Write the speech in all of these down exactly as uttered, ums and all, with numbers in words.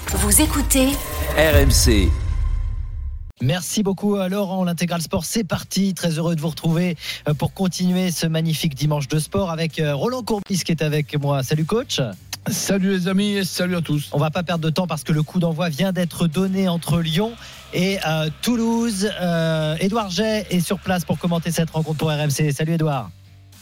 Vous écoutez R M C. Merci beaucoup à Laurent, l'Intégral Sport, c'est parti, très heureux de vous retrouver pour continuer ce magnifique dimanche de sport avec Roland Courbis qui est avec moi. Salut coach. Salut les amis et salut à tous. On va pas perdre de temps parce que le coup d'envoi vient d'être donné entre Lyon et euh, Toulouse. Euh, Édouard Jay est sur place pour commenter cette rencontre pour R M C. Salut Édouard.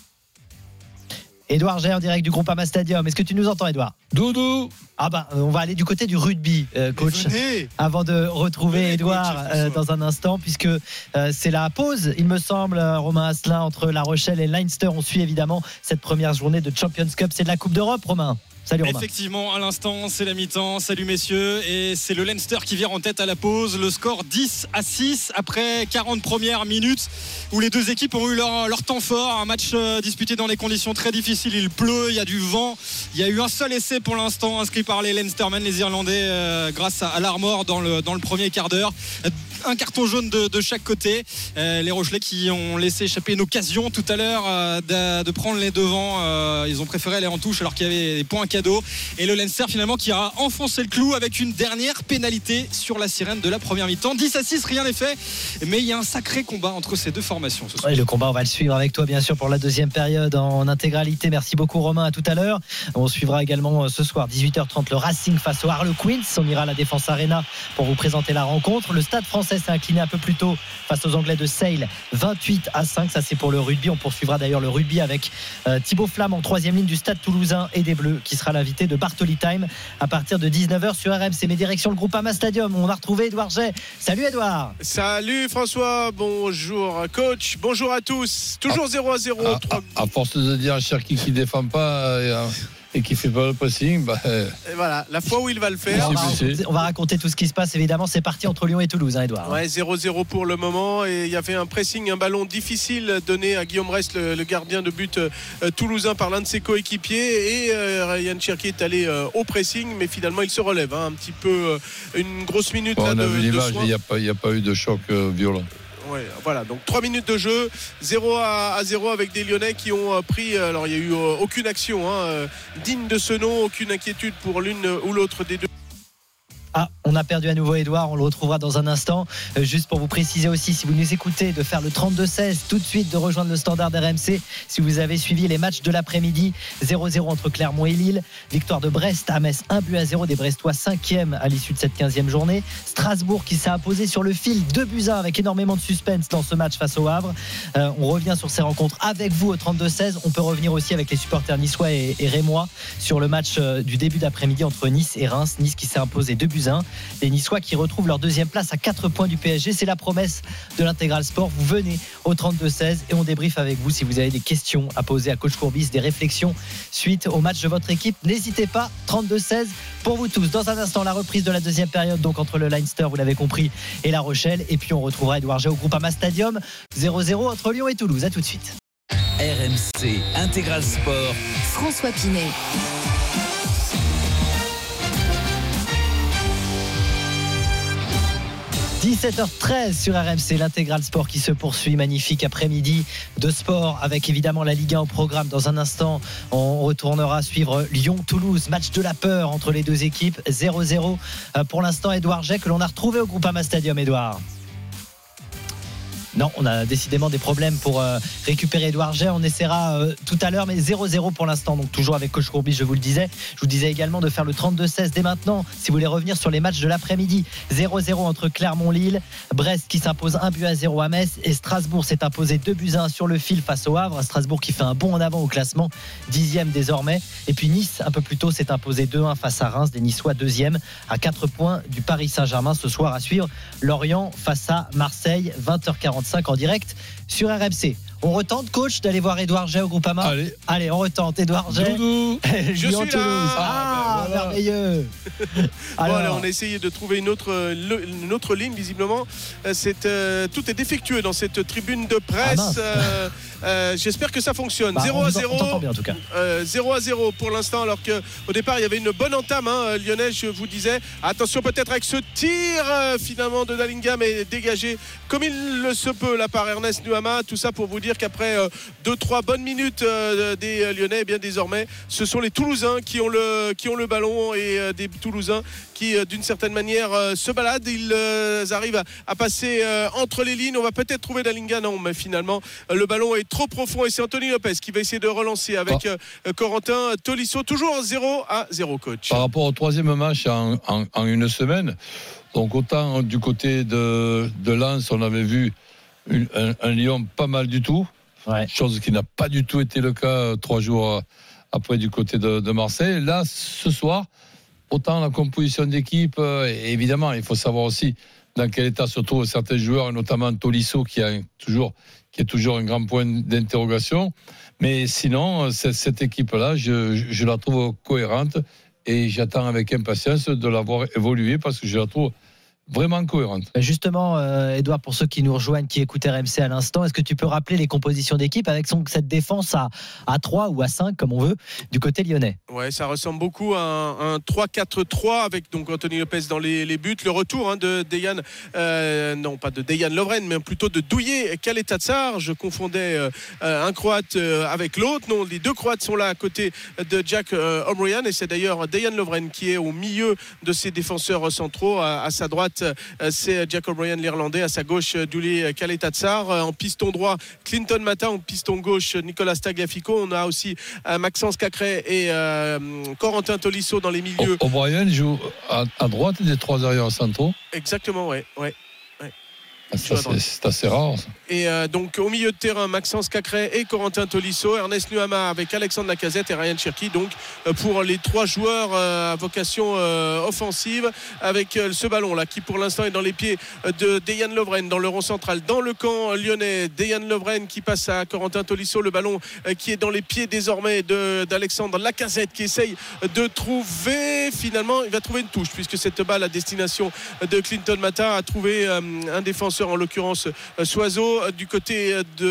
Édouard Jay en direct du Groupama Stadium. Est-ce que tu nous entends, Édouard ? Doudou. Ah bah on va aller du côté du rugby, euh, coach, avant de retrouver Édouard euh, dans un instant, puisque euh, c'est la pause, il me semble, Romain Asselin, entre La Rochelle et Leinster. On suit évidemment cette première journée de Champions Cup, c'est de la Coupe d'Europe, Romain. Salut Romain. Effectivement, à l'instant, c'est la mi-temps. Salut messieurs. Et c'est le Leinster qui vient en tête à la pause. Le score dix à six après quarante premières minutes où les deux équipes ont eu leur, leur temps fort. Un match euh, disputé dans des conditions très difficiles. Il pleut, il y a du vent. Il y a eu un seul essai pour l'instant inscrit par les Leinstermen, les Irlandais, euh, grâce à, à l'Armor dans le, dans le premier quart d'heure. Un carton jaune de, de chaque côté. Euh, les Rochelais qui ont laissé échapper une occasion tout à l'heure euh, de, de prendre les devants. Euh, ils ont préféré aller en touche alors qu'il y avait des points cadeaux. Et le Leinster finalement qui a enfoncé le clou avec une dernière pénalité sur la sirène de la première mi-temps. dix à six, rien n'est fait. Mais il y a un sacré combat entre ces deux formations ce soir. Oui, le combat, on va le suivre avec toi bien sûr pour la deuxième période en intégralité. Merci beaucoup Romain, à tout à l'heure. On suivra également ce soir dix-huit heures trente le Racing face aux Harlequins. On ira à la Défense Arena pour vous présenter la rencontre. Le Stade français s'est incliné un peu plus tôt face aux Anglais de Sale, vingt-huit à cinq. Ça c'est pour le rugby. On poursuivra d'ailleurs le rugby avec euh, Thibaut Flamme en troisième ligne du Stade Toulousain et des Bleus qui sera l'invité de Bartoli Time à partir de dix-neuf heures sur R M C. Mais direction le Groupama Stadium, on a retrouvé Édouard Jay. Salut Édouard. Salut François, bonjour coach, bonjour à tous. Toujours ah, zéro à zéro. À, à, à force de dire à Cherki qui ne défend pas euh, et qui ne fait pas le pressing, bah, euh, et voilà, la fois où il va le faire. On va, raconter, on va raconter tout ce qui se passe évidemment. C'est parti entre Lyon et Toulouse, hein, Édouard. Ouais, zéro zéro pour le moment. Et il y avait un pressing, un ballon difficile donné à Guillaume Rest, le, le gardien de but euh, toulousain, par l'un de ses coéquipiers. Et euh, Ryan Cherki est allé euh, au pressing, mais finalement il se relève. Hein, un petit peu, euh, une grosse minute. Bon, là, on de, a vu l'image, il n'y a, a pas eu de choc euh, violent. Ouais, voilà, donc trois minutes de jeu, zéro à zéro avec des Lyonnais qui ont pris, alors il n'y a eu aucune action hein, digne de ce nom, aucune inquiétude pour l'une ou l'autre des deux. Ah, on a perdu à nouveau Édouard, on le retrouvera dans un instant. Euh, juste pour vous préciser aussi, si vous nous écoutez, de faire le trente-deux seize tout de suite, de rejoindre le standard R M C. Si vous avez suivi les matchs de l'après-midi, zéro zéro entre Clermont et Lille, victoire de Brest à Metz, un but à zéro des Brestois, cinquième à l'issue de cette quinzième journée. Strasbourg qui s'est imposé sur le fil, deux buts à un avec énormément de suspense dans ce match face au Havre. Euh, on revient sur ces rencontres avec vous au trente-deux seize. On peut revenir aussi avec les supporters niçois et, et rémois sur le match euh, du début d'après-midi entre Nice et Reims. Nice qui s'est imposé deux buts à un. Les Niçois qui retrouvent leur deuxième place à quatre points du P S G. C'est la promesse de l'Intégral Sport. Vous venez au trente-deux seize et on débriefe avec vous si vous avez des questions à poser à coach Courbis, des réflexions suite au match de votre équipe. N'hésitez pas, trente-deux seize pour vous tous. Dans un instant, la reprise de la deuxième période, donc entre le Leinster, vous l'avez compris, et La Rochelle. Et puis on retrouvera Édouard Jay au Groupama Stadium. zéro zéro entre Lyon et Toulouse. À tout de suite. R M C Intégral Sport. François Pinet. dix-sept heures treize sur R M C, l'Intégral Sport qui se poursuit. Magnifique après-midi de sport avec évidemment la Ligue un au programme. Dans un instant, on retournera suivre Lyon-Toulouse, match de la peur entre les deux équipes. zéro zéro pour l'instant. Édouard Jay que l'on a retrouvé au Groupama Stadium. Édouard. Non, on a décidément des problèmes pour euh, récupérer Édouard Jay. On essaiera euh, tout à l'heure, mais zéro zéro pour l'instant. Donc toujours avec coach Courbis, je vous le disais. Je vous disais également de faire le trente-deux seize dès maintenant, si vous voulez revenir sur les matchs de l'après-midi. zéro zéro entre Clermont-Lille, Brest qui s'impose un but à zéro à Metz, et Strasbourg s'est imposé deux buts à un sur le fil face au Havre. Strasbourg qui fait un bond en avant au classement, dixième désormais. Et puis Nice, un peu plus tôt, s'est imposé deux un face à Reims. Des Niçois deuxième à quatre points du Paris Saint-Germain. Ce soir à suivre, Lorient face à Marseille, vingt heures quarante-cinq en direct sur R M C. On retente, coach, d'aller voir Édouard Jay au Groupama. Allez, Allez, on retente. Édouard Jay. Doudou. Je suis là. Ah, ah ben voilà. Merveilleux. Alors, bon, alors, on a essayé de trouver une autre, une autre ligne, visiblement. C'est, euh, tout est défectueux dans cette tribune de presse. Ah, euh, euh, j'espère que ça fonctionne. Bah, zéro à zéro. On t'entend bien, en tout cas. Euh, zéro à zéro pour l'instant, alors qu'au départ, il y avait une bonne entame. Hein, Lyonnais, je vous disais. Attention, peut-être avec ce tir, euh, finalement, de Dalinga, mais dégagé comme il le se peut, là, par Ernest Nuama. Tout ça pour vous dire dire qu'après deux trois bonnes minutes des Lyonnais, eh bien désormais ce sont les Toulousains qui ont le, qui ont le ballon, et des Toulousains qui d'une certaine manière se baladent. Ils arrivent à, à passer entre les lignes. On va peut-être trouver Dalinga, non, mais finalement le ballon est trop profond, et c'est Anthony Lopez qui va essayer de relancer avec ah. Corentin Tolisso. Toujours zéro à zéro, coach. Par rapport au troisième match en, en, en une semaine, donc autant du côté de, de Lens, on avait vu une, un, un Lyon pas mal du tout, ouais. chose qui n'a pas du tout été le cas trois jours après du côté de, de Marseille. Là, ce soir, autant la composition d'équipe, et évidemment, il faut savoir aussi dans quel état se trouvent certains joueurs, et notamment Tolisso qui, a toujours, qui est toujours un grand point d'interrogation. Mais sinon, cette, cette équipe-là, je, je la trouve cohérente, et j'attends avec impatience de la voir évoluer, parce que je la trouve vraiment cohérente. Justement, euh, Edouard, pour ceux qui nous rejoignent, qui écoutent R M C à l'instant, est-ce que tu peux rappeler les compositions d'équipe avec son, cette défense à, à trois ou à cinq, comme on veut, du côté lyonnais? Ouais, ça ressemble beaucoup à un, un trois quatre trois avec donc Anthony Lopez dans les, les buts. Le retour hein, de Dejan, euh, non pas de Dejan Lovren, mais plutôt de Douillet Kaletatsar. Je confondais euh, un Croate euh, avec l'autre. Non, les deux Croates sont là à côté de Jack euh, O'Brien, et c'est d'ailleurs Dejan Lovren qui est au milieu de ses défenseurs centraux. À, à sa droite, c'est Jack O'Brien l'Irlandais, à sa gauche Douillet Kaletatsar, en piston droit Clinton Mata, en piston gauche Nicolas Tagliafico. On a aussi Maxence Cacré et euh, Corentin Tolisso dans les milieux. O'Brien joue à, à droite des trois arrières centraux. Exactement, ouais, ouais. Ça, c'est, c'est assez rare, ça. Et euh, donc au milieu de terrain, Maxence Cacré et Corentin Tolisso, Ernest Nuama avec Alexandre Lacazette et Ryan Cherki, donc euh, pour les trois joueurs euh, à vocation euh, offensive, avec euh, ce ballon là qui pour l'instant est dans les pieds de Dejan Lovren dans le rond central, dans le camp lyonnais. Dejan Lovren qui passe à Corentin Tolisso, le ballon euh, qui est dans les pieds désormais de, d'Alexandre Lacazette, qui essaye de trouver, finalement il va trouver une touche, puisque cette balle à destination de Clinton Mata a trouvé euh, un défenseur, en l'occurrence Soiseau, du côté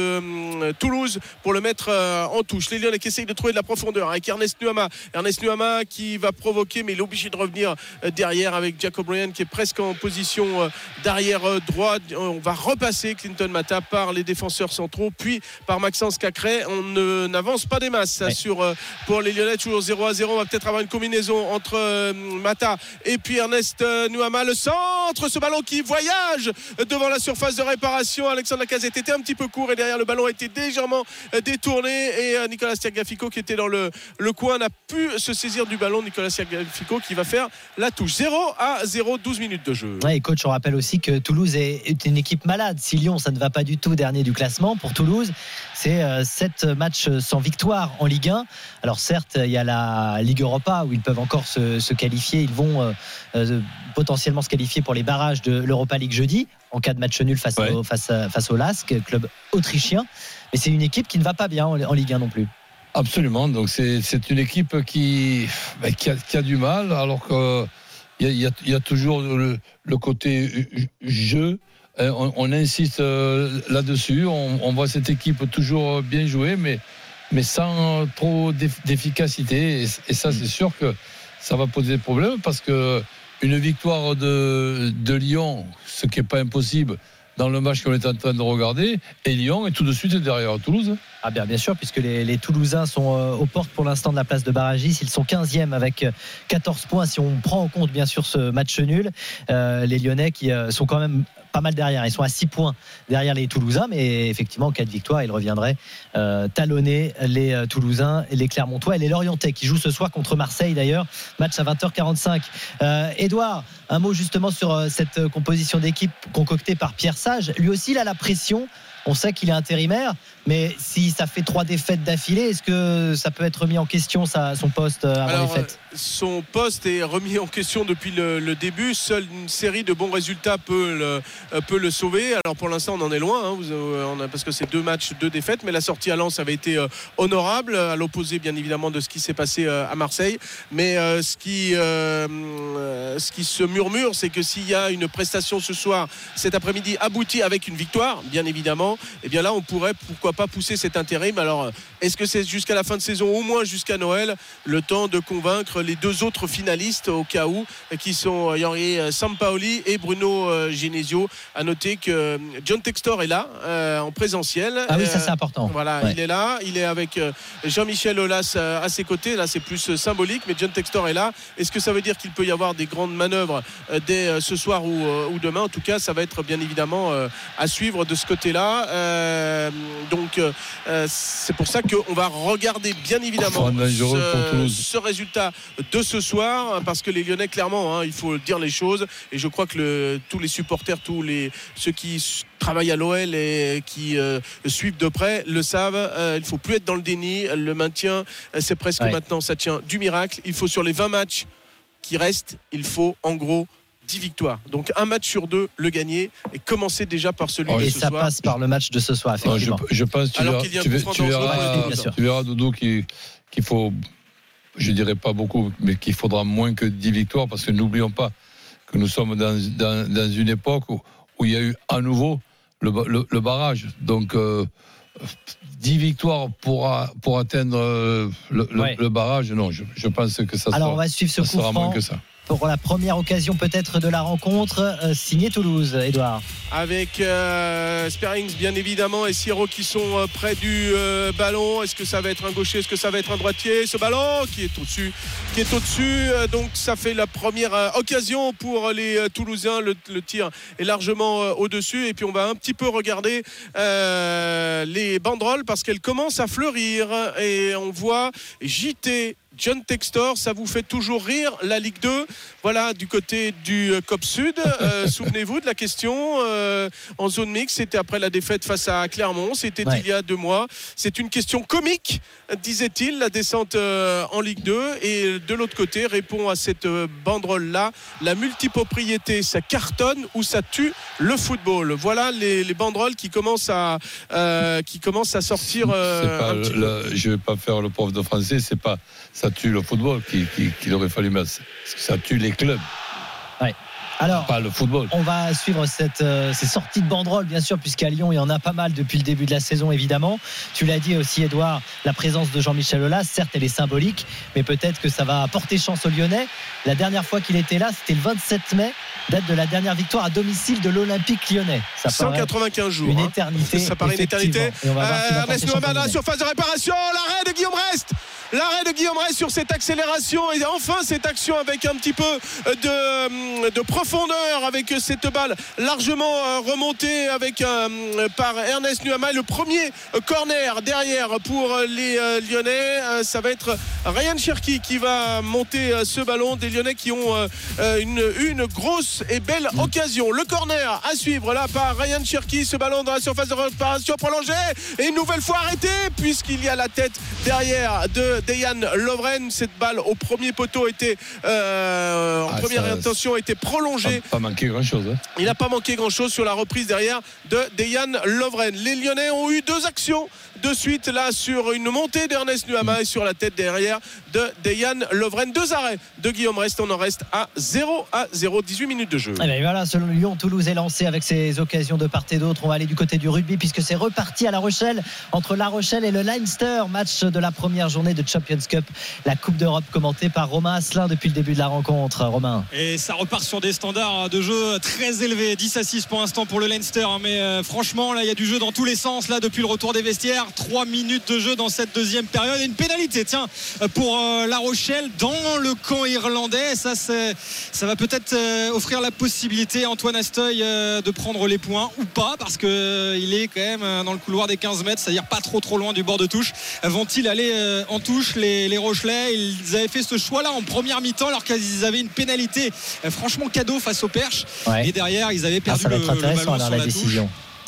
de Toulouse, pour le mettre en touche. Les Lyonnais qui essayent de trouver de la profondeur avec Ernest Nuama. Ernest Nuama qui va provoquer, mais il est obligé de revenir derrière avec Jack O'Brien qui est presque en position d'arrière droit. On va repasser Clinton Mata par les défenseurs centraux, puis par Maxence Cacré. On ne, n'avance pas des masses ouais. sur, pour les Lyonnais, toujours zéro à zéro. On va peut-être avoir une combinaison entre Mata et puis Ernest Nuama. Le centre, ce ballon qui voyage devant la surface de réparation. Alexandre Lacazette était un petit peu court, et derrière le ballon a été légèrement détourné, et Nicolas Tagliafico qui était dans le, le coin n'a pu se saisir du ballon. Nicolas Tagliafico qui va faire la touche. Zéro à zéro, douze minutes de jeu. Ouais, et coach, on rappelle aussi que Toulouse est une équipe malade. Si Lyon, ça ne va pas du tout dernier du classement, pour Toulouse, c'est euh, sept matchs sans victoire en Ligue un. Alors certes, il y a la Ligue Europa où ils peuvent encore se, se qualifier. Ils vont euh, euh, potentiellement se qualifier pour les barrages de l'Europa League jeudi, en cas de match nul face, ouais. au, face, face au L A S K, club autrichien. Mais c'est une équipe qui ne va pas bien en, en Ligue un non plus. Absolument, donc c'est, c'est une équipe qui, bah, qui, a, qui a du mal, alors qu'il y a, y, a, y a toujours le, le côté jeu. On, on insiste là-dessus, on, on voit cette équipe toujours bien jouer, mais, mais sans trop d'efficacité. Et, et ça, c'est sûr que ça va poser des problèmes, parce que une victoire de, de Lyon, ce qui n'est pas impossible dans le match qu'on est en train de regarder, et Lyon est tout de suite derrière Toulouse. Ah bien, bien sûr, puisque les, les Toulousains sont euh, aux portes pour l'instant de la place de barragiste. Ils sont quinzième avec quatorze points, si on prend en compte bien sûr ce match nul. Euh, les Lyonnais qui euh, sont quand même pas mal derrière, ils sont à six points derrière les Toulousains, mais effectivement en cas de victoire ils reviendraient euh, talonner les euh, Toulousains, les Clermontois et les Lorientais, qui jouent ce soir contre Marseille d'ailleurs, match à vingt heures quarante-cinq. euh, Edouard, un mot justement sur euh, cette composition d'équipe concoctée par Pierre Sage. Lui aussi il a la pression. On sait qu'il est intérimaire, mais si ça fait trois défaites d'affilée, est-ce que ça peut être remis en question, ça, son poste avant Alors, les fêtes? Son poste est remis en question depuis le, le début. Seule une série de bons résultats peut le, peut le sauver. Alors pour l'instant, on en est loin, hein, vous, on a, parce que c'est deux matchs, deux défaites, mais la sortie à Lens avait été euh, honorable, à l'opposé bien évidemment de ce qui s'est passé euh, à Marseille. Mais euh, ce qui, euh, euh, ce qui se murmure, c'est que s'il y a une prestation ce soir, cet après-midi aboutie avec une victoire, bien évidemment, et bien là on pourrait pourquoi pas pousser cet intérim. Alors est-ce que c'est jusqu'à la fin de saison, au moins jusqu'à Noël, le temps de convaincre les deux autres finalistes au cas où, qui sont Henri Sampaoli et Bruno euh, Genesio. À noter que John Textor est là euh, en présentiel. Ah oui, ça c'est important. Euh, voilà, ouais. Il est là, il est avec euh, Jean-Michel Aulas euh, à ses côtés. Là c'est plus euh, symbolique, mais John Textor est là. Est-ce que ça veut dire qu'il peut y avoir des grandes manœuvres euh, dès euh, ce soir ou, euh, ou demain? En tout cas, ça va être bien évidemment euh, à suivre de ce côté-là. Euh, donc euh, c'est pour ça qu'on va regarder bien évidemment ce, ce résultat de ce soir, parce que les Lyonnais, clairement, hein, il faut dire les choses, et je crois que le, tous les supporters, tous les, ceux qui travaillent à l'O L et qui euh, suivent de près le savent. Euh, il ne faut plus être dans le déni. Le maintien, c'est presque ouais. maintenant, ça tient du miracle. Il faut, sur les vingt matchs qui restent, il faut en gros dix victoires. Donc un match sur deux, le gagner, et commencer déjà par celui oh, de et ce ça soir. passe par le match de ce soir, effectivement. Je, je pense que tu, verras, tu, ver, tu, verras, tu verras, Doudou, qu'il, qu'il faut, je dirais pas beaucoup, mais qu'il faudra moins que dix victoires, parce que n'oublions pas que nous sommes dans, dans, dans une époque où, où il y a eu à nouveau le, le, le barrage. Donc euh, dix victoires pour, pour atteindre le, le, ouais. le barrage, non, je, je pense que ça, Alors, sera, on va suivre ce ça sera moins que ça. Pour la première occasion peut-être de la rencontre, euh, signé Toulouse, Edouard. Avec euh, Sperrings bien évidemment et Siro qui sont euh, près du euh, ballon. Est-ce que ça va être un gaucher, est-ce que ça va être un droitier? Ce ballon qui est au-dessus, qui est au-dessus. Euh, donc ça fait la première euh, occasion pour les euh, Toulousains. Le, le tir est largement euh, au-dessus. Et puis on va un petit peu regarder euh, les banderoles, parce qu'elles commencent à fleurir. Et on voit J T John Textor, ça vous fait toujours rire, la Ligue deux, voilà, du côté du euh, C O P Sud. Euh, souvenez-vous de la question euh, en zone mixte, c'était après la défaite face à Clermont, c'était ouais. il y a deux mois. C'est une question comique, disait-il, la descente euh, en Ligue deux. Et de l'autre côté, répond à cette euh, banderole-là, la multipropriété, ça cartonne ou ça tue le football. Voilà les, les banderoles qui commencent à, euh, qui commencent à sortir. Euh, pas un petit le, peu. Je ne vais pas faire le prof de français, c'est pas ça tue le football qu'il qui, qui aurait fallu mettre. Ça tue les clubs. Ouais. Alors, pas le football. On va suivre cette, euh, ces sorties de banderoles, bien sûr, puisqu'à Lyon, il y en a pas mal depuis le début de la saison, évidemment. Tu l'as dit aussi, Edouard, la présence de Jean-Michel Aulas, certes, elle est symbolique, mais peut-être que ça va porter chance aux Lyonnais. La dernière fois qu'il était là, c'était le vingt-sept mai, date de la dernière victoire à domicile de l'Olympique Lyonnais. Ça cent quatre-vingt-quinze jours. Une éternité. Ça paraît une éternité. Ernest Noaman à la surface de réparation. L'arrêt de Guillaume Rest. L'arrêt de Guillaume Rest sur cette accélération. Et enfin, cette action avec un petit peu de, de profondeur, avec cette balle largement remontée avec, euh, par Ernest Nuama. Le premier corner derrière pour les euh, Lyonnais. Euh, ça va être Ryan Cherki qui va monter euh, ce ballon. Des Lyonnais qui ont euh, une, une grosse et belle mmh. occasion. Le corner à suivre là par Ryan Cherki. Ce ballon dans la surface de réparation prolongée. Et une nouvelle fois arrêté, puisqu'il y a la tête derrière de Dejan Lovren. Cette balle au premier poteau était euh, en ah, première ça, intention était prolongée. Pas manqué grand chose. Hein. Il n'a pas manqué grand chose sur la reprise derrière de Dejan Lovren. Les Lyonnais ont eu deux actions de suite là sur une montée d'Ernest Nuama mmh. et sur la tête derrière de Dejan Lovren. Deux arrêts de Guillaume Rest. On en reste à zéro à zéro. dix-huit minutes de jeu. Et bien voilà, selon Lyon, Toulouse est lancé avec ses occasions de part et d'autre. On va aller du côté du rugby, puisque c'est reparti à La Rochelle, entre La Rochelle et le Leinster, match de la première journée de Champions Cup, la Coupe d'Europe, commentée par Romain Asselin depuis le début de la rencontre. Romain. Et ça repart sur des standards de jeu très élevés, dix à six pour l'instant pour le Leinster, mais euh, franchement là il y a du jeu dans tous les sens là depuis le retour des vestiaires. Trois minutes de jeu dans cette deuxième période et une pénalité tiens pour euh, La Rochelle dans le camp irlandais. Ça, c'est, ça va peut-être euh, offrir la possibilité à Antoine Astoy euh, de prendre les points ou pas, parce qu'il euh, est quand même euh, dans le couloir des quinze mètres, c'est-à-dire pas trop trop loin du bord de touche. Vont-ils aller euh, en touche les, les Rochelais? Ils avaient fait ce choix-là en première mi-temps alors qu'ils avaient une pénalité euh, franchement cadeau face aux Perches, ouais. Et derrière ils avaient perdu ah, ça va le, être intéressant, le ballon alors, sur la, la décision. touche.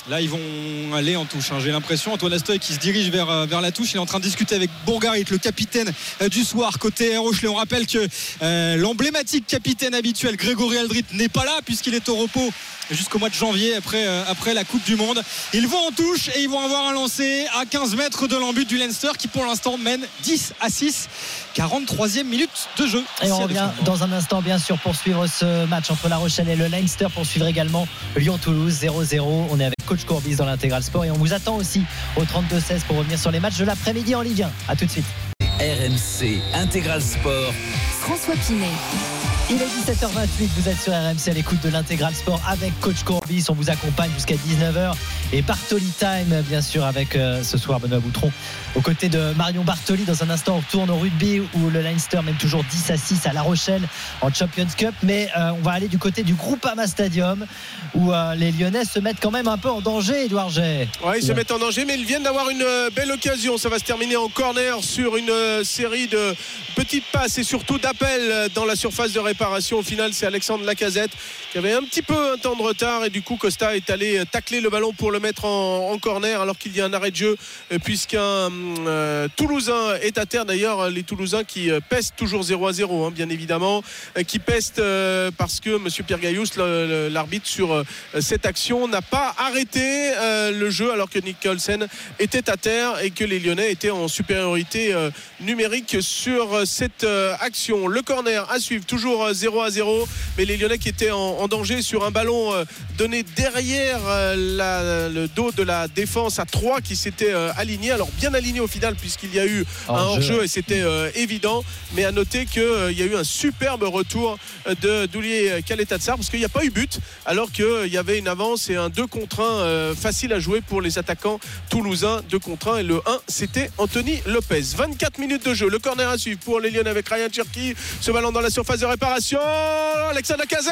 Là, ils vont aller en touche. Hein. J'ai l'impression, Antoine Astoy qui se dirige vers, vers la touche. Il est en train de discuter avec Bourgarit, le capitaine du soir, côté Rochelet. On rappelle que euh, l'emblématique capitaine habituel, Grégory Aldrit, n'est pas là puisqu'il est au repos jusqu'au mois de janvier après, euh, après la Coupe du Monde. Ils vont en touche et ils vont avoir un lancer à quinze mètres de l'embut du Leinster qui pour l'instant mène dix à six. quarante-troisième minute de jeu. Et on revient dans un instant bien sûr pour suivre ce match entre La Rochelle et le Leinster, pour suivre également Lyon-Toulouse zéro zéro. On est avec coach Courbis dans l'Intégral Sport et on vous attend aussi au trente-deux seize pour revenir sur les matchs de l'après-midi en Ligue un. A tout de suite. R M C Intégral Sport. François Pinet. Il est dix-sept heures vingt-huit, vous êtes sur R M C à l'écoute de l'Intégral Sport avec coach Courbis. On vous accompagne jusqu'à dix-neuf heures et Bartoli Time bien sûr avec euh, ce soir Benoît Boutron aux côtés de Marion Bartoli. Dans un instant on retourne au rugby où le Leinster mène toujours dix à six à La Rochelle en Champions Cup, mais euh, on va aller du côté du Groupama Stadium où euh, les Lyonnais se mettent quand même un peu en danger, Édouard Gey. Ouais, ils se mettent en danger, mais ils viennent d'avoir une belle occasion. Ça va se terminer en corner sur une série de petites passes et surtout d'appels dans la surface de réparation. Au final, c'est Alexandre Lacazette qui avait un petit peu un temps de retard et du coup Costa est allé tacler le ballon pour le mettre en, en corner alors qu'il y a un arrêt de jeu puisqu'un euh, Toulousain est à terre. D'ailleurs, les Toulousains qui pestent toujours zéro à zéro, hein, bien évidemment, qui pestent euh, parce que M. Pierre Gaillous, l'arbitre sur euh, cette action, n'a pas arrêté euh, le jeu alors que Nicholson était à terre et que les Lyonnais étaient en supériorité euh, numérique sur cette euh, action. Le corner à suivre, toujours euh, zéro à zéro, mais les Lyonnais qui étaient en, en danger sur un ballon euh, donné derrière euh, la, le dos de la défense à trois qui s'était euh, aligné, alors bien aligné au final puisqu'il y a eu un hors-jeu et c'était euh, évident, mais à noter qu'il euh, y a eu un superbe retour de Doulier Kaletatsar parce qu'il n'y a pas eu but alors qu'il y avait une avance et un deux contre un euh, facile à jouer pour les attaquants toulousains. Deux contre un et le un c'était Anthony Lopez. Vingt-quatre minutes de jeu, le corner à suivre pour les Lyonnais avec Ryan Cherki, ce ballon dans la surface de réparation, Alexandre Lacazette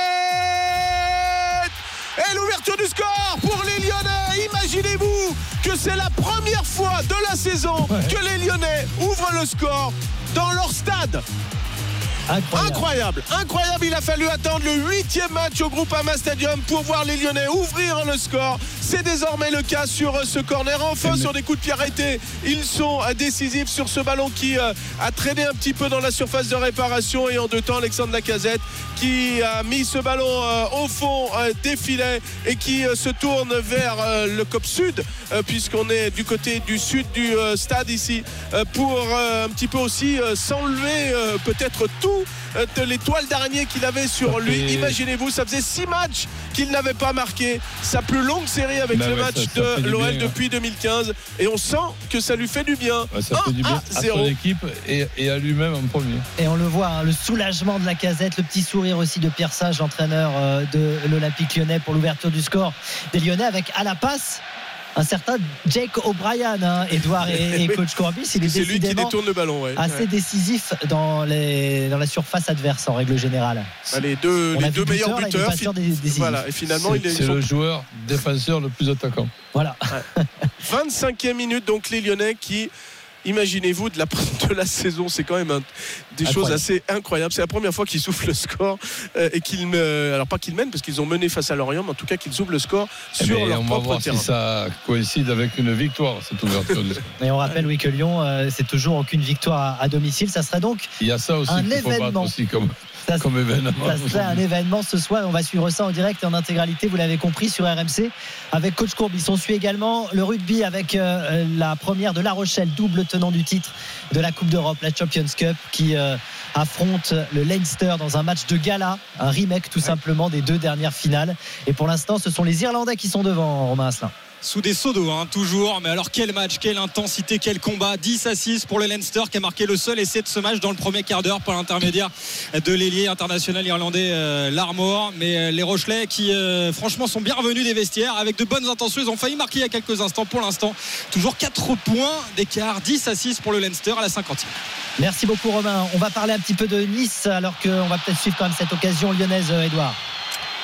et l'ouverture du score pour les Lyonnais. Imaginez-vous que c'est la première fois de la saison ouais. que les Lyonnais ouvrent le score dans leur stade. Incroyable. incroyable, incroyable. Il a fallu attendre le huitième match au Groupama Stadium pour voir les Lyonnais ouvrir le score. C'est désormais le cas sur ce corner. Enfin, sur des coups de pied arrêtés, ils sont décisifs sur ce ballon qui a traîné un petit peu dans la surface de réparation. Et en deux temps, Alexandre Lacazette qui a mis ce ballon au fond des filets et qui se tourne vers le C O P Sud, puisqu'on est du côté du sud du stade ici, pour un petit peu aussi s'enlever peut-être tout de l'étoile d'araignée qu'il avait sur lui. Imaginez-vous, ça faisait six matchs qu'il n'avait pas marqué, sa plus longue série avec ben le ouais, match ça, ça de l'O L bien, depuis hein. deux mille quinze, et on sent que ça lui fait du bien. Ouais, ça fait du bien à son équipe et, et à lui-même en premier. Et on le voit, hein, le soulagement de Lacazette, le petit sourire aussi de Pierre Sage, l'entraîneur euh, de l'Olympique Lyonnais, pour l'ouverture du score des Lyonnais, avec à la passe un certain Jake O'Brien, hein, Edouard et, et coach Courbis. Il est, c'est lui qui détourne le ballon, ouais. assez ouais. décisif dans, les, dans la surface adverse en règle générale. Ah, les deux, les deux meilleurs buteurs. Là, des, des voilà, et finalement, c'est, il est, c'est le joueur défenseur le plus attaquant. Voilà. Ouais. vingt-cinquième minute, donc les Lyonnais qui. Imaginez-vous de la, de la saison, c'est quand même un, des incroyable. choses assez incroyables. C'est la première fois qu'ils soufflent le score euh, et qu'ils me, alors pas qu'ils mènent parce qu'ils ont mené face à Lorient, mais en tout cas qu'ils ouvrent le score sur mais leur on propre va voir terrain. Si ça coïncide avec une victoire, cette ouverture du score. Et on rappelle oui que Lyon, euh, c'est toujours aucune victoire à, à domicile. Ça serait donc il y a ça aussi un qu'il faut événement. battre aussi comme. Ça, Comme événement. ça serait un événement ce soir. On va suivre ça en direct et en intégralité, vous l'avez compris, sur R M C avec coach Courbis. On suit également le rugby avec euh, la première de La Rochelle, double tenant du titre de la Coupe d'Europe, la Champions Cup, qui euh, affronte le Leinster dans un match de gala, un remake tout simplement des deux dernières finales. Et pour l'instant, ce sont les Irlandais qui sont devant, Romain Asselin. Sous des seaux d'eau, hein, toujours. Mais alors, quel match, quelle intensité, quel combat. dix à six pour le Leinster qui a marqué le seul essai de ce match dans le premier quart d'heure par l'intermédiaire de l'ailier international irlandais euh, Larmour. Mais euh, les Rochelais qui, euh, franchement, sont bien revenus des vestiaires avec de bonnes intentions. Ils ont failli marquer il y a quelques instants. Pour l'instant, toujours quatre points d'écart. dix à six pour le Leinster à la cinquantième. Merci beaucoup, Romain. On va parler un petit peu de Nice alors qu'on va peut-être suivre quand même cette occasion lyonnaise, Edouard.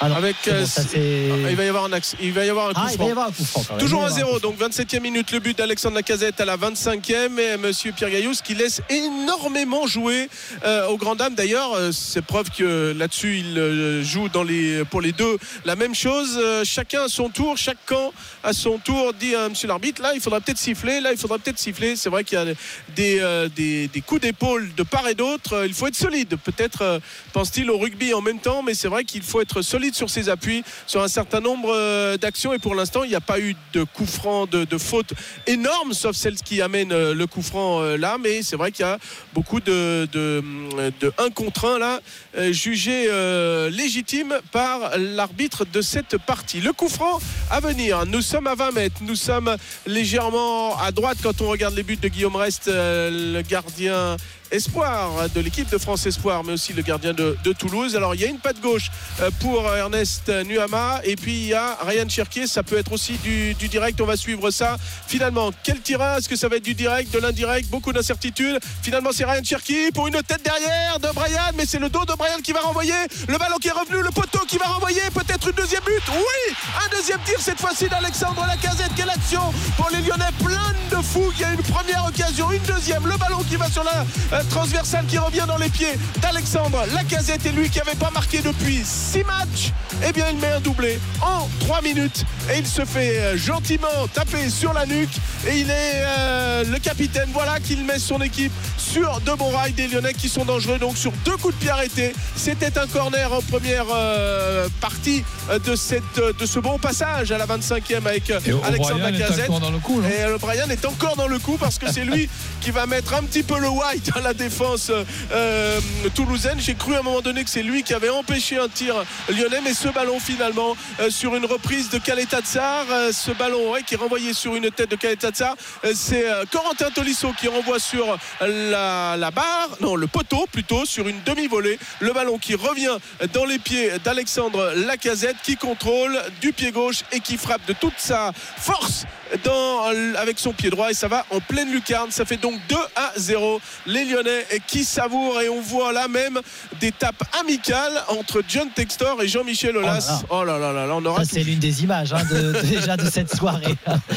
Ah non, avec bon, ça, euh, il va y avoir un axe, il va y avoir un coup ah, franc. Il va y avoir un coup franc quand même. Toujours à zéro, donc vingt-septième minute, le but d'Alexandre Lacazette à la vingt-cinquième et monsieur Pierre Gaillous qui laisse énormément jouer euh, aux grandes dames. D'ailleurs, euh, c'est preuve que là-dessus il euh, joue dans les, pour les deux la même chose. Euh, chacun à son tour, chaque camp à son tour dit à monsieur l'arbitre, là il faudra peut-être siffler, là il faudra peut-être siffler. C'est vrai qu'il y a des, euh, des, des coups d'épaule de part et d'autre. Euh, il faut être solide. Peut-être euh, pense-t-il au rugby en même temps, mais c'est vrai qu'il faut être solide sur ses appuis, sur un certain nombre euh, d'actions. Et pour l'instant, il n'y a pas eu de coup franc, de, de faute énorme, sauf celle qui amène euh, le coup franc euh, là. Mais c'est vrai qu'il y a beaucoup de, de, de un contre un là, euh, jugé euh, légitime par l'arbitre de cette partie. Le coup franc à venir. Nous sommes à vingt mètres. Nous sommes légèrement à droite quand on regarde les buts de Guillaume Rest, euh, le gardien espoir de l'équipe de France Espoir, mais aussi le gardien de, de Toulouse. Alors il y a une patte gauche pour Ernest Nuama et puis il y a Ryan Cherki. Ça peut être aussi du, du direct, on va suivre ça. Finalement, quel tirage? Est-ce que ça va être du direct, de l'indirect? Beaucoup d'incertitudes. Finalement, c'est Ryan Cherki pour une tête derrière de Brian, mais c'est le dos de Brian qui va renvoyer. Le ballon qui est revenu, le poteau qui va renvoyer. Peut-être une deuxième but. Oui, un deuxième tir cette fois-ci d'Alexandre Lacazette. Quelle action pour les Lyonnais, plein de fougue. Il y a une première occasion, une deuxième. Le ballon qui va sur la transversale qui revient dans les pieds d'Alexandre Lacazette, et lui qui n'avait pas marqué depuis six matchs, eh bien il met un doublé en trois minutes et il se fait gentiment taper sur la nuque et il est euh, le capitaine. Voilà qu'il met son équipe sur de bons rails, des Lyonnais qui sont dangereux donc sur deux coups de pied arrêtés. C'était un corner en première euh, partie de, cette, de ce bon passage à la vingt-cinquième avec et Alexandre Lacazette, et euh, Brian est encore dans le coup parce que c'est lui qui va mettre un petit peu le white à la défense euh, toulousaine. J'ai cru à un moment donné que c'est lui qui avait empêché un tir lyonnais, mais ce ballon finalement euh, sur une reprise de Kaleta Tsar, euh, ce ballon ouais, qui est renvoyé sur une tête de Kaleta Tsar, euh, c'est euh, Corentin Tolisso qui renvoie sur la, la barre, non le poteau plutôt, sur une demi-volée. Le ballon qui revient dans les pieds d'Alexandre Lacazette qui contrôle du pied gauche et qui frappe de toute sa force dans, avec son pied droit, et ça va en pleine lucarne. Ça fait donc deux à zéro. Les Lyonnais qui savourent, et on voit là même des tapes amicales entre John Textor et Jean-Michel Aulas. Oh là là là, là on aura ça, c'est l'une des images hein, de, déjà de cette soirée.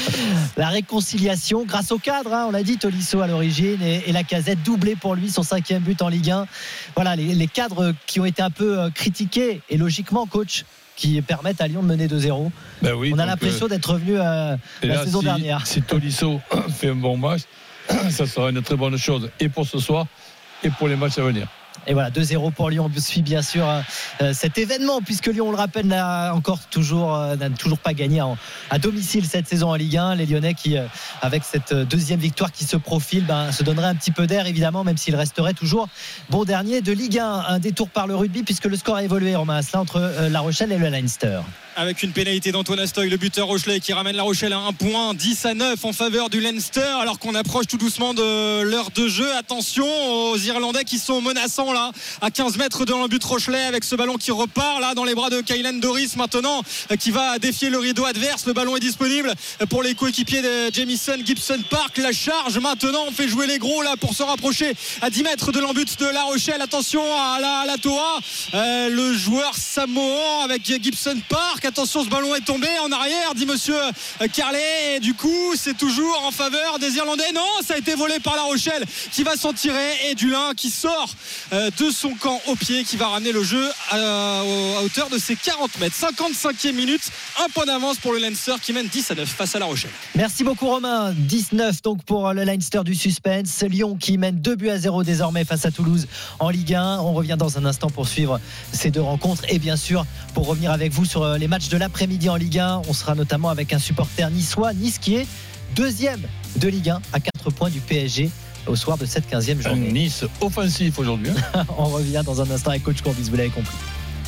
La réconciliation grâce au cadre, hein, on l'a dit, Tolisso à l'origine et, et Lacazette doublé pour lui, son cinquième but en Ligue un. Voilà les, les cadres qui ont été un peu euh, critiqués, et logiquement coach, qui permettent à Lyon de mener deux zéro. Ben oui, on a donc, l'impression euh, d'être revenu à la là, saison si, dernière. Si Tolisso fait un bon match, ça sera une très bonne chose, et pour ce soir et pour les matchs à venir. Et voilà, deux zéro pour Lyon. On suit bien sûr euh, cet événement, puisque Lyon, on le rappelle, n'a encore toujours, euh, n'a toujours pas gagné en, à domicile cette saison en Ligue un. Les Lyonnais qui, euh, avec cette deuxième victoire qui se profile, ben, se donneraient un petit peu d'air, évidemment, même s'il resterait toujours bon dernier de Ligue un. Un détour par le rugby, puisque le score a évolué, Romain Asselin, entre euh, La Rochelle et le Leinster. Avec une pénalité d'Antoine Astoy, le buteur rochelais, qui ramène La Rochelle à un point, dix à neuf en faveur du Leinster, alors qu'on approche tout doucement de l'heure de jeu. Attention aux Irlandais qui sont menaçants là, à quinze mètres de l'embut rochelais, avec ce ballon qui repart là dans les bras de Kylan Doris maintenant, qui va défier le rideau adverse. Le ballon est disponible pour les coéquipiers de Jamison Gibson Park. La charge maintenant, on fait jouer les gros là pour se rapprocher à dix mètres de l'embut de La Rochelle. Attention à la, à la Toa, euh, le joueur samoan avec Gibson Park. Attention, ce ballon est tombé en arrière, dit monsieur Carlet, et du coup c'est toujours en faveur des Irlandais. Non, ça a été volé par La Rochelle qui va s'en tirer, et Dulin qui sort de son camp au pied, qui va ramener le jeu à, à hauteur de ses quarante mètres. cinquante-cinquième minute, un point d'avance pour le Leinster qui mène dix à neuf face à La Rochelle. Merci beaucoup Romain. dix-neuf donc pour le Leinster du suspense. Lyon qui mène deux buts à zéro désormais face à Toulouse en Ligue un. On revient dans un instant pour suivre ces deux rencontres, et bien sûr pour revenir avec vous sur les matchs de l'après-midi en Ligue un. On sera notamment avec un supporter niçois, Nice qui est deuxième de Ligue un à quatre points du P S G au soir de cette quinzième journée. Nice offensif aujourd'hui. Hein. On revient dans un instant avec coach Courbis, vous l'avez compris.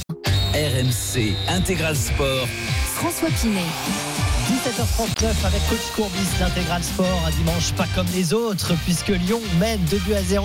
R M C Intégral Sport. François Pinet. dix-sept heures trente-neuf avec coach Courbis, l'Intégral Sport, un dimanche pas comme les autres, puisque Lyon mène deux buts à zéro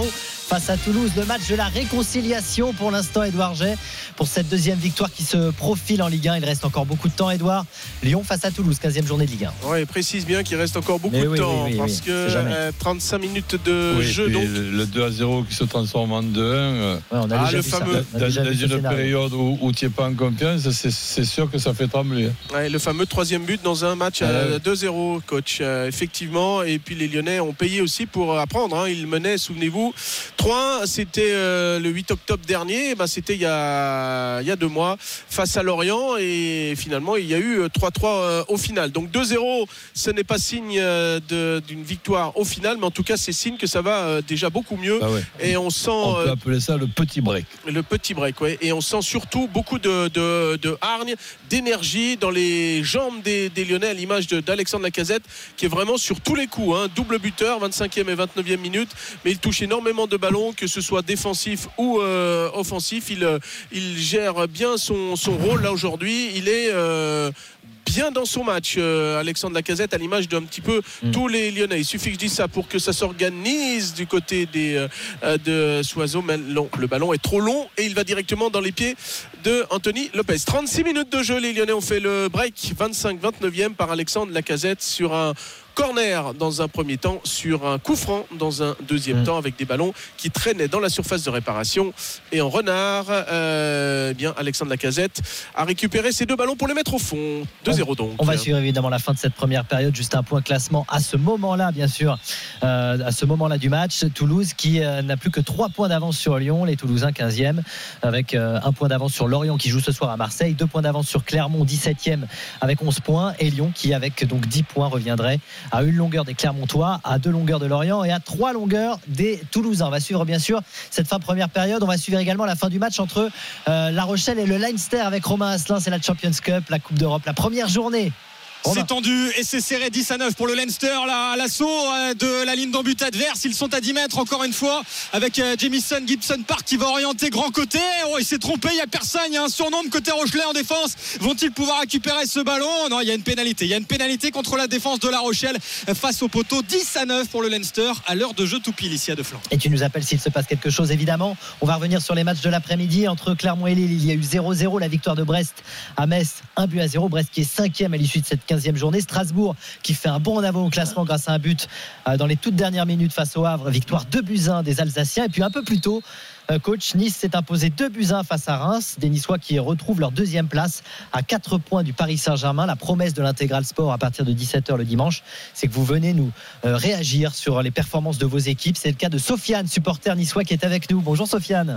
face à Toulouse. Le match de la réconciliation pour l'instant, Édouard Jay, pour cette deuxième victoire qui se profile en Ligue un. Il reste encore beaucoup de temps, Édouard. Lyon face à Toulouse, quinzième journée de Ligue un. Oui, précise bien qu'il reste encore beaucoup Mais de oui, temps oui, oui, parce oui, que euh, trente-cinq minutes de oui, jeu. Donc le deux à zéro qui se transforme en deux un. Ouais, on a Ah, déjà le vu ça. fameux- On a Dans, déjà dans vu ce une scénario. période où, où tu n'es pas en confiance, c'est, c'est sûr que ça fait trembler. ouais, le fameux troisième but dans un match à Ouais. deux zéro, coach. Euh, effectivement, et puis les Lyonnais ont payé aussi pour apprendre. Hein. Ils menaient, souvenez-vous, trois un. C'était euh, le huit octobre dernier. Ben, c'était il y, a, il y a deux mois face à Lorient. Et finalement, il y a eu trois trois euh, au final. Donc deux zéro, ce n'est pas signe euh, de, d'une victoire au final, mais en tout cas, c'est signe que ça va euh, déjà beaucoup mieux. Ah ouais. Et on sent On peut euh, appeler ça le petit break. le petit break, ouais. Et on sent surtout beaucoup de, de, de hargne, d'énergie dans les jambes des, des Lyonnais, à l'image de, d'Alexandre Lacazette, qui est vraiment sur tous les coups, hein. Double buteur, vingt-cinquième et vingt-neuvième minute, mais il touche énormément de ballons, que ce soit défensif ou euh, offensif. Il, il gère bien son, son rôle là aujourd'hui. Il est euh, bien dans son match, euh, Alexandre Lacazette, à l'image d'un petit peu Mm. tous les Lyonnais. Il suffit que je dise ça pour que ça s'organise du côté des, euh, de Soiseau, mais non, le ballon est trop long et il va directement dans les pieds de Anthony Lopez. trente-six minutes de jeu, les Lyonnais ont fait le break, vingt-cinq vingt-neuvième par Alexandre Lacazette sur un corner dans un premier temps, sur un coup franc dans un deuxième Mmh. temps, avec des ballons qui traînaient dans la surface de réparation. Et en renard, euh, eh bien Alexandre Lacazette a récupéré ces deux ballons pour les mettre au fond. deux zéro donc. On va suivre évidemment la fin de cette première période. Juste un point classement à ce moment-là, bien sûr, euh, à ce moment-là du match. Toulouse qui euh, n'a plus que trois points d'avance sur Lyon, les Toulousains quinzième, avec euh, un point d'avance sur Lorient qui joue ce soir à Marseille, deux points d'avance sur Clermont, dix-septième avec onze points, et Lyon qui avec donc dix points reviendrait à une longueur des Clermontois, à deux longueurs de Lorient et à trois longueurs des Toulousains. On va suivre bien sûr cette fin de première période. On va suivre également la fin du match entre euh, La Rochelle et le Leinster avec Romain Asselin. C'est la Champions Cup, la Coupe d'Europe, la première journée. C'est tendu et c'est serré, dix à neuf pour le Leinster, là, à l'assaut de la ligne d'en but adverse. Ils sont à dix mètres encore une fois avec Jamison Gibson Park qui va orienter grand côté. Oh, il s'est trompé, il n'y a personne, il y a un surnombre côté Rochelais en défense. Vont-ils pouvoir récupérer ce ballon? Non, il y a une pénalité. Il y a une pénalité contre la défense de La Rochelle face au poteau. Dix à neuf pour le Leinster à l'heure de jeu tout pile ici à Deflan. Et tu nous appelles s'il se passe quelque chose, évidemment. On va revenir sur les matchs de l'après-midi entre Clermont et Lille. Il y a eu zéro zéro, la victoire de Brest à Metz, un but à zéro. Brest qui est cinquième à l'issue de cette quinzième journée. Strasbourg qui fait un bond en avant au classement grâce à un but dans les toutes dernières minutes face au Havre. Victoire deux buts à un des Alsaciens. Et puis un peu plus tôt, coach, Nice s'est imposé deux buts à un face à Reims. Des Niçois qui retrouvent leur deuxième place à quatre points du Paris Saint-Germain. La promesse de l'Intégral Sport à partir de dix-sept heures le dimanche, c'est que vous venez nous réagir sur les performances de vos équipes. C'est le cas de Sofiane, supporter niçois, qui est avec nous. Bonjour Sofiane.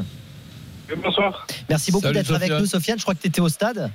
Bonsoir. Merci beaucoup Salut, d'être Sofiane. avec nous, Sofiane. Je crois que tu étais au stade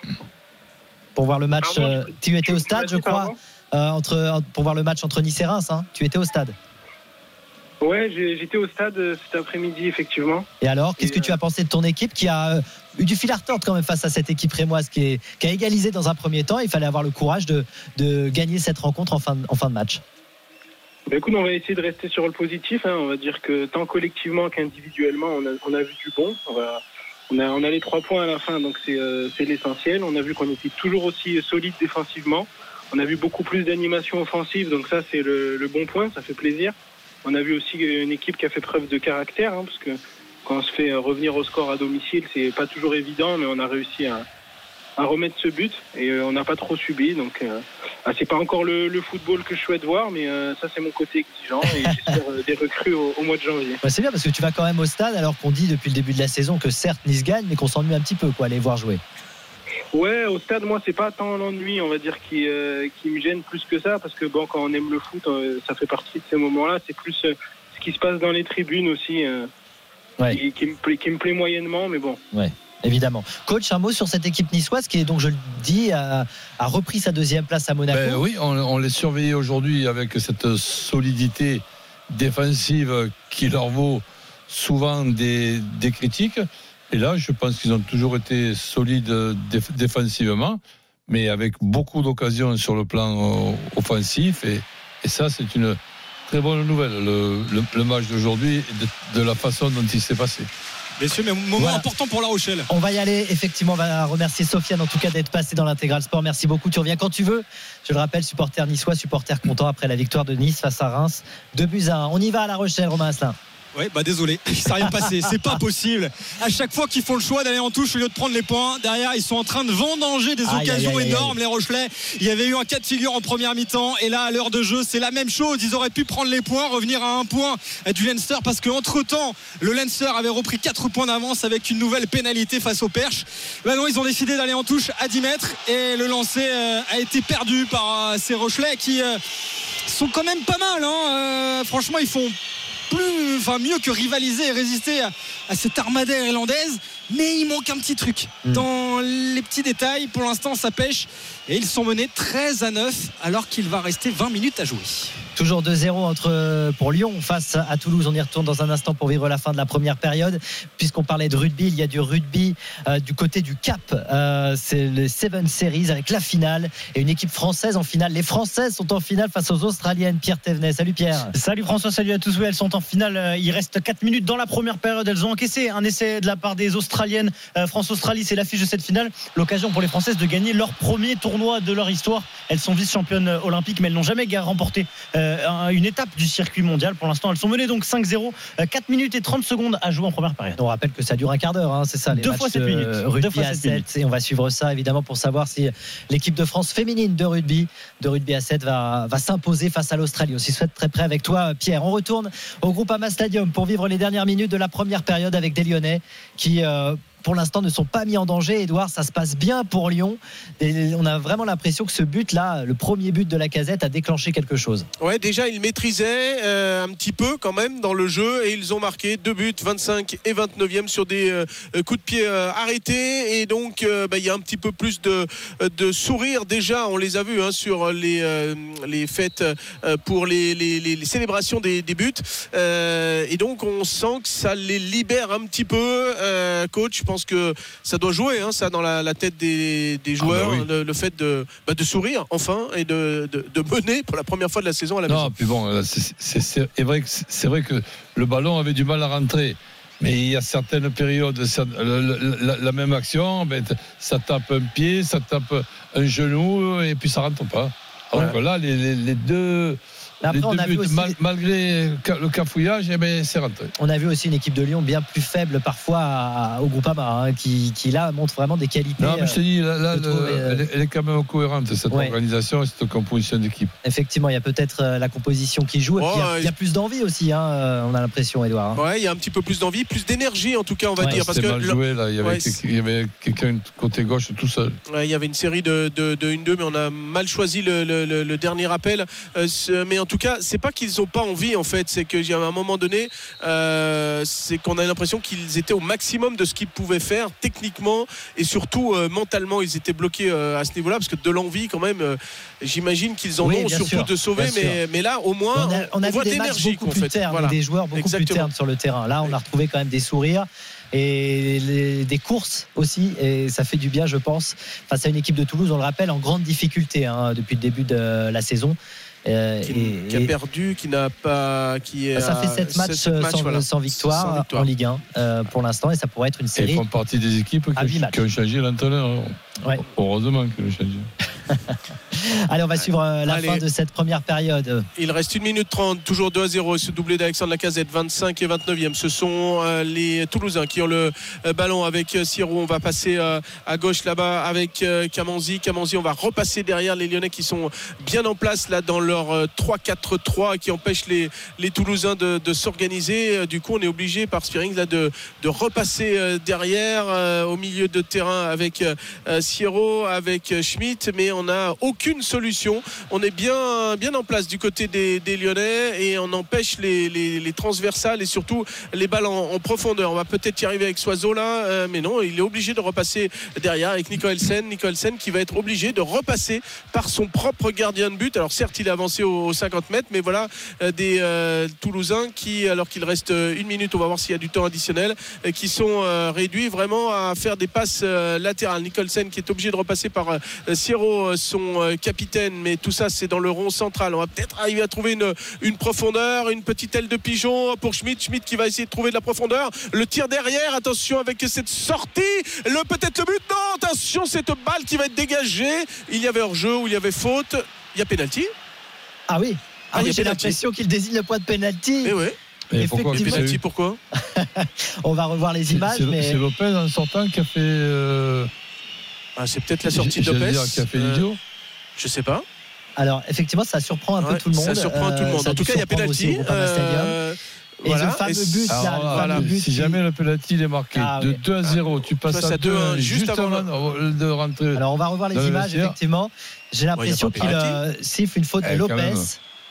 pour voir le match. Pardon, euh, tu étais au stade, je crois, euh, entre, pour voir le match entre Nice et Reims. Hein. Tu étais au stade. Ouais, j'ai- j'étais au stade euh, cet après-midi, effectivement. Et alors, qu'est-ce Et que tu as pensé de ton équipe qui a euh, eu du fil à retordre quand même face à cette équipe rémoise qui, est, qui a égalisé dans un premier temps? Il fallait avoir le courage de, de gagner cette rencontre en fin de, en fin de match. Bah, écoute, on va essayer de rester sur le positif. Hein. On va dire que tant collectivement qu'individuellement, on a, on a vu du bon. On, va, on, a, on a les trois points à la fin, donc c'est euh, c'est l'essentiel. On a vu qu'on était toujours aussi solide défensivement. On a vu beaucoup plus d'animation offensive, donc ça c'est le, le bon point, ça fait plaisir. On a vu aussi une équipe qui a fait preuve de caractère, hein, parce que quand on se fait revenir au score à domicile, c'est pas toujours évident, mais on a réussi à, à remettre ce but et euh, on n'a pas trop subi. Donc euh, ah, c'est pas encore le, le football que je souhaite voir, mais euh, ça c'est mon côté exigeant et j'espère euh, des recrues au, au mois de janvier. Ouais, c'est bien parce que tu vas quand même au stade alors qu'on dit depuis le début de la saison que certes Nice gagne, mais qu'on s'ennuie un petit peu quoi, aller voir jouer. Ouais, au stade, moi, c'est pas tant l'ennui, on va dire, qui, euh, qui me gêne plus que ça, parce que bon, quand on aime le foot, euh, ça fait partie de ces moments-là. C'est plus euh, ce qui se passe dans les tribunes aussi, euh, Ouais. qui, qui me plaît, qui me plaît moyennement, mais bon. Ouais, évidemment. Coach, un mot sur cette équipe niçoise qui est donc, je le dis, a, a repris sa deuxième place à Monaco. Ben oui, on, on les surveillait aujourd'hui avec cette solidité défensive qui leur vaut souvent des, des critiques. Et là, je pense qu'ils ont toujours été solides déf- défensivement, mais avec beaucoup d'occasions sur le plan euh, offensif. Et, et ça, c'est une très bonne nouvelle, le, le, le match d'aujourd'hui, de, de la façon dont il s'est passé. Messieurs, mais moment Voilà. important pour La Rochelle. On va y aller, effectivement, on va remercier Sofiane en tout cas d'être passé dans l'Intégral Sport. Merci beaucoup, tu reviens quand tu veux. Je le rappelle, supporter niçois, supporter content après la victoire de Nice face à Reims. Deux buts à un. On y va à La Rochelle, Romain Asselin. Ouais, bah désolé, il s'est rien passé, c'est pas possible. À chaque fois qu'ils font le choix d'aller en touche au lieu de prendre les points, derrière ils sont en train de vendanger des aïe, occasions aïe, aïe, énormes, aïe. les Rochelais. Il y avait eu un cas de figure en première mi-temps et là à l'heure de jeu c'est la même chose. Ils auraient pu prendre les points, revenir à un point du Leinster parce qu'entre temps le Leinster avait repris quatre points d'avance avec une nouvelle pénalité face aux Perches. Bah non, ils ont décidé d'aller en touche à dix mètres et le lancer euh, a été perdu par euh, ces Rochelais qui euh, sont quand même pas mal, hein. euh, franchement ils font plus, enfin mieux que rivaliser et résister à, à cette armada irlandaise, mais il manque un petit truc mmh. dans les petits détails. Pour l'instant ça pêche et ils sont menés treize à neuf alors qu'il va rester vingt minutes à jouer. Toujours deux zéro entre, pour Lyon face à Toulouse. On y retourne dans un instant pour vivre la fin de la première période. Puisqu'on parlait de rugby, il y a du rugby euh, du côté du Cap. Euh, c'est le Seven Series avec la finale et une équipe française en finale. Les Françaises sont en finale face aux Australiennes. Pierre Thévenet. Salut Pierre. Salut François, salut à tous. Oui, elles sont en finale. Il reste quatre minutes dans la première période. Elles ont encaissé un essai de la part des Australiennes. Euh, France-Australie, c'est l'affiche de cette finale. L'occasion pour les Françaises de gagner leur premier tournoi de leur histoire. Elles sont vice-championnes olympiques, mais elles n'ont jamais remporté euh, une étape du circuit mondial. Pour l'instant, elles sont menées donc cinq zéro, quatre minutes et trente secondes à jouer en première période. On rappelle que ça dure un quart d'heure, hein, c'est ça, les Deux matchs fois sept minutes. Rugby Deux fois à sept sept, minutes. et on va suivre ça évidemment pour savoir si l'équipe de France féminine de rugby de rugby à sept va, va s'imposer face à l'Australie. On s'y souhaite très près avec toi Pierre. On retourne au Groupama Stadium pour vivre les dernières minutes de la première période avec des Lyonnais qui euh, pour l'instant ne sont pas mis en danger. Edouard, ça se passe bien pour Lyon et on a vraiment l'impression que ce but là, le premier but de Lacazette, a déclenché quelque chose. Ouais, déjà ils maîtrisaient euh, un petit peu quand même dans le jeu et ils ont marqué deux buts, vingt-cinq et vingt-neuvième sur des euh, coups de pied euh, arrêtés et donc euh, bah, il y a un petit peu plus de, de sourire déjà, on les a vus hein, sur les, euh, les fêtes euh, pour les, les, les, les célébrations des, des buts euh, et donc on sent que ça les libère un petit peu. euh, coach, je pense que ça doit jouer hein, ça dans la, la tête des, des joueurs, ah bah oui. le, le fait de, bah, de sourire enfin et de, de, de mener pour la première fois de la saison à la non, maison. Puis bon, c'est, c'est, c'est, vrai que, c'est vrai que le ballon avait du mal à rentrer. Mais il y a certaines périodes, la, la, la même action, ben, ça tape un pied, ça tape un genou et puis ça rentre pas. Donc ouais. là, les, les, les deux. Après, les on deux a buts, vu aussi... mal, malgré le cafouillage, eh ben, c'est rentré. On a vu aussi une équipe de Lyon bien plus faible parfois à, au Groupama, hein, qui, qui là montre vraiment des qualités. Non, mais je te dis, là, là, le, trouver, euh... elle, est, elle est quand même cohérente, cette ouais. organisation et cette composition d'équipe. Effectivement, il y a peut-être euh, la composition qui joue. Oh, et puis, il, y a, il y a plus d'envie aussi, hein, euh, on a l'impression, Edouard. Hein. Ouais, il y a un petit peu plus d'envie, plus d'énergie en tout cas, on va ouais, dire. Parce que mal joué, là. Il y avait, ouais, il y avait quelqu'un côté gauche tout seul. Ouais, il y avait une série de, de, de un deux, mais on a mal choisi le, le, le, le dernier appel. Euh, mais en tout cas, c'est pas qu'ils n'ont pas envie en fait, c'est qu'à un moment donné euh, c'est qu'on a l'impression qu'ils étaient au maximum de ce qu'ils pouvaient faire techniquement et surtout euh, mentalement ils étaient bloqués euh, à ce niveau là parce que de l'envie quand même euh, j'imagine qu'ils en oui, ont surtout sûr, de sauver mais, mais là au moins on a, on a on voit vu des d'énergie matchs beaucoup plus ternes, voilà. Des joueurs beaucoup Exactement. plus ternes sur le terrain. Là on a retrouvé quand même des sourires et les, des courses aussi et ça fait du bien je pense face à une équipe de Toulouse, on le rappelle, en grande difficulté hein, depuis le début de la saison. Euh, qui, et, qui a perdu, qui n'a pas, qui est ça fait sept matchs, sept matchs sans, voilà. sans, victoire sans victoire en Ligue un euh, pour l'instant et ça pourrait être une série. Ils font partie des équipes qui, qui ont changé l'entraîneur. Ouais. Heureusement qu'ils ont changé. Allez, on va suivre la Allez. fin de cette première période. Il reste une minute trente, toujours deux à zéro. Ce doublé d'Alexandre Lacazette, vingt-cinq et vingt-neuvième. Ce sont euh, les Toulousains qui ont le euh, ballon avec euh, Siro. On va passer euh, à gauche là-bas avec euh, Kamanzi. Kamanzi, on va repasser derrière les Lyonnais qui sont bien en place là dans leur euh, trois quatre trois qui empêche les, les Toulousains de, de s'organiser. Euh, du coup, on est obligé par Spearing là de, de repasser euh, derrière euh, au milieu de terrain avec euh, Siro, avec euh, Schmitt, mais on n'a aucune solution. On est bien, bien en place du côté des, des Lyonnais et on empêche les, les, les transversales et surtout les balles en, en profondeur. On va peut-être y arriver avec Soiseau là, euh, mais non, il est obligé de repasser derrière avec Nicolsen. Nicolsen qui va être obligé de repasser par son propre gardien de but. Alors certes, il a avancé aux cinquante mètres, mais voilà euh, des euh, Toulousains qui, alors qu'il reste une minute, on va voir s'il y a du temps additionnel, euh, qui sont euh, réduits vraiment à faire des passes euh, latérales. Nicolsen qui est obligé de repasser par euh, Siro, son euh, capitaine, mais tout ça c'est dans le rond central. On va peut-être arriver à trouver une, une profondeur, une petite aile de pigeon pour Schmitt. Schmitt qui va essayer de trouver de la profondeur. Le tir derrière, attention avec cette sortie, le peut-être le but, non, attention cette balle qui va être dégagée. Il y avait hors-jeu ou il y avait faute. Il y a pénalty. Ah oui, ah, ah, oui j'ai l'impression qu'il désigne le point de pénalty. Mais ouais. Mais pourquoi Les pénaltys, pourquoi On va revoir les images. C'est, mais... c'est Lopez en sortant qui a fait. Euh... Ah, c'est peut-être la sortie J- de Lopez dire, qui a fait l'idiot. Euh, je sais pas. Alors, effectivement, ça surprend un Ouais, peu tout le monde. Ça surprend tout le monde. Euh, En tout cas, il y a pénalty. Euh, et voilà. le fameux Et but, Alors, là, le voilà, fameux but si qui- jamais le penalty il est marqué Ah, de oui. deux à zéro, tu passes passe à à deux un deux juste juste avant avant de rentrer. Alors, on va revoir les Dans le images, vestiaire. effectivement. J'ai l'impression Ouais, y a pas qu'il penalty. euh, siffle une faute de Eh, quand Lopez. même.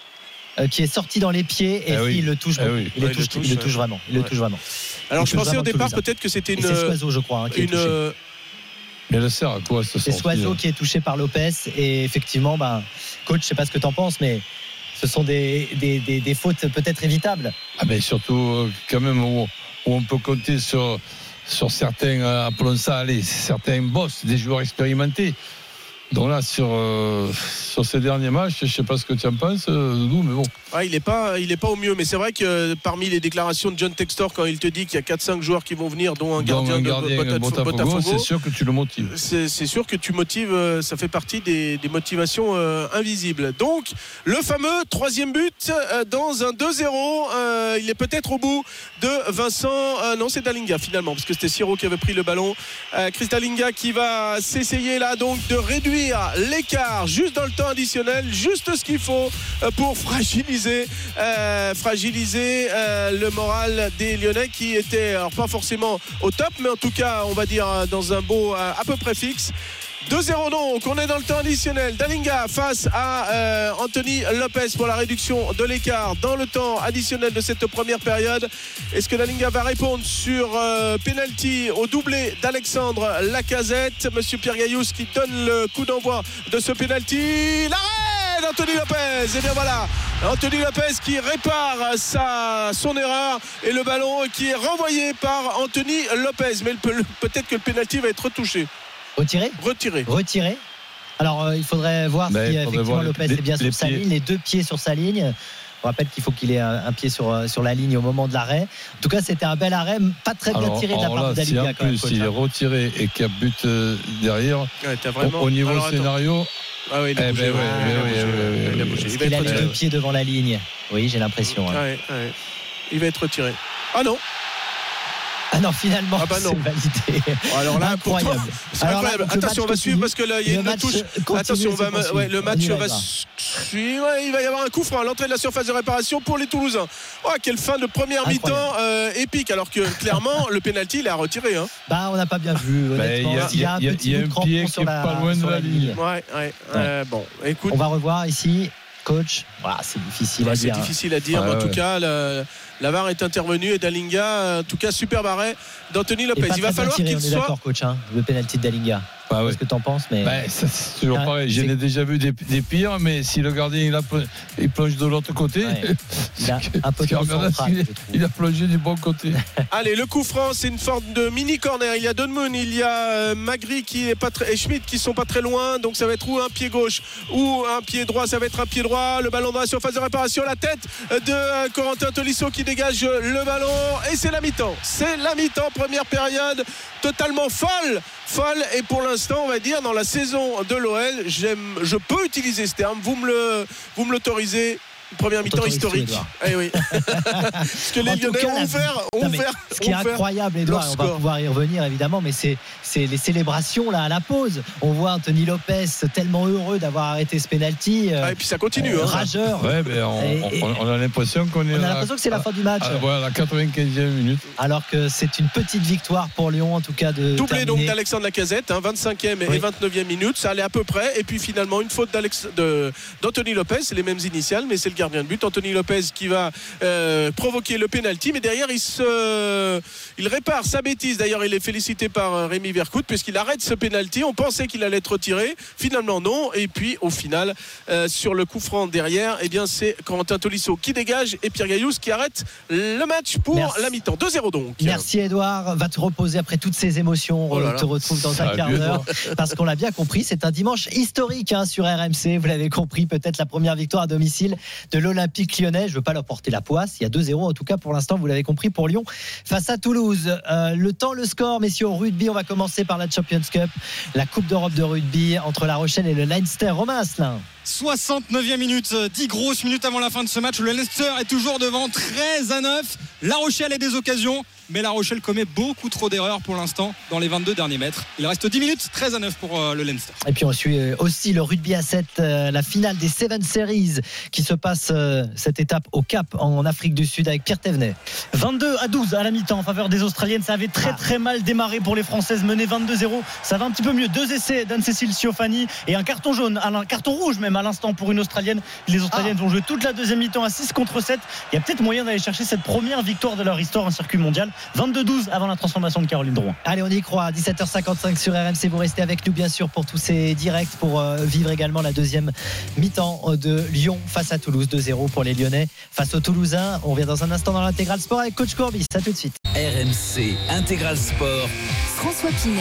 euh, Qui est sorti dans les pieds et Eh oui. il le touche, Eh beaucoup. oui. il, le Ouais, il touche, le touche, il le ouais. touche vraiment. Il le Ouais. touche vraiment. Alors, Il je touche pensais au vraiment départ Toulousain. peut-être que c'était Et une. c'est Soiseau, je crois, hein, qui est une touché. euh, Mais elle sert à quoi ce C'est Soiseau qui est touché par Lopez et effectivement, ben, coach, je sais pas ce que tu en penses, mais ce sont des, des, des, des fautes peut-être évitables. Ah mais surtout euh, quand même où, où on peut compter sur sur certains, euh, appelons ça, allez, certains boss, des joueurs expérimentés. Donc là, sur, euh, sur ces derniers matchs, je ne sais pas ce que tu en penses, euh, Doudou, mais bon. Ah, il n'est pas, il est pas au mieux, mais c'est vrai que parmi les déclarations de John Textor, quand il te dit qu'il y a quatre cinq joueurs qui vont venir, dont un Donc, gardien, un de gardien Botaf- Botafogo, Botafogo, c'est sûr que tu le motives. c'est, c'est sûr que tu motives, euh, ça fait partie des, des motivations euh, invisibles. Donc, le fameux troisième but euh, dans un deux zéro, euh, il est peut-être au bout de Vincent, euh, non c'est Dalinga finalement, parce que c'était Siro qui avait pris le ballon. Euh, Chris Dalinga qui va s'essayer là donc de réduire l'écart juste dans le temps additionnel, juste ce qu'il faut euh, pour fragiliser, euh, fragiliser euh, le moral des Lyonnais qui étaient alors pas forcément au top, mais en tout cas on va dire dans un beau euh, à peu près fixe. deux zéro donc, on est dans le temps additionnel. Dalinga face à euh, Anthony Lopez pour la réduction de l'écart dans le temps additionnel de cette première période. Est-ce que Dalinga va répondre sur euh, penalty au doublé d'Alexandre Lacazette? Monsieur Pierre Gaillous qui donne le coup d'envoi de ce penalty. L'arrêt d'Anthony Lopez. Et bien voilà, Anthony Lopez qui répare sa, son erreur et le ballon qui est renvoyé par Anthony Lopez. Mais le, peut-être que le penalty va être retouché. Retiré Retiré. Retiré. Alors, euh, il faudrait voir Mais si il faudrait effectivement voir les- Lopez les- est bien les sur sa pieds. ligne, les deux pieds sur sa ligne. On rappelle qu'il faut qu'il ait un, un pied sur, euh, sur la ligne au moment de l'arrêt. En tout cas, c'était un bel arrêt, pas très bien Alors, tiré de la alors part là, de si Dalinga en quand même. plus coach, il est hein. retiré et qu'il y a but euh, derrière, Ouais, t'as au, vraiment... au niveau Alors, attends. scénario, Ah oui, il a Eh bougé, ben ouais, ouais, il a ouais, bougé, ouais, ouais, il a ouais, bougé. ouais. Il va Il a être les deux retiré. pieds devant la ligne. Oui, j'ai l'impression. hein. Ouais, ouais. Il va être retiré. Ah non. Ah non, finalement, Ah bah non. c'est validé. Alors là, Incroyable. pourtant, c'est Alors là, incroyable. donc, le Attention, on match va suivre continue. parce que là, il y a Le une match touche. continue, Attention, on va, se poursuit. ouais, le On match y va, va Edouard. suivre. Il va y avoir un coup franc à l'entrée de la surface de réparation pour les Toulousains. Oh, quelle fin de première Incroyable. mi-temps euh, épique. Alors que clairement, le penalty, il a retiré. Hein. Bah, on n'a pas bien vu, Ben, honnêtement. il y a- S'il y a un il y a- petit il y a bout de un crampon pied sur qui est la, pas loin de sur la ligne. Ouais, ouais. Euh, bon, écoute. On va revoir ici, coach. Voilà, c'est difficile Ouais, à c'est dire. hein. difficile à dire, Ouais, mais en tout ouais. cas, le- la V A R est intervenue et Dalinga, en tout cas, super arrêt d'Anthony Et Lopez. pas Il va très bien falloir tiré, qu'il on est soit. d'accord, coach, hein, le penalty de Dalinga. bah Je sais ouais. pas ce que t'en penses, mais. Ben, ça, c'est toujours Ah, pareil. J'en c'est- ai déjà vu des, des pires, mais si le gardien il, a, plong- il plonge de l'autre côté, Ouais. Il a un peu ce qui trop regarde, central, il, je trouve. il a plongé du bon côté. Allez, le coup franc, c'est une forme de mini corner. Il y a Dunmoon, il y a euh, Magri qui est pas très, et Schmidt qui sont pas très loin. Donc ça va être ou un pied gauche ou un pied droit. Ça va être un pied droit. Le ballon dans la surface de réparation. La tête de euh, Corentin Tolisso qui dégage le ballon. Et c'est la mi-temps. C'est la mi-temps. Première période totalement folle. Folle. Et pour l'instant, on va dire, dans la saison de l'O L, j'aime, je peux utiliser ce terme. Vous me le, vous me l'autorisez. Première mi-temps t'autorise tout, historique. Edouard. Eh oui. Parce que les En tout Lyonnais cas, ont la- ouvert, ont Non, mais ouvert, ce qui est ont ouvert incroyable, Edouard, leur on va score. pouvoir y revenir évidemment, mais c'est, c'est les célébrations là à la pause. On voit Anthony Lopez tellement heureux d'avoir arrêté ce penalty. euh, Ah, et puis ça continue. euh, hein. rageur. Ouais, ben, on, Et- et- on- on a l'impression qu'on est On a là- l'impression que c'est la fin du match, à, voilà, la quatre-vingt-quinzième minute. alors que c'est une petite victoire pour Lyon en tout cas de Doublé donc terminer. d'Alexandre Lacazette, hein, vingt-cinquième Oui. et vingt-neuvième minute, ça allait à peu près. Et puis finalement une faute d'Alex, de, d'Anthony Lopez, c'est les mêmes initiales, mais c'est le gardien de but, Anthony Lopez, qui va euh, provoquer le pénalty. Mais derrière, il se, il répare sa bêtise. D'ailleurs, il est félicité par euh, Rémi Vercoute puisqu'il arrête ce pénalty. On pensait qu'il allait être retiré, finalement non. Et puis au final, euh, sur le coup franc derrière, eh bien c'est Corentin Tolisso qui dégage et Pierre Gaillous qui arrête le match pour Merci. la mi-temps. deux zéro donc. Merci Edouard, va te reposer après toutes ces émotions. Oh là On là. te retrouve dans un Salut, quart d'heure parce qu'on l'a bien compris, c'est un dimanche historique hein, sur R M C. Vous l'avez compris, peut-être la première victoire à domicile de l'Olympique lyonnais. Je ne veux pas leur porter la poisse. Il y a deux zéro en tout cas pour l'instant, vous l'avez compris, pour Lyon face à Toulouse. Euh, le temps, le score, messieurs, au rugby, on va commencer par la Champions Cup, la Coupe d'Europe de rugby entre La Rochelle et le Leinster. Romain Asselin. soixante-neuvième minute, dix grosses minutes avant la fin de ce match. Le Leinster est toujours devant, treize à neuf. La Rochelle a des occasions, mais La Rochelle commet beaucoup trop d'erreurs pour l'instant dans les vingt-deux derniers mètres. Il reste dix minutes, treize à neuf pour euh, le Leinster. Et puis on suit aussi le rugby à sept, euh, la finale des Seven Series qui se passe euh, cette étape au Cap en Afrique du Sud avec Pierre Thévenet. vingt-deux à douze à la mi-temps en faveur des Australiennes. Ça avait très très mal démarré pour les Françaises, menées vingt-deux zéro. Ça va un petit peu mieux. Deux essais d'Anne-Cécile Siofani et un carton jaune, un carton rouge même à l'instant pour une Australienne. Les Australiennes ah. vont jouer toute la deuxième mi-temps à six contre sept. Il y a peut-être moyen d'aller chercher cette première victoire de leur histoire en circuit mondial. vingt-deux douze avant la transformation de Caroline Drouin. Allez, on y croit. dix-sept heures cinquante-cinq sur R M C. Vous restez avec nous bien sûr pour tous ces directs, pour euh, vivre également la deuxième mi-temps de Lyon face à Toulouse. deux zéro pour les Lyonnais face aux Toulousains. On revient dans un instant dans l'Intégral Sport avec Coach Courbis. À tout de suite. R M C Intégral Sport. François Pinet.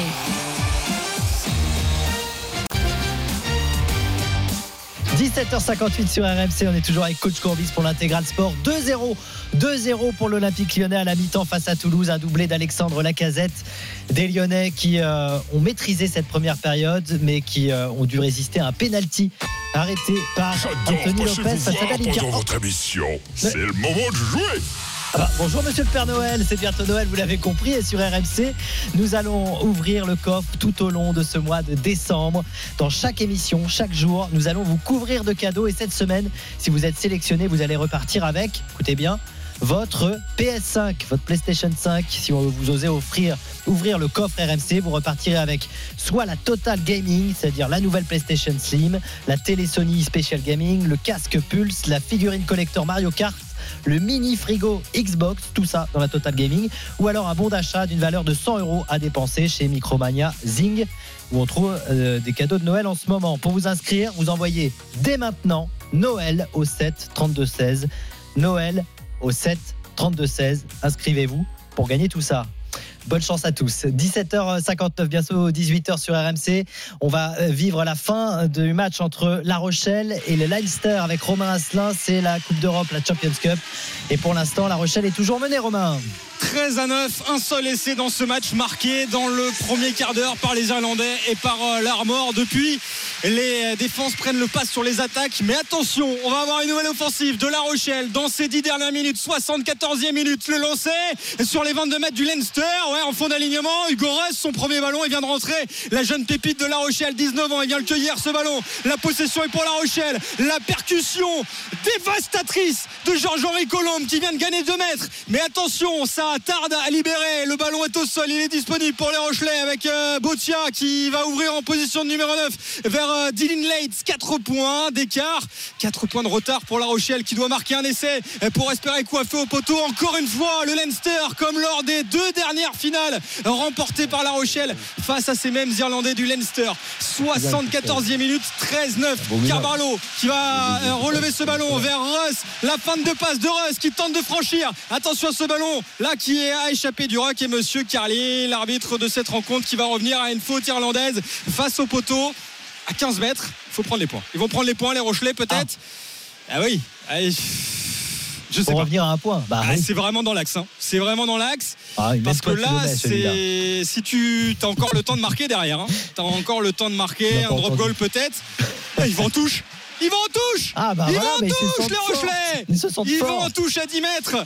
dix-sept heures cinquante-huit sur R M C, on est toujours avec Coach Courbis pour l'Intégral Sport. deux zéro deux zéro pour l'Olympique lyonnais à la mi-temps face à Toulouse. Un doublé d'Alexandre Lacazette. Des Lyonnais qui euh, ont maîtrisé cette première période, mais qui euh, ont dû résister à un pénalty arrêté par Anthony Lopez. Ça s'appelle pendant votre émission. C'est le moment de jouer. Ah bah, bonjour monsieur le Père Noël, c'est bientôt Noël, vous l'avez compris, et sur R M C, nous allons ouvrir le coffre tout au long de ce mois de décembre. Dans chaque émission, chaque jour, nous allons vous couvrir de cadeaux, et cette semaine, si vous êtes sélectionné, vous allez repartir avec, écoutez bien, votre P S cinq, votre PlayStation cinq. Si vous osez offrir, ouvrir le coffre R M C, vous repartirez avec soit la Total Gaming, c'est-à-dire la nouvelle PlayStation Slim, la télé Sony Special Gaming, le casque Pulse, la figurine collector Mario Kart, le mini frigo Xbox, tout ça dans la Total Gaming, ou alors un bon d'achat d'une valeur de cent euros à dépenser chez Micromania Zing, où on trouve euh, des cadeaux de Noël en ce moment. Pour vous inscrire, vous envoyez dès maintenant Noël au sept trente-deux seize. Noël au sept trente-deux seize. Inscrivez-vous pour gagner tout ça. Bonne chance à tous. dix-sept heures cinquante-neuf, bientôt dix-huit heures sur R M C. On va vivre la fin du match entre La Rochelle et le Leinster avec Romain Asselin. C'est la Coupe d'Europe, la Champions Cup. Et pour l'instant, La Rochelle est toujours menée, Romain. treize à neuf, un seul essai dans ce match marqué dans le premier quart d'heure par les Irlandais et par l'Armor. Depuis, les défenses prennent le pas sur les attaques, mais attention, on va avoir une nouvelle offensive de La Rochelle dans ces dix dernières minutes. soixante-quatorzième minute, le lancer sur les vingt-deux mètres du Leinster, ouais, en fond d'alignement. Hugo Ress, son premier ballon, il vient de rentrer, la jeune pépite de La Rochelle, dix-neuf ans, il vient le cueillir ce ballon. La possession est pour La Rochelle, la percussion dévastatrice de Georges-Henri Colombe qui vient de gagner deux mètres, mais attention, ça tarde à libérer, le ballon est au sol, il est disponible pour les Rochelais avec euh, Botia qui va ouvrir en position de numéro neuf vers euh, Dylan Leitz. Quatre points d'écart, quatre points de retard pour La Rochelle qui doit marquer un essai pour espérer coiffer au poteau encore une fois le Leinster, comme lors des deux dernières finales remportées par La Rochelle face à ces mêmes Irlandais du Leinster. soixante-quatorzième minute, treize neuf. Carvalho qui va euh, relever ce ballon vers Russ, la fin de passe de Russ qui tente de franchir, attention à ce ballon là qui a échappé du rock, et monsieur Carly, l'arbitre de cette rencontre, qui va revenir à une faute irlandaise face au poteau à quinze mètres. Il faut prendre les points, ils vont prendre les points les Rochelais peut-être. Ah, ah oui, allez. Je sais pour pas. revenir à un point. Bah, ah, oui. C'est vraiment dans l'axe. Hein. C'est vraiment dans l'axe. Ah, parce que là, c'est... si tu as encore le temps de marquer derrière, hein. Tu as encore le temps de marquer un drop goal peut-être. Ils vont en touche. Ils vont en touche. Ah, bah, ils voilà, vont en touche, les Rochelais. Ils, se ils vont en touche à dix mètres.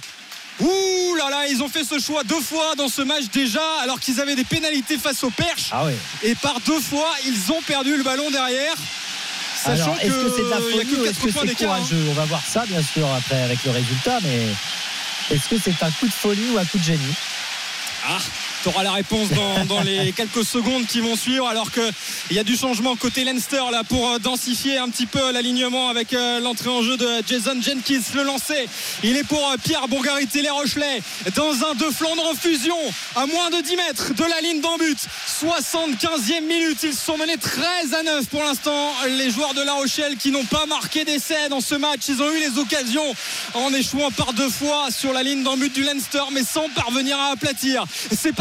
Ouh là là, ils ont fait ce choix deux fois dans ce match déjà, alors qu'ils avaient des pénalités face aux Perches. Ah oui. Et par deux fois, ils ont perdu le ballon derrière. Sachant alors, est-ce que, que c'est de la folie ou est-ce que c'est courageux? On va voir ça bien sûr après avec le résultat, mais est-ce que c'est un coup de folie ou un coup de génie? Ah, tu auras la réponse dans, dans les quelques secondes qui vont suivre, alors qu'il y a du changement côté Leinster là pour densifier un petit peu l'alignement avec euh, l'entrée en jeu de Jason Jenkins. Le lancer, il est pour euh, Pierre Bourgarit et les Rochelais dans un deux Flandre en fusion à moins de dix mètres de la ligne d'en but. soixante-quinzième minute, ils sont menés treize à neuf pour l'instant, les joueurs de La Rochelle qui n'ont pas marqué d'essai dans ce match. Ils ont eu les occasions en échouant par deux fois sur la ligne d'en but du Leinster, mais sans parvenir à aplatir. C'est parti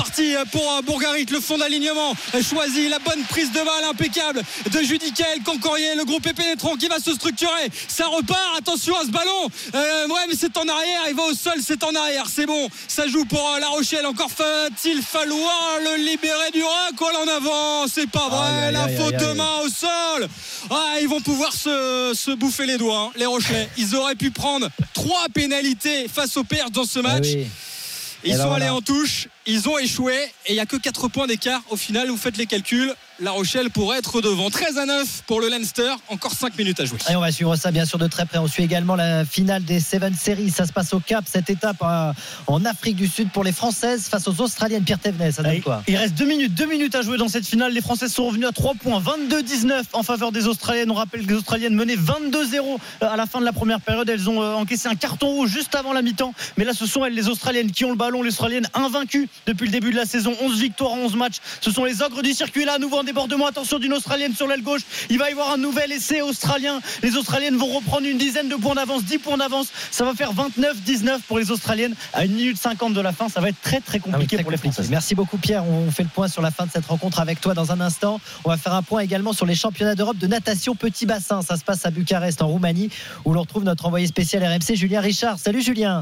parti pour Bourgarit, le fond d'alignement choisi, la bonne prise de balle impeccable de Judicaël Cancorier, le groupe est pénétrant qui va se structurer, ça repart, attention à ce ballon, euh, ouais mais c'est en arrière, il va au sol, c'est en arrière, c'est bon, ça joue pour La Rochelle, encore va-t-il falloir le libérer du rack, en avant, c'est pas vrai, aïe, la aïe, faute aïe, aïe, de main au sol, ah, ils vont pouvoir se, se bouffer les doigts, hein, les Rochelais, ils auraient pu prendre trois pénalités face aux Perches dans ce match. Oui. Ils sont allés voilà. en touche, ils ont échoué et il n'y a que quatre points d'écart au final, vous faites les calculs. La Rochelle pourrait être devant. treize à neuf pour le Leinster, encore cinq minutes à jouer. Et on va suivre ça bien sûr de très près. On suit également la finale des Seven Series. Ça se passe au Cap, cette étape en Afrique du Sud pour les Françaises face aux Australiennes. Pierre Thévenet, ça donne quoi ? Il reste deux minutes, deux minutes à jouer dans cette finale. Les Françaises sont revenues à trois points, vingt-deux dix-neuf en faveur des Australiennes. On rappelle que les Australiennes menaient vingt-deux zéro à la fin de la première période. Elles ont encaissé un carton rouge juste avant la mi-temps. Mais là, ce sont elles, les Australiennes, qui ont le ballon. Les Australiennes invaincues depuis le début de la saison. onze victoires en onze matchs. Ce sont les ogres du circuit. Là, à nouveau en débordement. Attention d'une Australienne sur l'aile gauche. Il va y avoir un nouvel essai australien. Les Australiennes vont reprendre une dizaine de points d'avance, dix points d'avance. Ça va faire vingt-neuf dix-neuf pour les Australiennes à une minute cinquante de la fin. Ça va être très très compliqué ah oui, très pour compliqué. les Françaises. Merci beaucoup Pierre. On fait le point sur la fin de cette rencontre avec toi dans un instant. On va faire un point également sur les championnats d'Europe de natation petit bassin. Ça se passe à Bucarest en Roumanie où l'on retrouve notre envoyé spécial R M C Julien Richard. Salut Julien.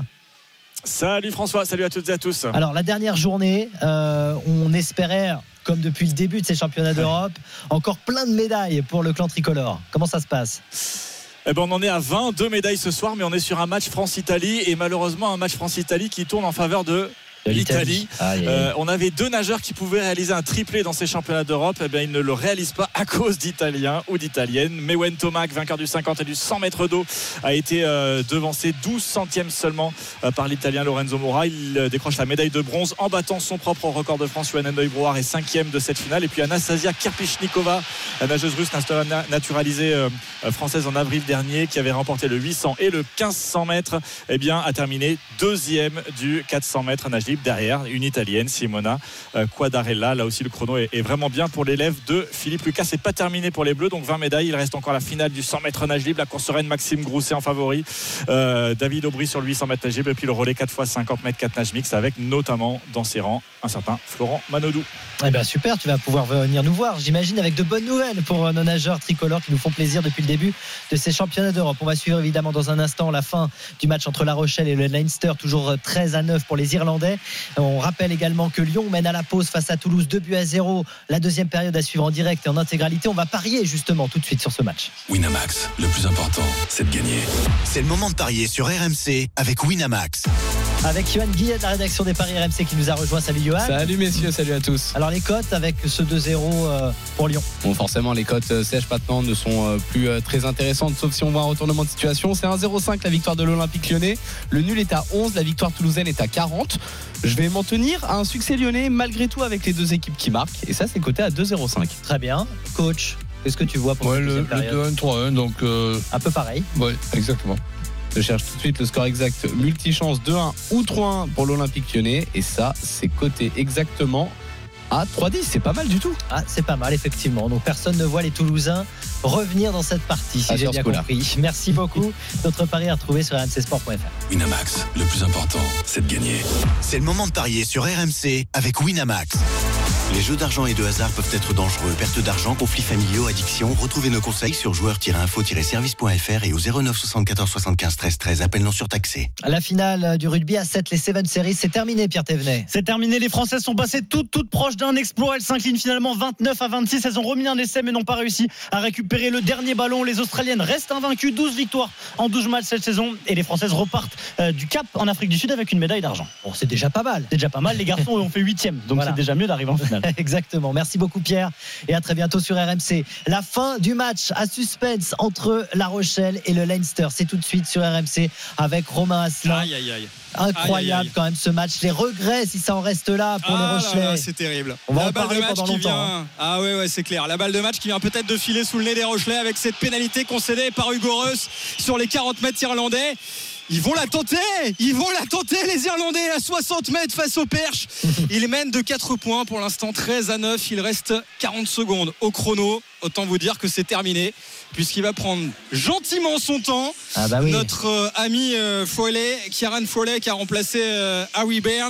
Salut François, salut à toutes et à tous. Alors la dernière journée, euh, on espérait, comme depuis le début de ces championnats d'Europe, encore plein de médailles pour le clan tricolore. Comment ça se passe ? Eh ben on en est à vingt-deux médailles ce soir, mais on est sur un match France-Italie et malheureusement un match France-Italie qui tourne en faveur de l'Italie. Ah, yeah, yeah. Euh, on avait deux nageurs qui pouvaient réaliser un triplé dans ces championnats d'Europe. Eh bien, ils ne le réalisent pas à cause d'Italiens ou d'Italiennes. Mewen Tomac, vainqueur du cinquante et du cent mètres d'eau, a été euh, devancé douze centièmes seulement euh, par l'Italien Lorenzo Mora. Il euh, décroche la médaille de bronze en battant son propre record de France. Johanna Neubauer est cinquième de cette finale. Et puis Anastasia Kirpichnikova, la nageuse russe naturalisée euh, française en avril dernier, qui avait remporté le huit cents et le quinze cents mètres, eh bien, a terminé deuxième du quatre cents mètres nage libre. Derrière, une Italienne, Simona Quadarella. Là aussi, le chrono est, est vraiment bien pour l'élève de Philippe Lucas. C'est pas terminé pour les Bleus, donc vingt médailles. Il reste encore la finale du cent mètres nage libre. La course sereine, Maxime Grousset en favori. Euh, David Aubry sur le huit cents mètres nage libre. Et puis le relais quatre fois cinquante mètres quatre nage mixte avec notamment dans ses rangs un certain Florent Manodou. Eh bien, super, tu vas pouvoir venir nous voir, j'imagine, avec de bonnes nouvelles pour nos nageurs tricolores qui nous font plaisir depuis le début de ces championnats d'Europe. On va suivre évidemment dans un instant la fin du match entre La Rochelle et le Leinster, toujours treize à neuf pour les Irlandais. On rappelle également que Lyon mène à la pause face à Toulouse, deux buts à zéro. La deuxième période à suivre en direct et en intégralité. On va parier justement tout de suite sur ce match. Winamax, le plus important, c'est de gagner. C'est le moment de parier sur R M C avec Winamax. Avec Johan Guillet de la rédaction des Paris R M C qui nous a rejoint. Salut Johan. Salut messieurs, salut à tous. Alors les cotes avec ce deux zéro pour Lyon. Bon, forcément les cotes sèches maintenant ne sont plus très intéressantes, sauf si on voit un retournement de situation. C'est un zéro cinq la victoire de l'Olympique Lyonnais. Le nul est à onze, la victoire toulousaine est à quarante. Je vais m'en tenir à un succès lyonnais malgré tout avec les deux équipes qui marquent. Et ça c'est coté à deux zéro cinq. Très bien. Coach, qu'est-ce que tu vois pour ouais, cette le, période ? le deux un trois un, donc euh... un peu pareil. Oui, exactement. Je cherche tout de suite le score exact. Multichance deux un ou trois un pour l'Olympique Lyonnais. Et ça, c'est coté exactement à trois dix. C'est pas mal du tout. Ah, c'est pas mal, effectivement. Donc personne ne voit les Toulousains revenir dans cette partie, si ah, j'ai bien compris. Merci beaucoup. Notre pari à retrouver sur r m c sport point f r. Winamax, le plus important, c'est de gagner. C'est le moment de parier sur R M C avec Winamax. Les jeux d'argent et de hasard peuvent être dangereux. Perte d'argent, conflits familiaux, addiction. Retrouvez nos conseils sur joueurs tiret info tiret service point f r et au zéro neuf soixante-quatorze soixante-quinze treize treize. Appel non surtaxé. La finale du rugby à sept, les Seven Series, c'est terminé, Pierre Thévenet. C'est terminé. Les Françaises sont passées toutes, toutes proches d'un exploit. Elles s'inclinent finalement vingt-neuf à vingt-six. Elles ont remis un essai mais n'ont pas réussi à récupérer le dernier ballon. Les Australiennes restent invaincues. douze victoires en douze matchs cette saison. Et les Françaises repartent euh, du Cap en Afrique du Sud avec une médaille d'argent. Bon, c'est déjà pas mal. C'est déjà pas mal. Les garçons ont fait huitième. Donc voilà. C'est déjà mieux d'arriver en finale. Exactement. Merci beaucoup Pierre et à très bientôt sur R M C. La fin du match à suspense entre La Rochelle et le Leinster, c'est tout de suite sur R M C avec Romain Asselin. Aïe aïe aïe. Incroyable aïe, aïe, aïe. quand même ce match. Les regrets si ça en reste là pour ah les Rochelais. Là là, c'est terrible. On va la en balle parler de match pendant qui longtemps. vient. Hein. Ah ouais ouais c'est clair. La balle de match qui vient peut-être de filer sous le nez des Rochelais avec cette pénalité concédée par Hugo Reus sur les quarante mètres irlandais. Ils vont la tenter, ils vont la tenter les Irlandais à soixante mètres face aux Perches. Ils mènent de quatre points pour l'instant, treize à neuf. Il reste quarante secondes au chrono. Autant vous dire que c'est terminé puisqu'il va prendre gentiment son temps. Ah bah oui. Notre euh, ami euh, Foley, Kieran Foley qui a remplacé euh, Harry Byrne.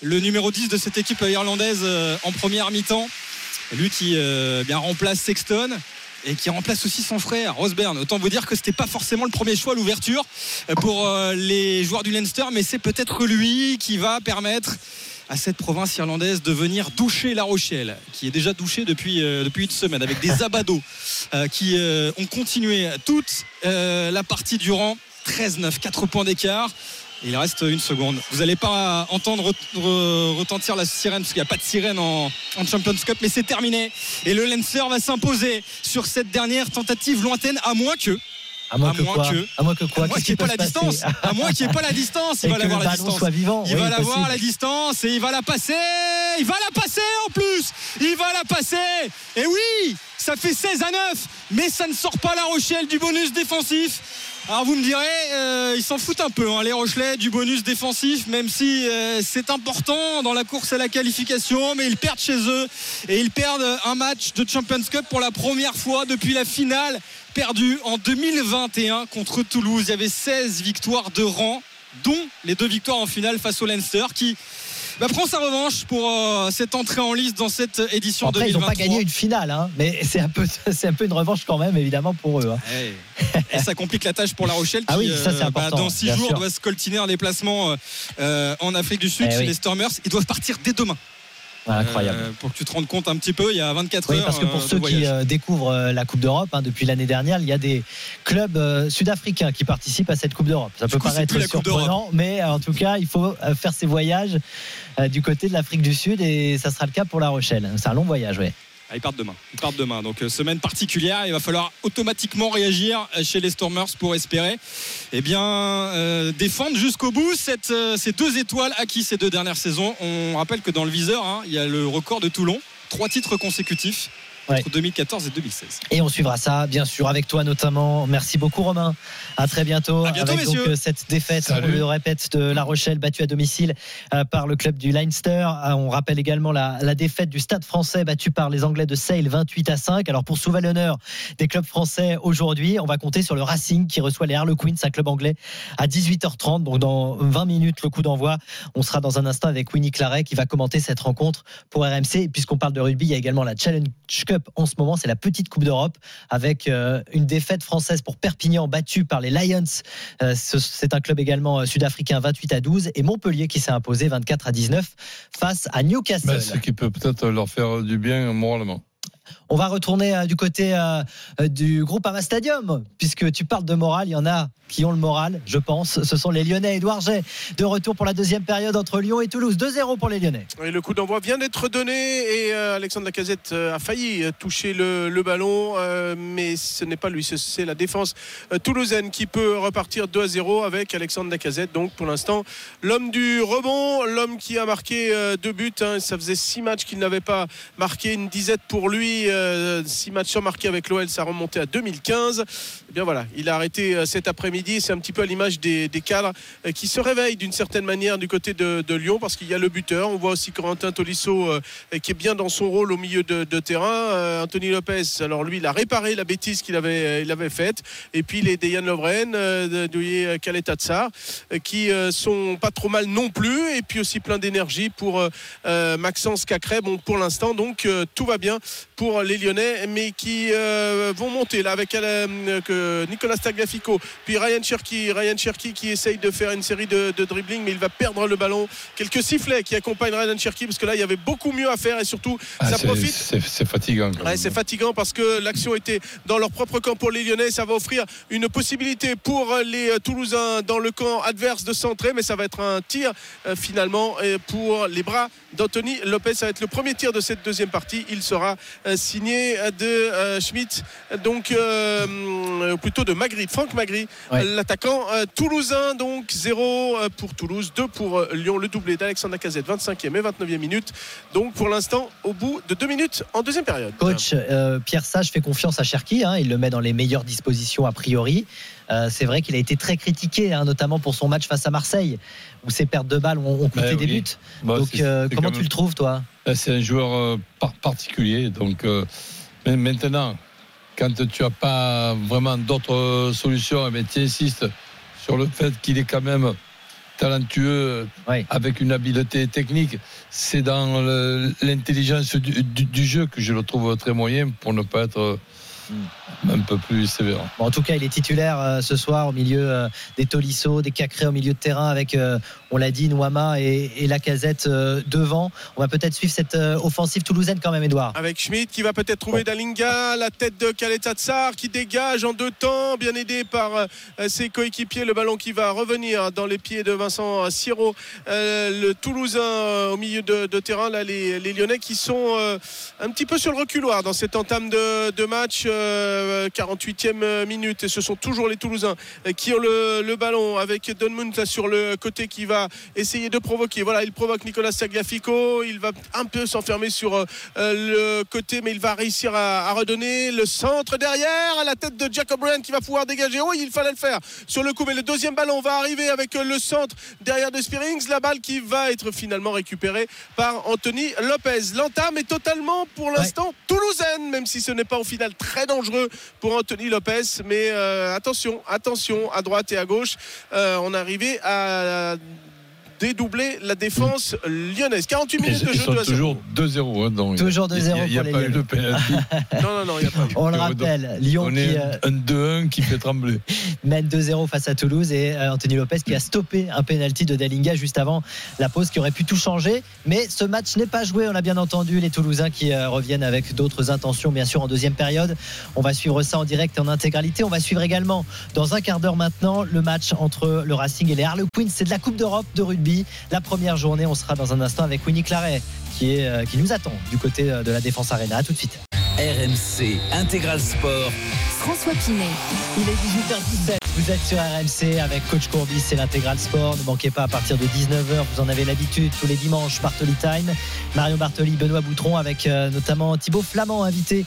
le numéro dix de cette équipe irlandaise euh, en première mi-temps. Lui qui euh, bien remplace Sexton et qui remplace aussi son frère Rosberg. Autant vous dire que c'était pas forcément le premier choix à l'ouverture pour euh, les joueurs du Leinster, mais c'est peut-être lui qui va permettre à cette province irlandaise de venir doucher La Rochelle, qui est déjà douchée depuis, euh, depuis une semaine avec des abados euh, qui euh, ont continué toute euh, la partie durant. Treize neuf, quatre points d'écart. Il reste une seconde. Vous n'allez pas entendre retentir la sirène parce qu'il n'y a pas de sirène en, en Champions Cup, mais c'est terminé. Et le Leinster va s'imposer sur cette dernière tentative lointaine, à moins que. À moins, à que, moins quoi que. À moins que quoi À moins qu'il n'y ait pas la distance. À moins qu'il n'y ait pas la distance. Il et va l'avoir la distance. Soit vivant. Il oui, va l'avoir possible. la distance et il va la passer. Il va la passer en plus. Il va la passer. Et oui, ça fait seize à neuf. Mais ça ne sort pas La Rochelle du bonus défensif. Alors vous me direz, euh, ils s'en foutent un peu, hein, les Rochelais, du bonus défensif, même si euh, c'est important dans la course à la qualification, mais ils perdent chez eux et ils perdent un match de Champions Cup pour la première fois depuis la finale perdue en deux mille vingt et un contre Toulouse. Il y avait seize victoires de rang, dont les deux victoires en finale face au Leinster qui bah, prend sa revanche pour euh, cette entrée en lice dans cette édition Après, deux mille vingt-trois. ils n'ont pas gagné une finale, hein, mais c'est un, peu, c'est un peu une revanche quand même, évidemment, pour eux. Hein. Hey. Et ça complique la tâche pour La Rochelle qui, ah oui, ça, c'est euh, important, bah, dans six jours, sûr. doit se coltiner un déplacement euh, en Afrique du Sud eh chez oui. les Stormers. Ils doivent partir dès demain. Ah, incroyable. Euh, pour que tu te rendes compte un petit peu, il y a vingt-quatre oui, heures. Parce que pour euh, ceux qui euh, découvrent euh, la Coupe d'Europe hein, depuis l'année dernière, il y a des clubs euh, sud-africains qui participent à cette Coupe d'Europe. Ça peut coup, paraître surprenant, mais euh, en tout cas, il faut euh, faire ces voyages euh, du côté de l'Afrique du Sud et ça sera le cas pour La Rochelle. C'est un long voyage, oui. Ah, ils partent demain. Ils partent demain. Donc euh, semaine particulière. Il va falloir automatiquement réagir chez les Stormers pour espérer, eh bien, euh, défendre jusqu'au bout cette, euh, ces deux étoiles acquises ces deux dernières saisons. On rappelle que dans le viseur, hein, il y a le record de Toulon, trois titres consécutifs. Ouais. Entre deux mille quatorze et deux mille seize. Et on suivra ça, bien sûr, avec toi notamment. Merci beaucoup, Romain. À très bientôt. À bientôt, avec messieurs. donc cette défaite, Salut. on le répète, de La Rochelle, battue à domicile euh, par le club du Leinster. Euh, on rappelle également la, la défaite du Stade français, battu par les Anglais de Sale, vingt-huit à cinq. Alors, pour sauver l'honneur des clubs français aujourd'hui, on va compter sur le Racing qui reçoit les Harlequins, un club anglais, à dix-huit heures trente. Donc, dans vingt minutes, le coup d'envoi. On sera dans un instant avec Winnie Claret qui va commenter cette rencontre pour R M C. Et puisqu'on parle de rugby, il y a également la Challenge Cup en ce moment. C'est la petite Coupe d'Europe avec euh, une défaite française pour Perpignan battue par les Lions. Euh, c'est un club également sud-africain, vingt-huit à douze, et Montpellier qui s'est imposé vingt-quatre à dix-neuf face à Newcastle. Ben, ce qui peut peut-être leur faire du bien moralement. On va retourner euh, du côté euh, du groupe Ama Stadium, puisque tu parles de morale, il y en a qui ont le moral, je pense. Ce sont les Lyonnais. Édouard Jay, de retour pour la deuxième période entre Lyon et Toulouse. deux zéro pour les Lyonnais. Et le coup d'envoi vient d'être donné et euh, Alexandre Lacazette euh, a failli toucher le, le ballon, euh, mais ce n'est pas lui, c'est la défense euh, toulousaine qui peut repartir deux à zéro avec Alexandre Lacazette. Donc pour l'instant, l'homme du rebond, l'homme qui a marqué euh, deux buts. Hein, ça faisait six matchs qu'il n'avait pas marqué, une disette pour lui. Euh, six matchs sans marquer avec l'O L, ça remontait à deux mille quinze. Et bien voilà, il a arrêté euh, cet après-midi. C'est un petit peu à l'image des, des cadres euh, qui se réveillent d'une certaine manière du côté de, de Lyon, parce qu'il y a le buteur. On voit aussi Corentin Tolisso euh, qui est bien dans son rôle au milieu de, de terrain. Euh, Anthony Lopez, alors lui, il a réparé la bêtise qu'il avait, il avait faite. Et puis les Dejan Lovren, euh, Douye Kaletatsar, euh, qui euh, sont pas trop mal non plus. Et puis aussi plein d'énergie pour euh, Maxence Cacré. Bon, pour l'instant, donc euh, tout va bien pour les Lyonnais, mais qui euh, vont monter là avec euh, que Nicolas Tagliafico, puis Ryan Cherki, Ryan Cherki qui essaye de faire une série de, de dribbling, mais il va perdre le ballon. Quelques sifflets qui accompagnent Ryan Cherki, parce que là il y avait beaucoup mieux à faire et surtout ah, ça c'est, profite. C'est, c'est fatigant. Ouais, c'est fatigant parce que l'action était dans leur propre camp pour les Lyonnais. Ça va offrir une possibilité pour les Toulousains dans le camp adverse de centrer, mais ça va être un tir euh, finalement pour les bras d'Anthony Lopez. Ça va être le premier tir de cette deuxième partie. Il sera euh, signé de euh, Schmitt, donc euh, plutôt de Magri, Franck Magri, ouais. L'attaquant euh, toulousain. Donc zéro pour Toulouse, deux pour euh, Lyon. Le doublé d'Alexandre Lacazette, vingt-cinquième et vingt-neuvième minute. Donc pour l'instant, au bout de deux minutes en deuxième période. Coach euh, Pierre Sage fait confiance à Cherki, hein, il le met dans les meilleures dispositions a priori. Euh, c'est vrai qu'il a été très critiqué, hein, notamment pour son match face à Marseille, où ses pertes de balles ont, ont coûté ouais, des oui. buts. Bah, donc, c'est, euh, c'est comment tu même... le trouves, toi ? C'est un joueur euh, par- particulier. Donc, euh, maintenant, quand tu n'as pas vraiment d'autres solutions, mais tu insistes sur le fait qu'il est quand même talentueux, oui. avec une habileté technique. C'est dans le, l'intelligence du, du, du jeu que je le trouve très moyen pour ne pas être mmh. un peu plus sévère. Bon, en tout cas, il est titulaire euh, ce soir au milieu euh, des Tolisso, des Cacré au milieu de terrain avec, euh, on l'a dit, Nouama et, et Lacazette euh, devant. On va peut-être suivre cette euh, offensive toulousaine quand même, Edouard. Avec Schmitt qui va peut-être trouver bon. Dalinga, la tête de Khaled Tsar qui dégage en deux temps, bien aidé par euh, ses coéquipiers. Le ballon qui va revenir dans les pieds de Vincent Siro, euh, le Toulousain euh, au milieu de, de terrain. Là, les, les Lyonnais qui sont euh, un petit peu sur le reculoir dans cette entame de, de match. Euh, quarante-huitième minute et ce sont toujours les Toulousains qui ont le, le ballon avec Dunmunt sur le côté qui va essayer de provoquer. Voilà, il provoque Nicolas Tagliafico, il va un peu s'enfermer sur euh, le côté mais il va réussir à, à redonner le centre derrière à la tête de Jacob Brand qui va pouvoir dégager. Oui, il fallait le faire sur le coup, mais le deuxième ballon va arriver avec le centre derrière de Spearings, la balle qui va être finalement récupérée par Anthony Lopez. L'entame est totalement pour l'instant ouais. toulousaine, même si ce n'est pas au final très dangereux pour Anthony Lopez, mais euh, attention, attention à droite et à gauche, euh, on est arrivé à dédoubler la défense lyonnaise. quarante-huit minutes ils, de ils jeu. Sont toujours deux zéro. Hein, donc toujours deux zéro. Il n'y a, a, a pas eu de pénalty. non, non, non, il n'y a pas eu. On le rappelle, Lyon on qui. Est un deux un qui fait trembler. Mène deux zéro face à Toulouse et euh, Anthony Lopez qui a stoppé un pénalty de Dalinga juste avant la pause qui aurait pu tout changer. Mais ce match n'est pas joué, on l'a bien entendu. Les Toulousains qui euh, reviennent avec d'autres intentions, bien sûr, en deuxième période. On va suivre ça en direct et en intégralité. On va suivre également, dans un quart d'heure maintenant, le match entre le Racing et les Harlequins. C'est de la Coupe d'Europe de rugby. La première journée, on sera dans un instant avec Winnie Claret qui, est, euh, qui nous attend du côté de la Défense Arena. À tout de suite. R M C Intégral Sport. François Pinet. Il est dix-huit heures dix-sept. Vous êtes sur R M C avec Coach Courbis, c'est l'Intégral Sport. Ne manquez pas à partir de dix-neuf heures, vous en avez l'habitude, tous les dimanches, Bartoli Time. Mario Bartoli, Benoît Boutron avec euh, notamment Thibaut Flamand, invité,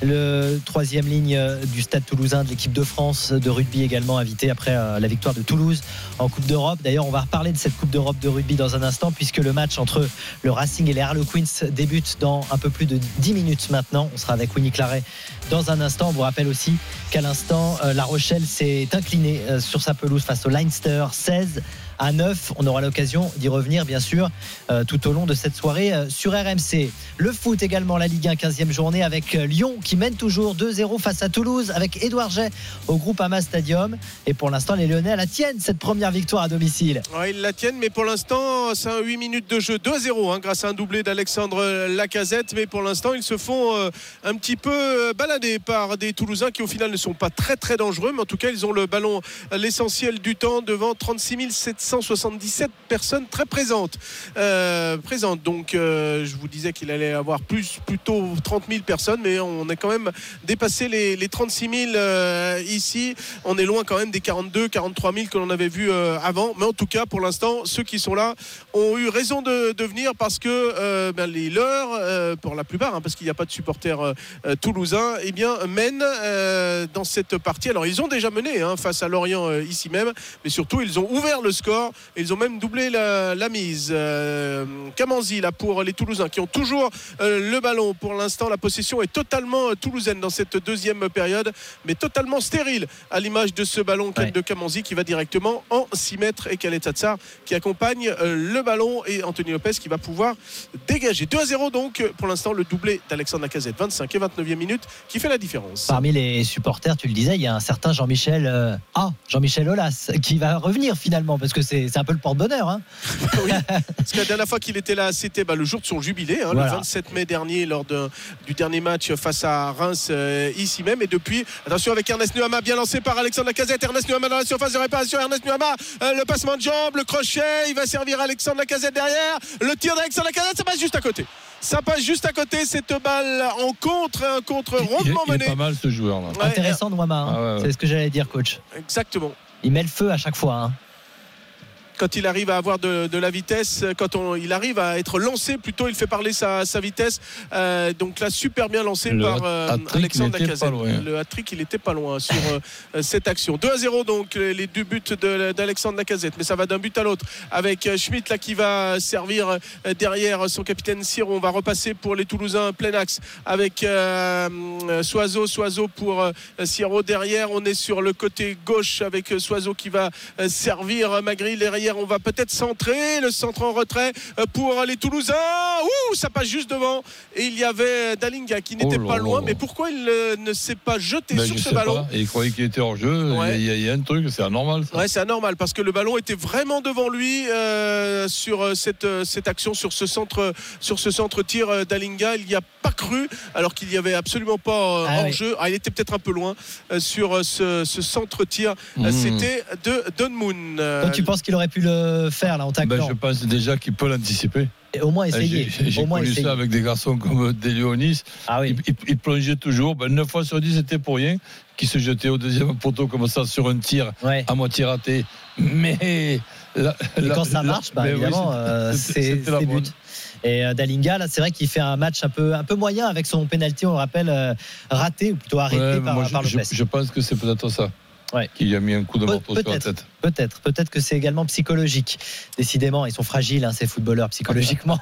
le troisième ligne euh, du Stade Toulousain de l'équipe de France de rugby également invité après euh, la victoire de Toulouse en Coupe d'Europe. D'ailleurs, on va reparler de cette Coupe d'Europe de rugby dans un instant puisque le match entre le Racing et les Harlequins débute dans un peu plus de dix minutes maintenant. On sera avec Winnie Claret dans un instant. On vous rappelle aussi qu'à l'instant, euh, La Rochelle s'est inclinée euh, sur sa pelouse face au Leinster seize à neuf. On aura l'occasion d'y revenir bien sûr euh, tout au long de cette soirée euh, sur R M C. Le foot également, la Ligue un, quinzième journée avec euh, Lyon qui mène toujours deux zéro face à Toulouse avec Édouard Jay au Groupama Stadium. Et pour l'instant, les Lyonnais la tiennent cette première victoire à domicile. Ouais, ils la tiennent, mais pour l'instant, c'est un huit minutes de jeu, deux zéro hein, grâce à un doublé d'Alexandre Lacazette. Mais pour l'instant, ils se font euh, un petit peu euh, balader par des Toulousains qui au final ne sont pas très très dangereux, mais en tout cas, ils ont le ballon l'essentiel du temps devant trente-six mille sept cent soixante-dix-sept personnes très présentes. Euh, présentes. Donc, euh, je vous disais qu'il allait avoir plus, plutôt trente mille personnes, mais on a quand même dépassé les, les trente-six mille euh, ici. On est loin quand même des quarante-deux, quarante-trois mille que l'on avait vu euh, avant. Mais en tout cas, pour l'instant, ceux qui sont là ont eu raison de, de venir parce que euh, ben, les leurs, euh, pour la plupart, hein, parce qu'il n'y a pas de supporters euh, toulousains, eh bien, mènent euh, dans cette partie. Alors, ils ont déjà mené hein, face à Lorient euh, ici même, mais surtout, ils ont ouvert le score. Et ils ont même doublé la, la mise. Euh, Camanzi là pour les Toulousains qui ont toujours euh, le ballon. Pour l'instant, la possession est totalement euh, toulousaine dans cette deuxième période, mais totalement stérile à l'image de ce ballon ouais. de Camanzi qui va directement en six mètres et Khaled Tsar qui accompagne euh, le ballon et Anthony Lopez qui va pouvoir dégager. deux à zéro donc pour l'instant, le doublé d'Alexandre Lacazette, vingt-cinq et vingt-neuvième minute qui fait la différence. Parmi les supporters, tu le disais, il y a un certain Jean-Michel euh, ah, Jean-Michel Aulas qui va revenir finalement parce que c'est, c'est un peu le porte-bonheur hein. Oui, parce que la dernière fois qu'il était là c'était bah, le jour de son jubilé hein, voilà. Le vingt-sept mai dernier lors de, du dernier match face à Reims euh, ici même et depuis attention avec Ernest Nuama bien lancé par Alexandre Lacazette. Ernest Nuama dans la surface de réparation. Ernest Nuama euh, le passement de jambe, le crochet, il va servir Alexandre Lacazette derrière, le tir d'Alexandre Lacazette, ça passe juste à côté ça passe juste à côté cette balle en contre un contre rondement il, il mené. Il est pas mal ce joueur là. Ouais, intéressant Nuama hein. ah ouais, ouais. C'est ce que j'allais dire coach. Exactement. Il met le feu à chaque fois hein. Quand il arrive à avoir de, de la vitesse, quand on, il arrive à être lancé, plutôt il fait parler sa, sa vitesse. Euh, donc là, super bien lancé le par euh, Alexandre Lacazette. Le hat-trick, il était pas loin sur euh, cette action. deux à zéro donc les deux buts de, d'Alexandre Lacazette, mais ça va d'un but à l'autre avec Schmitt là qui va servir derrière son capitaine Siro. On va repasser pour les Toulousains plein axe avec euh, Soiseau, Soiseau pour euh, Siro derrière. On est sur le côté gauche avec Soiseau qui va euh, servir Magri derrière. derrière. On va peut-être centrer, le centre en retrait pour les Toulousains. Ouh, ça passe juste devant. Et il y avait Dalinga qui n'était oh pas loin. Mais pourquoi il ne s'est pas jeté ben, sur ce ballon pas. Et il croyait qu'il était hors jeu. Ouais. Il, y a, il y a un truc, c'est anormal. Ça. Ouais, c'est anormal parce que le ballon était vraiment devant lui euh, sur cette, cette action, sur ce centre, sur ce centre tir Dalinga. Il n'y a pas cru, alors qu'il n'y avait absolument pas euh, ah, hors oui. jeu. Ah, il était peut-être un peu loin euh, sur ce, ce centre tir. Mmh. C'était de Dunmoon. Toi, tu penses qu'il aurait pu le faire là en taclant? Ben, je pense déjà qu'il peut l'anticiper. Et au moins essayer. J'ai, j'ai au moins connu essayer. ça avec des garçons comme Delionis. Ah oui. Il, il, il plongeait toujours. Ben, neuf fois sur dix, c'était pour rien. Qui se jetait au deuxième poteau comme ça sur un tir ouais. à moitié raté. Mais la, et la, quand ça marche, bah, évidemment, oui, euh, c'est, c'est but. Et euh, Dalinga, là, c'est vrai qu'il fait un match un peu, un peu moyen avec son penalty, on le rappelle, euh, raté ou plutôt arrêté ouais, par, moi, par je, Lopez. Je, je pense que c'est peut-être ça. Ouais. Qui a mis un coup de marteau sur la tête. Peut-être, peut-être que c'est également psychologique. Décidément, ils sont fragiles, hein, ces footballeurs, psychologiquement.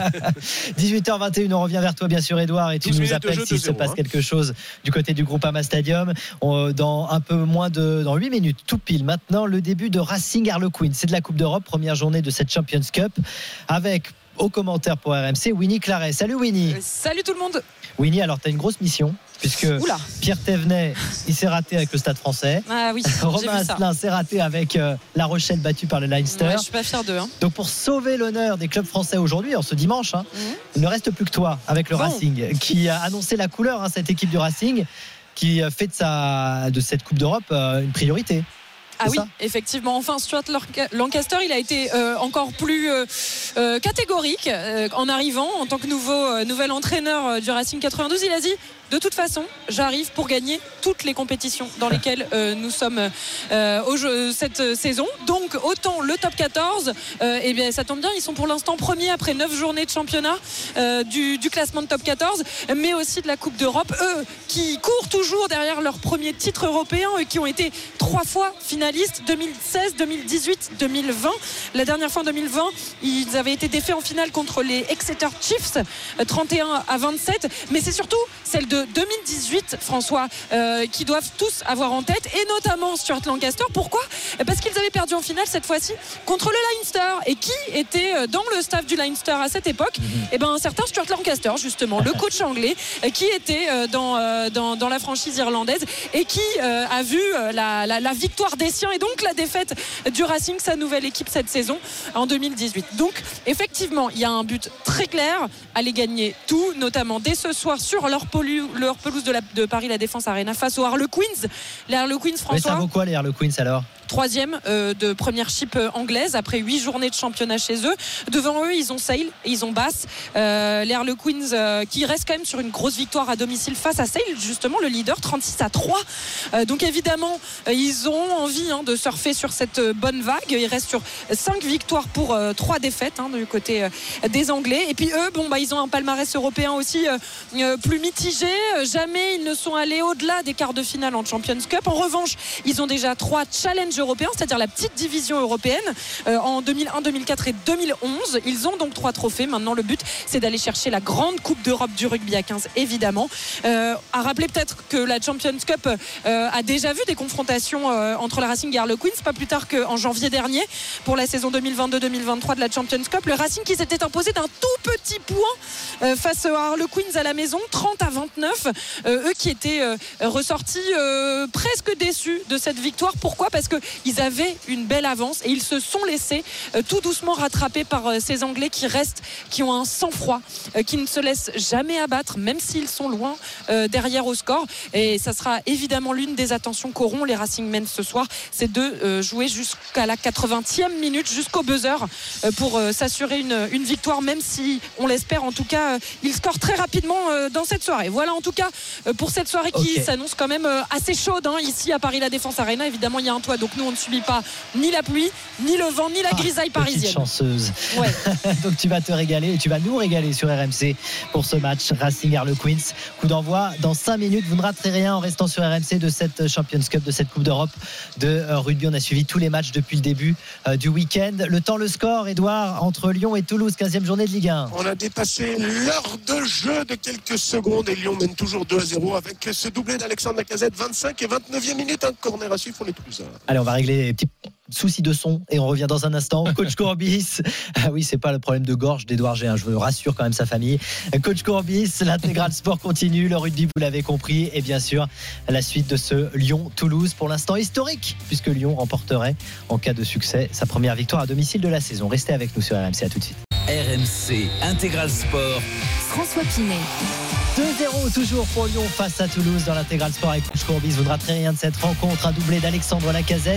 dix-huit heures vingt et une, on revient vers toi, bien sûr, Edouard, et tu nous appelles s'il se passe hein. quelque chose du côté du Groupama Stadium. On, dans un peu moins de, dans huit minutes, tout pile. Maintenant, le début de Racing Harlequin. C'est de la Coupe d'Europe, première journée de cette Champions Cup, avec au commentaire pour R M C, Winnie Claret. Salut Winnie. Euh, salut tout le monde. Winnie, alors tu as une grosse mission. Puisque Oula. Pierre Thévenet, il s'est raté avec le Stade Français. Ah oui, Romain Asselin s'est raté avec euh, La Rochelle battue par le Leinster. Ouais, je suis pas fier d'eux. Hein. Donc pour sauver l'honneur des clubs français aujourd'hui, en ce dimanche, hein, mmh. il ne reste plus que toi avec le bon. Racing, qui a annoncé la couleur, hein, cette équipe du Racing, qui fait de, sa, de cette Coupe d'Europe euh, une priorité. Ah oui, effectivement. Enfin, Stuart Lancaster, il a été euh, encore plus euh, euh, catégorique euh, en arrivant en tant que nouveau, euh, nouvel entraîneur euh, du Racing quatre-vingt-douze. Il a dit, de toute façon, j'arrive pour gagner toutes les compétitions dans lesquelles euh, nous sommes euh, au jeu, cette saison. Donc, autant le top quatorze, euh, eh bien, ça tombe bien, ils sont pour l'instant premiers après neuf journées de championnat euh, du, du classement de top quatorze, mais aussi de la Coupe d'Europe. Eux, qui courent toujours derrière leur premier titre européen, eux qui ont été trois fois finalistes, deux mille seize, deux mille dix-huit, deux mille vingt. La dernière fois en deux mille vingt, ils avaient été défaits en finale contre les Exeter Chiefs, trente et un à vingt-sept. Mais c'est surtout celle de deux mille dix-huit, François, euh, qui doivent tous avoir en tête, et notamment Stuart Lancaster. Pourquoi ? Parce qu'ils avaient perdu en finale cette fois-ci contre le Leinster. Et qui était dans le staff du Leinster à cette époque ? Mm-hmm. Eh ben, un certain Stuart Lancaster, justement, le coach anglais, qui était dans, dans, dans la franchise irlandaise et qui euh, a vu la, la, la victoire des siens et donc la défaite du Racing, sa nouvelle équipe cette saison en deux mille dix-huit. Donc, effectivement, il y a un but très clair, aller gagner tout, notamment dès ce soir sur leur, polu, leur pelouse de, la, de Paris La Défense Arena face aux Harlequins. Les Harlequins, François. Mais ça vaut quoi les Harlequins alors ? Troisième euh, de première chip anglaise après huit journées de championnat chez eux. Devant eux, ils ont Sale et ils ont Bath. Euh, les Harlequins euh, qui restent quand même sur une grosse victoire à domicile face à Sale, justement le leader, trente-six à trois. Euh, donc évidemment, euh, ils ont envie hein, de surfer sur cette bonne vague. Ils restent sur cinq victoires pour euh, trois défaites hein, du côté euh, des Anglais. Et puis eux, bon, bah, ils ont un palmarès européen aussi euh, euh, plus mitigé. Jamais ils ne sont allés au-delà des quarts de finale en Champions Cup. En revanche, ils ont déjà trois challenges européens, c'est-à-dire la petite division européenne euh, en deux mille un, deux mille quatre et deux mille onze. Ils ont donc trois trophées. Maintenant, le but, c'est d'aller chercher la grande Coupe d'Europe du rugby à quinze, évidemment. Euh, à rappeler peut-être que la Champions Cup euh, a déjà vu des confrontations euh, entre la Racing et Harlequins, pas plus tard qu'en janvier dernier pour la saison deux mille vingt-deux deux mille vingt-trois de la Champions Cup. Le Racing qui s'était imposé d'un tout petit point euh, face aux Harlequins à la maison, trente à vingt-neuf. Euh, eux qui étaient euh, ressortis euh, presque déçus de cette victoire. Pourquoi ? Parce que ils avaient une belle avance et ils se sont laissés euh, tout doucement rattraper par euh, ces Anglais qui restent, qui ont un sang-froid, euh, qui ne se laissent jamais abattre, même s'ils sont loin euh, derrière au score. Et ça sera évidemment l'une des attentions qu'auront les Racing Men ce soir, c'est de euh, jouer jusqu'à la quatre-vingtième minute, jusqu'au buzzer, euh, pour euh, s'assurer une, une victoire, même si on l'espère en tout cas, euh, ils scorent très rapidement euh, dans cette soirée. Voilà en tout cas euh, pour cette soirée qui okay. s'annonce quand même euh, assez chaude hein, ici à Paris La Défense Arena. Évidemment, il y a un toit, donc nous on ne subit pas ni la pluie, ni le vent, ni la grisaille ah, parisienne. Chanceuse. Ouais. Donc tu vas te régaler et tu vas nous régaler sur R M C pour ce match Racing Harlequins. Coup d'envoi dans cinq minutes. Vous ne raterez rien en restant sur R M C de cette Champions Cup, de cette Coupe d'Europe de euh, rugby. On a suivi tous les matchs depuis le début euh, du week-end. Le temps, le score, Edouard, entre Lyon et Toulouse, quinzième journée de Ligue un. On a dépassé l'heure de jeu de quelques secondes et Lyon mène toujours deux à zéro avec ce doublé d'Alexandre Lacazette, vingt-cinq et vingt-neuvième minute, un corner à suivre pour les Toulousains. Allez, on va régler les petits souci de son et on revient dans un instant. Coach Courbis, ah oui, c'est pas le problème de gorge d'Edouard G, hein, je veux rassure quand même sa famille. Coach Courbis, l'intégral sport continue, le rugby, vous l'avez compris, et bien sûr la suite de ce Lyon-Toulouse, pour l'instant historique, puisque Lyon remporterait en cas de succès sa première victoire à domicile de la saison. Restez avec nous sur R M C, à tout de suite. R M C Intégral Sport, François Pinet. deux zéro toujours pour Lyon face à Toulouse dans l'intégral sport avec Coach Courbis. Vous ne raterez rien de cette rencontre, un doublé d'Alexandre Lacazette.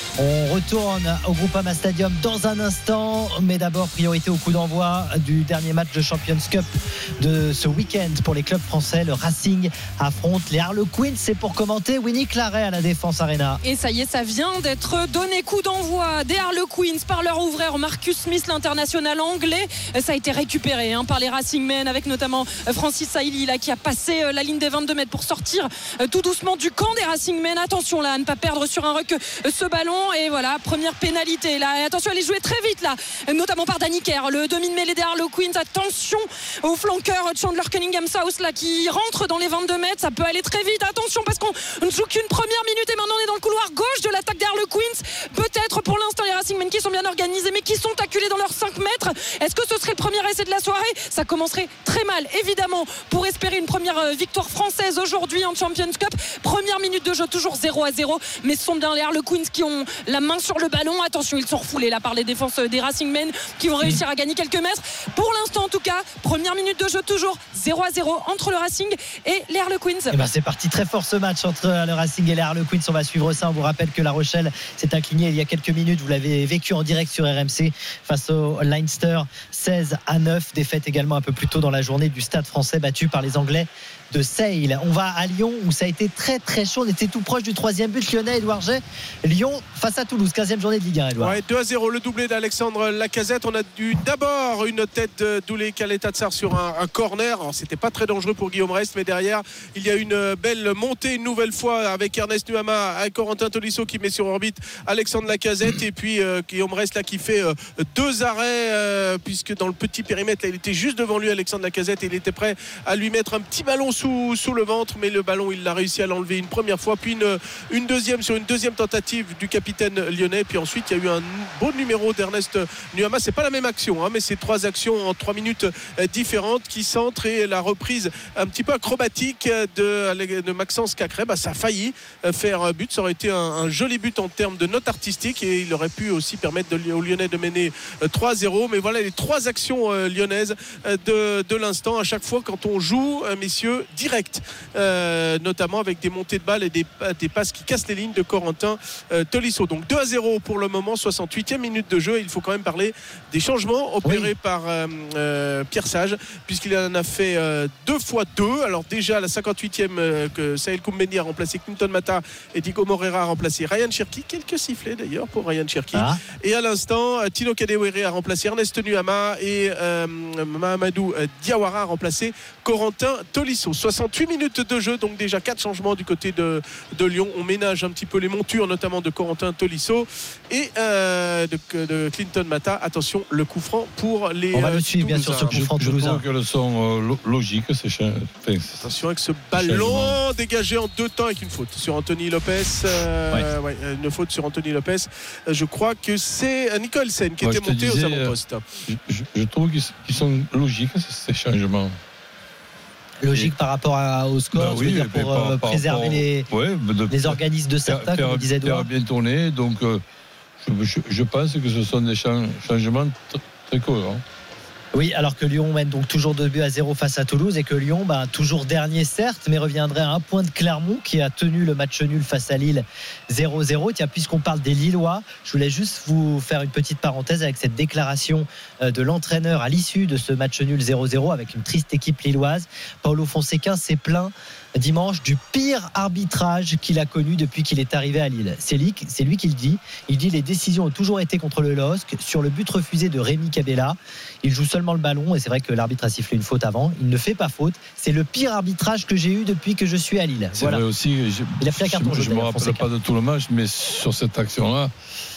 On retourne au Groupama Stadium dans un instant, mais d'abord priorité au coup d'envoi du dernier match de Champions Cup de ce week-end pour les clubs français. Le Racing affronte les Harlequins. C'est pour commenter Winnie Claret à la Défense Arena. Et ça y est, ça vient d'être donné, coup d'envoi des Harlequins par leur ouvreur Marcus Smith, l'international anglais. Ça a été récupéré hein, par les Racingmen, avec notamment Francis Saïli là, qui a passé la ligne des vingt-deux mètres pour sortir tout doucement du camp des Racingmen. Attention là à ne pas perdre sur un ruck ce ballon. Et voilà, première pénalité là. Et attention, elle est jouée très vite là, notamment par Danny Kerr, le demi de mêlée des Harlequins. Attention au flanqueur Chandler Cunningham South là qui rentre dans les vingt-deux mètres. Ça peut aller très vite. Attention parce qu'on ne joue qu'une première minute et maintenant on est dans le couloir gauche de l'attaque des Harlequins. Peut-être pour l'instant les Racingmen qui sont bien organisés mais qui sont acculés dans leurs cinq mètres. Est-ce que ce serait le premier essai de la soirée? Ça commencerait très mal évidemment pour espérer une première victoire française aujourd'hui en Champions Cup. Première minute de jeu, toujours zéro à zéro, mais ce sont bien les Harlequins qui ont la main sur le ballon. Attention, ils sont refoulés là par les défenses des Racingmen qui vont réussir à gagner quelques mètres. Pour l'instant en tout cas, première minute de jeu, toujours zéro à zéro entre le Racing et les Harlequins. Et ben c'est parti très fort ce match entre le Racing et les Harlequins. On va suivre ça. On vous rappelle que La Rochelle s'est incliné il y a quelques minutes. Vous l'avez vécu en direct sur R M C face au Leinster, seize à neuf. Défaite également un peu plus tôt dans la journée du Stade Français battu par les Anglais de Sale. On va à Lyon où ça a été très très chaud. On était tout proche du troisième but lyonnais, Edouard G. Lyon face à Toulouse, quinzième journée de Ligue un, Edouard. Ouais, deux à zéro, le doublé d'Alexandre Lacazette. On a eu d'abord une tête de Doulé Kaletatsar sur un, un corner. Alors, c'était pas très dangereux pour Guillaume Rest, mais derrière il y a une belle montée une nouvelle fois avec Ernest Nuama, avec Corentin Tolisso qui met sur orbite Alexandre Lacazette et puis euh, Guillaume Rest là qui fait euh, deux arrêts euh, puisque dans le petit périmètre là, il était juste devant lui Alexandre Lacazette et il était prêt à lui mettre un petit ballon sous, sous le ventre, mais le ballon il a réussi à l'enlever une première fois, puis une, une deuxième sur une deuxième tentative du capitaine lyonnais, puis ensuite il y a eu un beau numéro d'Ernest Nuama. C'est pas la même action hein, mais c'est trois actions en trois minutes différentes qui centrent, et la reprise un petit peu acrobatique de, de Maxence Cacré, bah, ça a failli faire un but. Ça aurait été un, un joli but en termes de note artistique et il aurait pu aussi permettre de, aux Lyonnais de mener trois à zéro. Mais voilà les trois actions lyonnaises de, de l'instant. À chaque fois quand on joue, messieurs, direct, euh, notamment avec des montées de balles et des, des passes qui cassent les lignes de Corentin euh, Tolisso. Donc deux à zéro pour le moment, soixante-huitième minute de jeu. Il faut quand même parler des changements opérés oui. par euh, euh, Pierre Sage, puisqu'il en a fait euh, deux fois deux. Alors déjà à la cinquante-huitième euh, que Sahel Koumbendi a remplacé Clinton Mata et Diego Moreira a remplacé Ryan Cherki. Quelques sifflets d'ailleurs pour Ryan Cherki. Ah. Et à l'instant, Tino Kadewere a remplacé Ernest Nuama et euh, Mahamadou Diawara a remplacé Corentin Tolisso. soixante-huit minutes de jeu, donc déjà quatre changements du côté de, de Lyon. On ménage un petit peu les montures, notamment de Corentin Tolisso et euh, de, de Clinton Mata. Attention, le coup franc pour les. On va le suivre bien sûr ce coup franc toulousain. Je trouve qu'elles sont euh, logiques. C'est ch... enfin, attention avec ce ballon dégagé en deux temps avec une faute sur Anthony Lopez. Euh, ouais. Ouais, une faute sur Anthony Lopez. Je crois que c'est Nicholson qui ouais, était monté disais, aux avant-postes. Je, je, je trouve qu'ils sont logiques ces changements. Logique et par rapport à, au score, ben oui, dire, pour par, euh, par préserver rapport, les, ouais, de, les organismes de certains, faire, comme disait Edouard. Bien tourné, donc euh, je, je, je pense que ce sont des changements très cohérents. Oui, alors que Lyon mène donc toujours deux buts à zéro face à Toulouse et que Lyon, bah, toujours dernier certes, mais reviendrait à un point de Clermont qui a tenu le match nul face à Lille zéro zéro. Tiens, puisqu'on parle des Lillois, je voulais juste vous faire une petite parenthèse avec cette déclaration de l'entraîneur à l'issue de ce match nul zéro zéro avec une triste équipe lilloise. Paulo Fonseca s'est plaint dimanche du pire arbitrage qu'il a connu depuis qu'il est arrivé à Lille. C'est lui, c'est lui qui le dit. Il dit les décisions ont toujours été contre le L O S C. Sur le but refusé de Rémi Cabella, il joue seulement le ballon et c'est vrai que l'arbitre a sifflé une faute avant. Il ne fait pas faute. C'est le pire arbitrage que j'ai eu depuis que je suis à Lille. C'est voilà. vrai aussi. Je, il a pris un carton jaune. Je ne me rappelle Fonseca. pas de tout le match, mais sur cette action-là,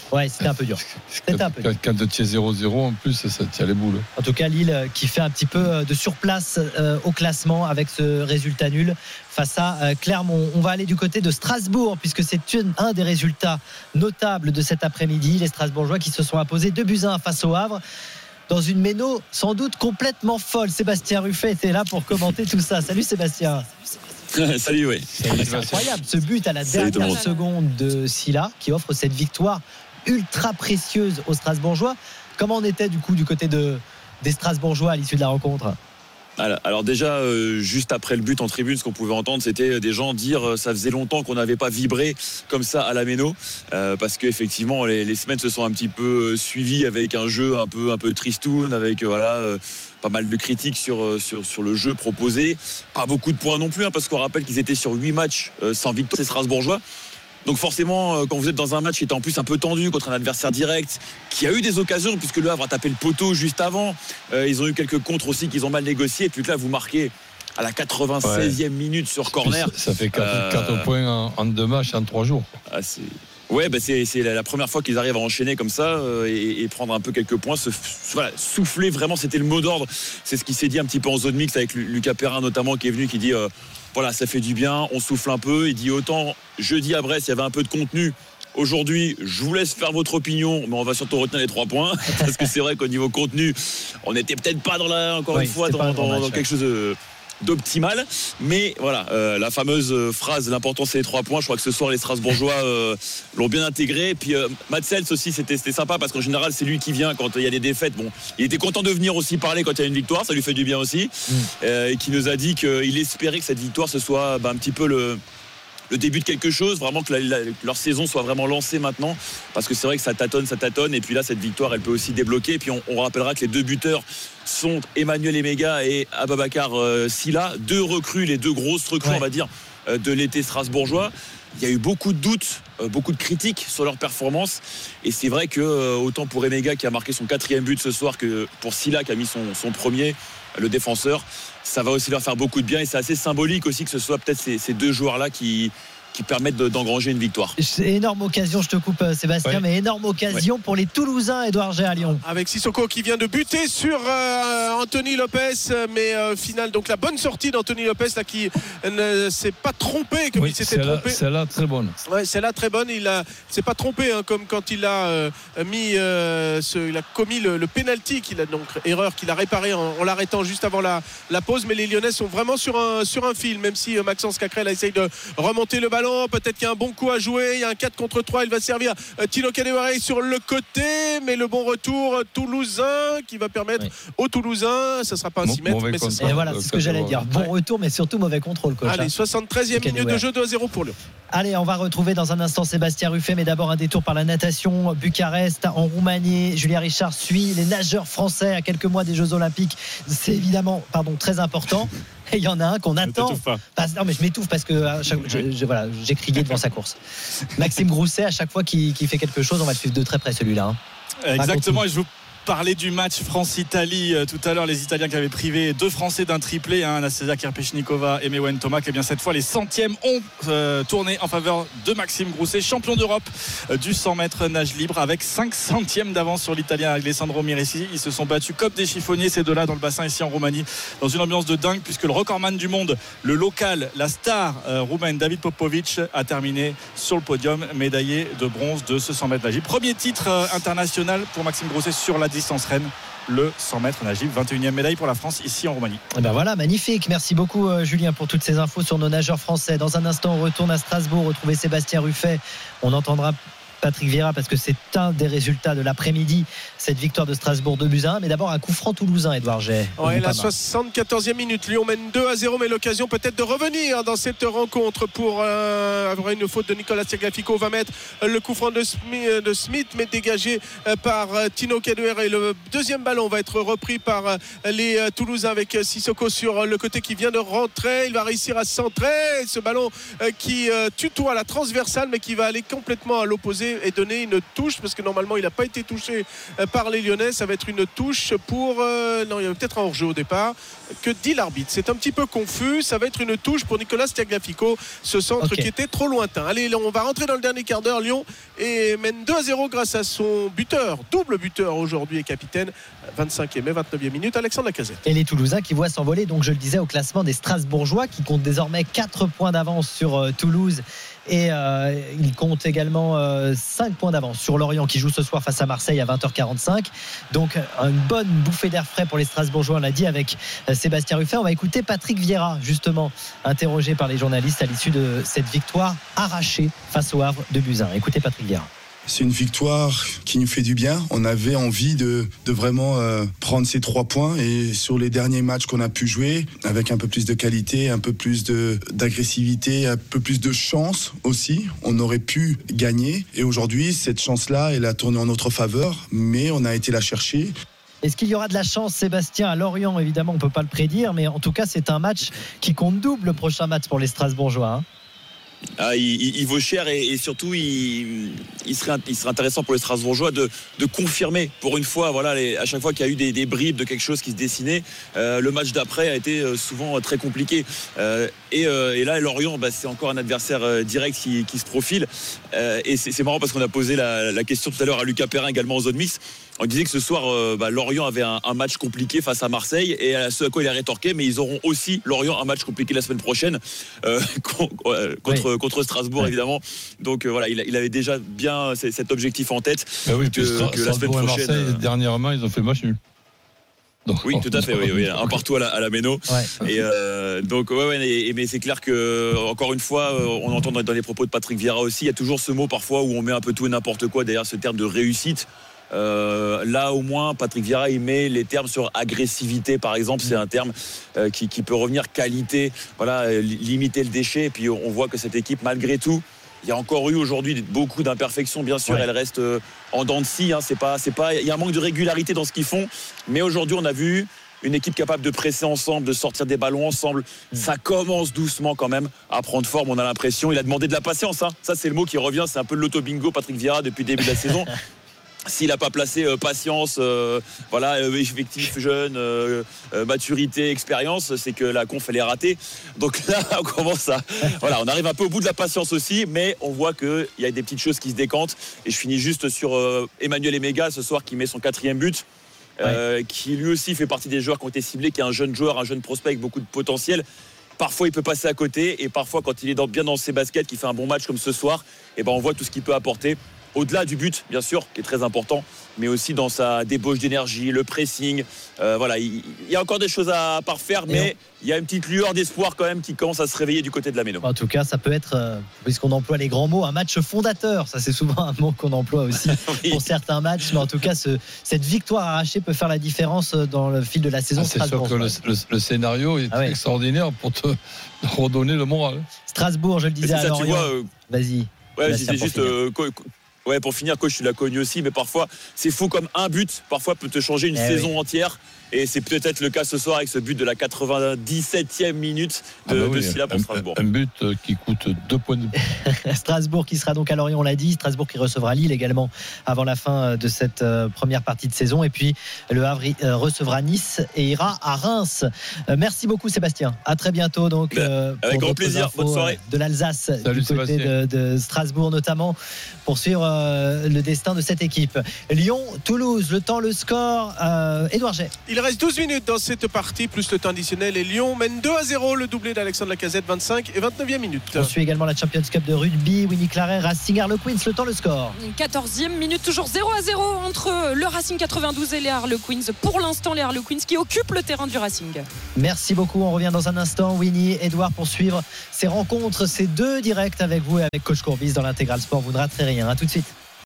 Ouais, c'était un peu dur. C'était un peu dur. Quand tu es zéro zéro, en plus, ça tient les boules. En tout cas, Lille qui fait un petit peu de surplace euh, au classement avec ce résultat nul face à euh, Clermont. On va aller du côté de Strasbourg puisque c'est une, un des résultats notables de cet après-midi. Les Strasbourgeois qui se sont imposés deux buts à un face au Havre dans une méno sans doute complètement folle. Sébastien Ruffet était là pour commenter tout ça. Salut Sébastien. Salut, oui. C'est incroyable ce but à la dernière seconde de Sylla qui offre cette victoire ultra précieuse aux Strasbourgeois. Comment on était du coup du côté de, des Strasbourgeois à l'issue de la rencontre? Alors déjà, euh, juste après le but en tribune, ce qu'on pouvait entendre, c'était des gens dire euh, ça faisait longtemps qu'on n'avait pas vibré comme ça à la Méno, euh, parce qu'effectivement les, les semaines se sont un petit peu suivies avec un jeu un peu un peu tristoun, avec euh, voilà euh, pas mal de critiques sur, sur, sur le jeu proposé, pas beaucoup de points non plus, hein, parce qu'on rappelle qu'ils étaient sur huit matchs euh, sans victoire, ces Strasbourgeois. Donc forcément, quand vous êtes dans un match qui était en plus un peu tendu contre un adversaire direct, qui a eu des occasions, puisque le Havre a tapé le poteau juste avant, euh, ils ont eu quelques contres aussi qu'ils ont mal négociés, et puis que là vous marquez à la quatre-vingt-seizième ouais. minute sur corner. Ça, ça fait quatre euh... points en, en deux matchs en trois jours. Ah, c'est... Ouais, bah c'est, c'est la première fois qu'ils arrivent à enchaîner comme ça euh, et, et prendre un peu quelques points. Se, voilà, souffler vraiment, c'était le mot d'ordre. C'est ce qui s'est dit un petit peu en zone mixte avec Lucas Perrin notamment qui est venu, qui dit euh, voilà, ça fait du bien, on souffle un peu. Il dit autant jeudi à Brest, il y avait un peu de contenu. Aujourd'hui, je vous laisse faire votre opinion, mais on va surtout retenir les trois points parce que c'est vrai qu'au niveau contenu, on n'était peut-être pas dans la, encore oui, une fois dans, dans, match, dans quelque chose de d'optimal, mais voilà euh, la fameuse phrase l'important c'est les trois points. Je crois que ce soir les Strasbourgeois euh, l'ont bien intégré. Et puis euh, Mats Sels aussi c'était, c'était sympa parce qu'en général c'est lui qui vient quand il y a des défaites. Bon, il était content de venir aussi parler quand il y a une victoire, ça lui fait du bien aussi. mm. euh, et qui nous a dit qu'il espérait que cette victoire ce soit bah, un petit peu le le début de quelque chose, vraiment que la, la, leur saison soit vraiment lancée maintenant, parce que c'est vrai que ça tâtonne, ça tâtonne, et puis là cette victoire elle peut aussi débloquer. Et puis on, on rappellera que les deux buteurs sont Emmanuel Emega et Ababakar euh, Sylla, deux recrues, les deux grosses recrues ouais. on va dire euh, de l'été strasbourgeois. Il y a eu beaucoup de doutes, euh, beaucoup de critiques sur leur performance, et c'est vrai que euh, autant pour Emega qui a marqué son quatrième but ce soir que pour Sylla qui a mis son, son premier, le défenseur, ça va aussi leur faire beaucoup de bien, et c'est assez symbolique aussi que ce soit peut-être ces, ces deux joueurs-là qui qui permettent de, d'engranger une victoire. C'est énorme occasion, je te coupe Sébastien, ouais. mais énorme occasion ouais. pour les Toulousains, Édouard G à Lyon. Avec Sissoko qui vient de buter sur euh, Anthony Lopez, mais euh, final, donc la bonne sortie d'Anthony Lopez là, qui ne s'est pas trompé comme oui, il s'était c'est trompé. Là, c'est là très bonne. Ouais, c'est là très bonne. Il a, s'est pas trompé hein, comme quand il a euh, mis, euh, ce, il a commis le, le penalty, qu'il a donc erreur qu'il a réparé en, en l'arrêtant juste avant la, la pause. Mais les Lyonnais sont vraiment sur un sur un fil, même si euh, Maxence Cacrel essaye de remonter le ballon. Peut-être qu'il y a un bon coup à jouer. Il y a un quatre contre trois. Il va servir euh, Tino Kadewere sur le côté, mais le bon retour euh, toulousain qui va permettre oui. aux Toulousains, ça sera pas un six mètres, mais ça sera... Et voilà, c'est ce que j'allais dire. Bon retour, mais surtout mauvais contrôle, coach. Allez, soixante-treizième minute de jeu, deux à zéro pour Lyon. Allez, on va retrouver dans un instant Sébastien Ruffet, mais d'abord un détour par la natation. Bucarest, en Roumanie. Julien Richard suit les nageurs français à quelques mois des Jeux Olympiques. C'est évidemment, pardon, très important. Et il y en a un qu'on attend. Pas. Non, mais je m'étouffe parce que à chaque... je, je, voilà, j'ai crié devant sa course. Maxime Grousset, à chaque fois qu'il, qu'il fait quelque chose, on va le suivre de très près celui-là. Hein. Exactement, et je vous parlais du match France-Italie euh, tout à l'heure, les Italiens qui avaient privé deux Français d'un triplé, hein, Anastasia Kirpechnikova et Mewen Tomac. Et bien cette fois les centièmes ont euh, tourné en faveur de Maxime Grousset, champion d'Europe euh, du cent mètres nage libre, avec cinq centièmes d'avance sur l'Italien Alessandro Miressi. Ils se sont battus comme des chiffonniers ces deux-là dans le bassin ici en Roumanie, dans une ambiance de dingue, puisque le recordman du monde, le local, la star euh, roumaine David Popovic a terminé sur le podium, médaillé de bronze de ce cent mètres nage libre. Premier titre euh, international pour Maxime Grousset sur la distance reine, le cent mètres nage libre. vingt et unième médaille pour la France ici en Roumanie. Et ben voilà, magnifique. Merci beaucoup euh, Julien pour toutes ces infos sur nos nageurs français. Dans un instant, on retourne à Strasbourg retrouver Sébastien Ruffet. On entendra Patrick Vieira parce que c'est un des résultats de l'après-midi, cette victoire de Strasbourg deux buts à un. Mais d'abord un coup franc toulousain, Édouard G. Ouais, la soixante-quatorzième minute, Lyon mène deux à zéro, mais l'occasion peut-être de revenir dans cette rencontre pour euh, avoir une faute de Nicolas Tagliafico. Va mettre le coup franc de Smith, de Smith mais dégagé euh, par euh, Tino Kadewere. Et le deuxième ballon va être repris par euh, les euh, Toulousains avec euh, Sissoko sur euh, le côté qui vient de rentrer. Il va réussir à centrer. Et ce ballon euh, qui euh, tutoie la transversale, mais qui va aller complètement à l'opposé et donner une touche, parce que normalement il n'a pas été touché par les Lyonnais. Ça va être une touche pour euh, non, il y avait peut-être un hors-jeu au départ. que dit l'arbitre. C'est un petit peu confus. Ça va être une touche pour Nicolas Tagliafico, ce centre okay. qui était trop lointain. Allez, on va rentrer dans le dernier quart d'heure. Lyon et mène deux à zéro grâce à son buteur, double buteur aujourd'hui et capitaine, vingt-cinquième et vingt-neuvième minute, Alexandre Lacazette. Et les Toulousains qui voient s'envoler, donc je le disais, au classement des Strasbourgeois qui comptent désormais quatre points d'avance sur euh, Toulouse. Et euh, il compte également euh, cinq points d'avance sur Lorient qui joue ce soir face à Marseille à vingt heures quarante-cinq. Donc une bonne bouffée d'air frais pour les Strasbourgeois, on l'a dit, avec euh, Sébastien Ruffin. On va écouter Patrick Vieira, justement interrogé par les journalistes à l'issue de cette victoire arrachée face au Havre de Buzyn. Écoutez Patrick Vieira. C'est une victoire qui nous fait du bien. On avait envie de, de vraiment euh, prendre ces trois points. Et sur les derniers matchs qu'on a pu jouer, avec un peu plus de qualité, un peu plus de, d'agressivité, un peu plus de chance aussi, on aurait pu gagner. Et aujourd'hui, cette chance-là, elle a tourné en notre faveur, mais on a été la chercher. Est-ce qu'il y aura de la chance, Sébastien, à Lorient? Évidemment, on ne peut pas le prédire, mais en tout cas, c'est un match qui compte double, le prochain match pour les Strasbourgeois. Hein. Ah, il, il, il vaut cher et, et surtout il, il, serait, il serait intéressant pour les Strasbourgeois de, de confirmer pour une fois, voilà, les, à chaque fois qu'il y a eu des, des bribes de quelque chose qui se dessinait, euh, le match d'après a été souvent très compliqué euh, et, euh, et là Lorient, bah, c'est encore un adversaire euh, direct qui, qui se profile euh, et c'est, c'est marrant parce qu'on a posé la, la question tout à l'heure à Lucas Perrin également en zone mixte. On disait que ce soir, euh, bah, Lorient avait un, un match compliqué face à Marseille et à ce à quoi il a rétorqué, mais ils auront aussi, Lorient, un match compliqué la semaine prochaine euh, contre, oui. contre Strasbourg, oui. évidemment. Donc euh, voilà, il, il avait déjà bien cet objectif en tête. Bah oui, que, Stra- que la semaine prochaine. Marseille, euh... dernièrement, ils ont fait match nul. Donc, oui, tout à fait, oui, oui, un partout à la, à la Méno. Ouais. Et euh, donc, ouais, ouais, et, et, mais c'est clair que, encore une fois, on entend dans les propos de Patrick Vieira aussi, il y a toujours ce mot parfois où on met un peu tout et n'importe quoi derrière ce terme de réussite. Euh, là au moins Patrick Vieira il met les termes sur agressivité par exemple, c'est un terme euh, qui, qui peut revenir qualité, voilà, euh, limiter le déchet et puis on voit que cette équipe malgré tout, il y a encore eu aujourd'hui beaucoup d'imperfections bien sûr, ouais. Elle reste euh, en dents de scie, hein, c'est pas, c'est pas, il y a un manque de régularité dans ce qu'ils font, mais aujourd'hui on a vu une équipe capable de presser ensemble, de sortir des ballons ensemble. Ça commence doucement quand même à prendre forme, on a l'impression. Il a demandé de la patience, hein. Ça c'est le mot qui revient, c'est un peu l'auto-bingo Patrick Vieira depuis le début de la saison. S'il n'a pas placé euh, patience, euh, voilà, euh, effectif, jeune, euh, euh, maturité, expérience, c'est que la conf elle est ratée. Donc là, on commence à, voilà, on arrive un peu au bout de la patience aussi, mais on voit qu'il y a des petites choses qui se décantent. Et je finis juste sur euh, Emmanuel Emega ce soir qui met son quatrième but, euh, ouais. qui lui aussi fait partie des joueurs qui ont été ciblés, qui est un jeune joueur, un jeune prospect avec beaucoup de potentiel. Parfois il peut passer à côté et parfois quand il est dans, bien dans ses baskets, qu'il fait un bon match comme ce soir, et ben on voit tout ce qu'il peut apporter. Au-delà du but, bien sûr, qui est très important, mais aussi dans sa débauche d'énergie, le pressing. Euh, voilà, il, il y a encore des choses à parfaire, mais il y a une petite lueur d'espoir quand même qui commence à se réveiller du côté de la Méno. En tout cas, ça peut être, euh, puisqu'on emploie les grands mots, un match fondateur. Ça, c'est souvent un mot qu'on emploie aussi oui. pour certains matchs. Mais en tout cas, ce, cette victoire arrachée peut faire la différence dans le fil de la saison. Ah, c'est sûr que le, le, le scénario est ah ouais. extraordinaire pour te redonner le moral. Strasbourg, je le disais à Lorient. Tu vois, euh... Vas-y. Ouais, c'est juste... Ouais, pour finir, coach, tu l'as connu aussi, mais parfois, c'est fou comme un but, parfois peut te changer une eh saison oui. entière. Et c'est peut-être le cas ce soir avec ce but de la quatre-vingt-dix-septième minute de, ah bah oui, de Sylla pour un, Strasbourg. Un but qui coûte deux points de Strasbourg qui sera donc à Lorient, on l'a dit. Strasbourg qui recevra Lille également avant la fin de cette première partie de saison. Et puis le Havre recevra Nice et ira à Reims. Merci beaucoup Sébastien. À très bientôt donc. Bah, avec grand plaisir. Bonne soirée. De l'Alsace, Salut, du côté de, de Strasbourg notamment, pour suivre euh, le destin de cette équipe. Lyon, Toulouse, le temps, le score. Euh, Édouard Jay. Il reste douze minutes dans cette partie, plus le temps additionnel. Et Lyon mène deux à zéro, le doublé d'Alexandre Lacazette, vingt-cinq et vingt-neuvième minute. On suit également la Champions Cup de rugby. Winnie Claret, Racing Harlequins, le temps, le score. quatorzième minute, toujours zéro à zéro entre le Racing quatre-vingt-douze et les Harlequins. Pour l'instant, les Harlequins qui occupent le terrain du Racing. Merci beaucoup. On revient dans un instant, Winnie, Édouard, pour suivre ces rencontres, ces deux directs avec vous et avec Coach Courbis dans l'Intégral Sport. Vous ne raterez rien. À tout de suite.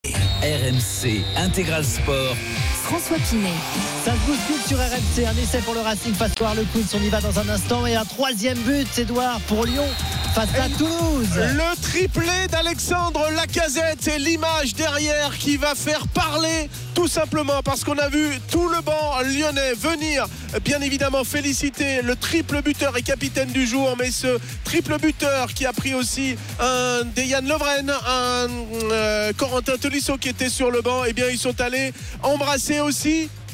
R M C Intégral Sport. François Pinet. Ça se bouscule sur R M C. Un essai pour le Racing face au Harlequins. On y va dans un instant. Et un troisième but, Édouard, pour Lyon face à Toulouse. Le triplé d'Alexandre Lacazette. Et l'image derrière qui va faire parler, tout simplement parce qu'on a vu tout le banc lyonnais venir, bien évidemment, féliciter le triple buteur et capitaine du jour. Mais ce triple buteur qui a pris aussi un Dejan Lovren, un euh, Corentin Tolisso qui était sur le banc, et eh bien ils sont allés embrasser aussi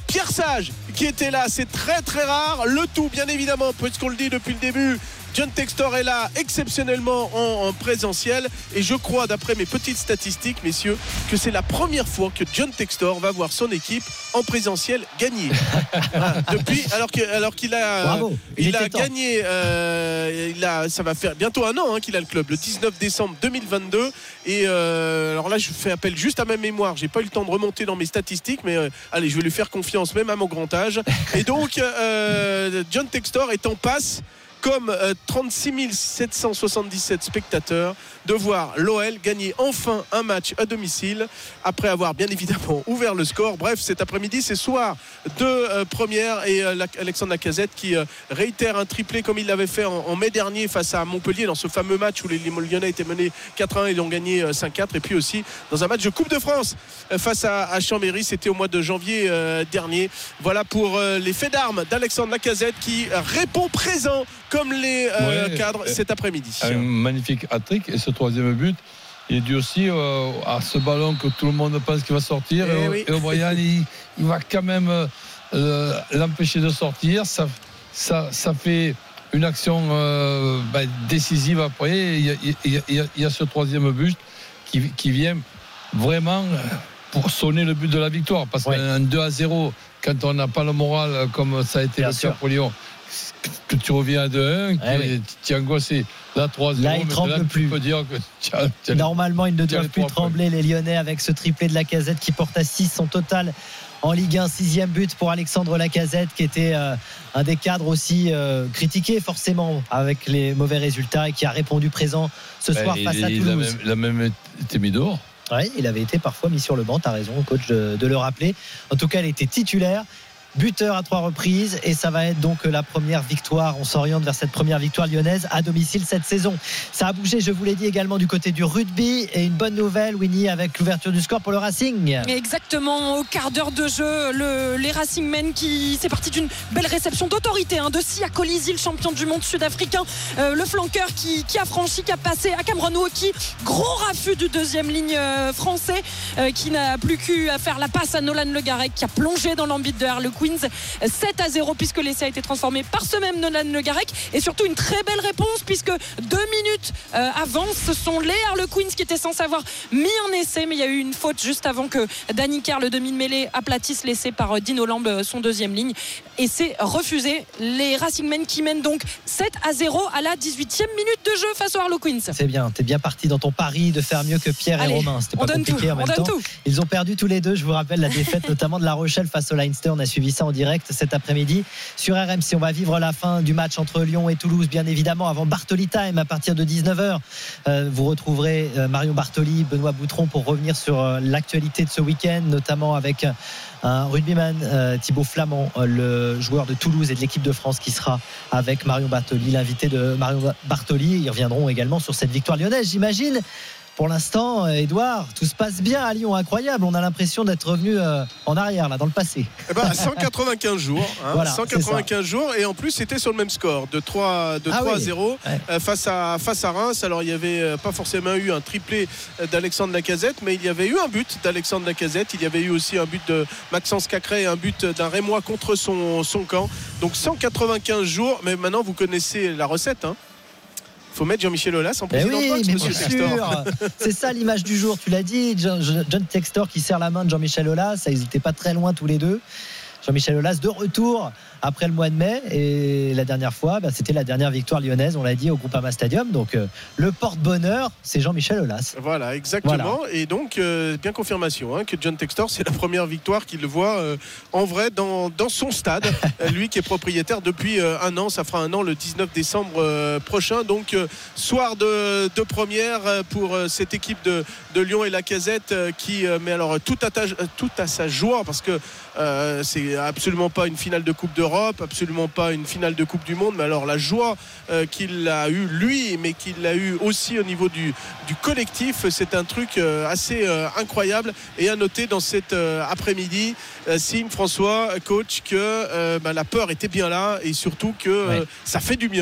Pierre Sage qui était là, c'est très très rare. Le tout, bien évidemment, puisqu'on le dit depuis le début, John Textor est là exceptionnellement en, en présentiel et je crois, d'après mes petites statistiques, messieurs, que c'est la première fois que John Textor va voir son équipe en présentiel gagner. Voilà. Depuis, alors, que, alors qu'il a, Bravo, il il a temps. gagné, euh, il a, ça va faire bientôt un an hein, qu'il a le club, le dix-neuf décembre deux mille vingt-deux. Et euh, alors là, je fais appel juste à ma mémoire. J'ai pas eu le temps de remonter dans mes statistiques, mais euh, allez, je vais lui faire confiance même à mon grand âge. Et donc, euh, John Textor est en passe, comme euh, trente-six mille sept cent soixante-dix-sept spectateurs, de voir l'O L gagner enfin un match à domicile après avoir bien évidemment ouvert le score. Bref, cet après-midi, c'est soir de euh, première et euh, Alexandre Lacazette qui euh, réitère un triplé comme il l'avait fait en, en mai dernier face à Montpellier dans ce fameux match où les, les Lyonnais étaient menés quatre un et ils ont gagné euh, cinq quatre, et puis aussi dans un match de Coupe de France euh, face à, à Chambéry, c'était au mois de janvier euh, dernier. Voilà pour euh, les faits d'armes d'Alexandre Lacazette qui euh, répond présent comme les euh, ouais, cadres euh, cet après-midi. Un magnifique hat-trick, et ce troisième but, il est dû aussi euh, à ce ballon que tout le monde pense qu'il va sortir. Et, et, oui. et O'Brien, il, il va quand même euh, l'empêcher de sortir. Ça, ça, ça fait une action euh, bah, décisive après. Il y, a, il, y a, il y a ce troisième but qui, qui vient vraiment pour sonner le but de la victoire. Parce ouais. qu'un deux à zéro, quand on n'a pas le moral comme ça a été Bien le cas pour Lyon, que tu reviens à deux un, eh oui. tu es angoissé. Là, trois zéro, là, il ne tremble plus. Peux dire que tu as, tu as Normalement, ils ne doivent plus trembler, points. Les Lyonnais, avec ce triplé de Lacazette qui porte à six son total en Ligue un. Sixième but pour Alexandre Lacazette, qui était euh, un des cadres aussi euh, critiqués forcément avec les mauvais résultats et qui a répondu présent ce soir ben, face il, à Toulouse. Il a même, il a même été mis dehors. Oui, il avait été parfois mis sur le banc, tu as raison, coach, de, de le rappeler. En tout cas, il était titulaire. Buteur à trois reprises, et ça va être donc la première victoire. On s'oriente vers cette première victoire lyonnaise à domicile cette saison. Ça a bougé, je vous l'ai dit, également du côté du rugby, et une bonne nouvelle, Winnie, avec l'ouverture du score pour le Racing. Exactement, au quart d'heure de jeu, le, les Racing Men qui c'est parti d'une belle réception d'autorité hein, de Sia Kolisi, le champion du monde sud-africain, euh, le flanqueur qui, qui a franchi, qui a passé à Cameron Woki. Gros raffut du deuxième ligne euh, français euh, qui n'a plus qu'à faire la passe à Nolan Le Garec, qui a plongé dans l'embut de Harlequins. sept à zéro puisque l'essai a été transformé par ce même Nolan Le Garec, et surtout une très belle réponse puisque deux minutes euh, avant, ce sont les Harlequins qui étaient censés avoir mis un essai, mais il y a eu une faute juste avant que Danny Kerr, le demi de mêlée, aplatisse l'essai par euh, Dino Lamb, son deuxième ligne, et c'est refusé. Les Racing Men qui mènent donc sept à zéro à la dix-huitième minute de jeu face aux Harlequins. C'est bien, t'es bien parti dans ton pari de faire mieux que Pierre Allez, et Romain. C'était pas compliqué tout, en même temps. Tout. Ils ont perdu tous les deux, je vous rappelle la défaite notamment de La Rochelle face au Leinster. On a suivi ça en direct cet après-midi sur R M C. On va vivre la fin du match entre Lyon et Toulouse, bien évidemment, avant Bartoli Time à partir de dix-neuf heures. Euh, vous retrouverez euh, Marion Bartoli, Benoît Boutron pour revenir sur euh, l'actualité de ce week-end, notamment avec euh, un rugbyman, euh, Thibaut Flamand, euh, le joueur de Toulouse et de l'équipe de France, qui sera avec Marion Bartoli, l'invité de Marion Bartoli. Ils reviendront également sur cette victoire lyonnaise, j'imagine. Pour l'instant, Edouard, tout se passe bien à Lyon, incroyable. On a l'impression d'être revenu euh, en arrière, là, dans le passé. Eh ben, cent quatre-vingt-quinze jours. Hein, voilà, cent quatre-vingt-quinze jours. Et en plus, c'était sur le même score, de trois, de ah trois oui. à zéro ouais. euh, face, à, face à Reims. Alors, il n'y avait euh, pas forcément eu un triplé d'Alexandre Lacazette, mais il y avait eu un but d'Alexandre Lacazette. Il y avait eu aussi un but de Maxence Cacré et un but d'un Rémois contre son, son camp. Donc, cent quatre-vingt-quinze jours. Mais maintenant, vous connaissez la recette, hein. Faut mettre Jean-Michel Aulas en président oui, de boxe, mais monsieur Textor. C'est ça l'image du jour, tu l'as dit. John, John Textor qui serre la main de Jean-Michel Aulas. Ils n'étaient pas très loin tous les deux. Jean-Michel Aulas de retour après le mois de mai, et la dernière fois bah, c'était la dernière victoire lyonnaise, on l'a dit, au Groupama Stadium. Donc euh, le porte-bonheur, c'est Jean-Michel Aulas. Voilà, exactement. Voilà. Et donc euh, bien confirmation hein, que John Textor, c'est la première victoire qu'il voit euh, en vrai dans, dans son stade. Lui qui est propriétaire depuis euh, un an, ça fera un an le dix-neuf décembre euh, prochain. Donc euh, soir de, de première pour euh, cette équipe de, de Lyon et Lacazette euh, qui euh, met alors tout à, ta, tout à sa joie, parce que euh, c'est absolument pas une finale de Coupe d'Europe, absolument pas une finale de Coupe du Monde, mais alors la joie euh, qu'il a eu lui, mais qu'il a eu aussi au niveau du, du collectif, c'est un truc euh, assez euh, incroyable. Et à noter dans cet euh, après-midi, euh, signe François, coach, que euh, bah, la peur était bien là, et surtout que euh, ouais. ça fait du bien.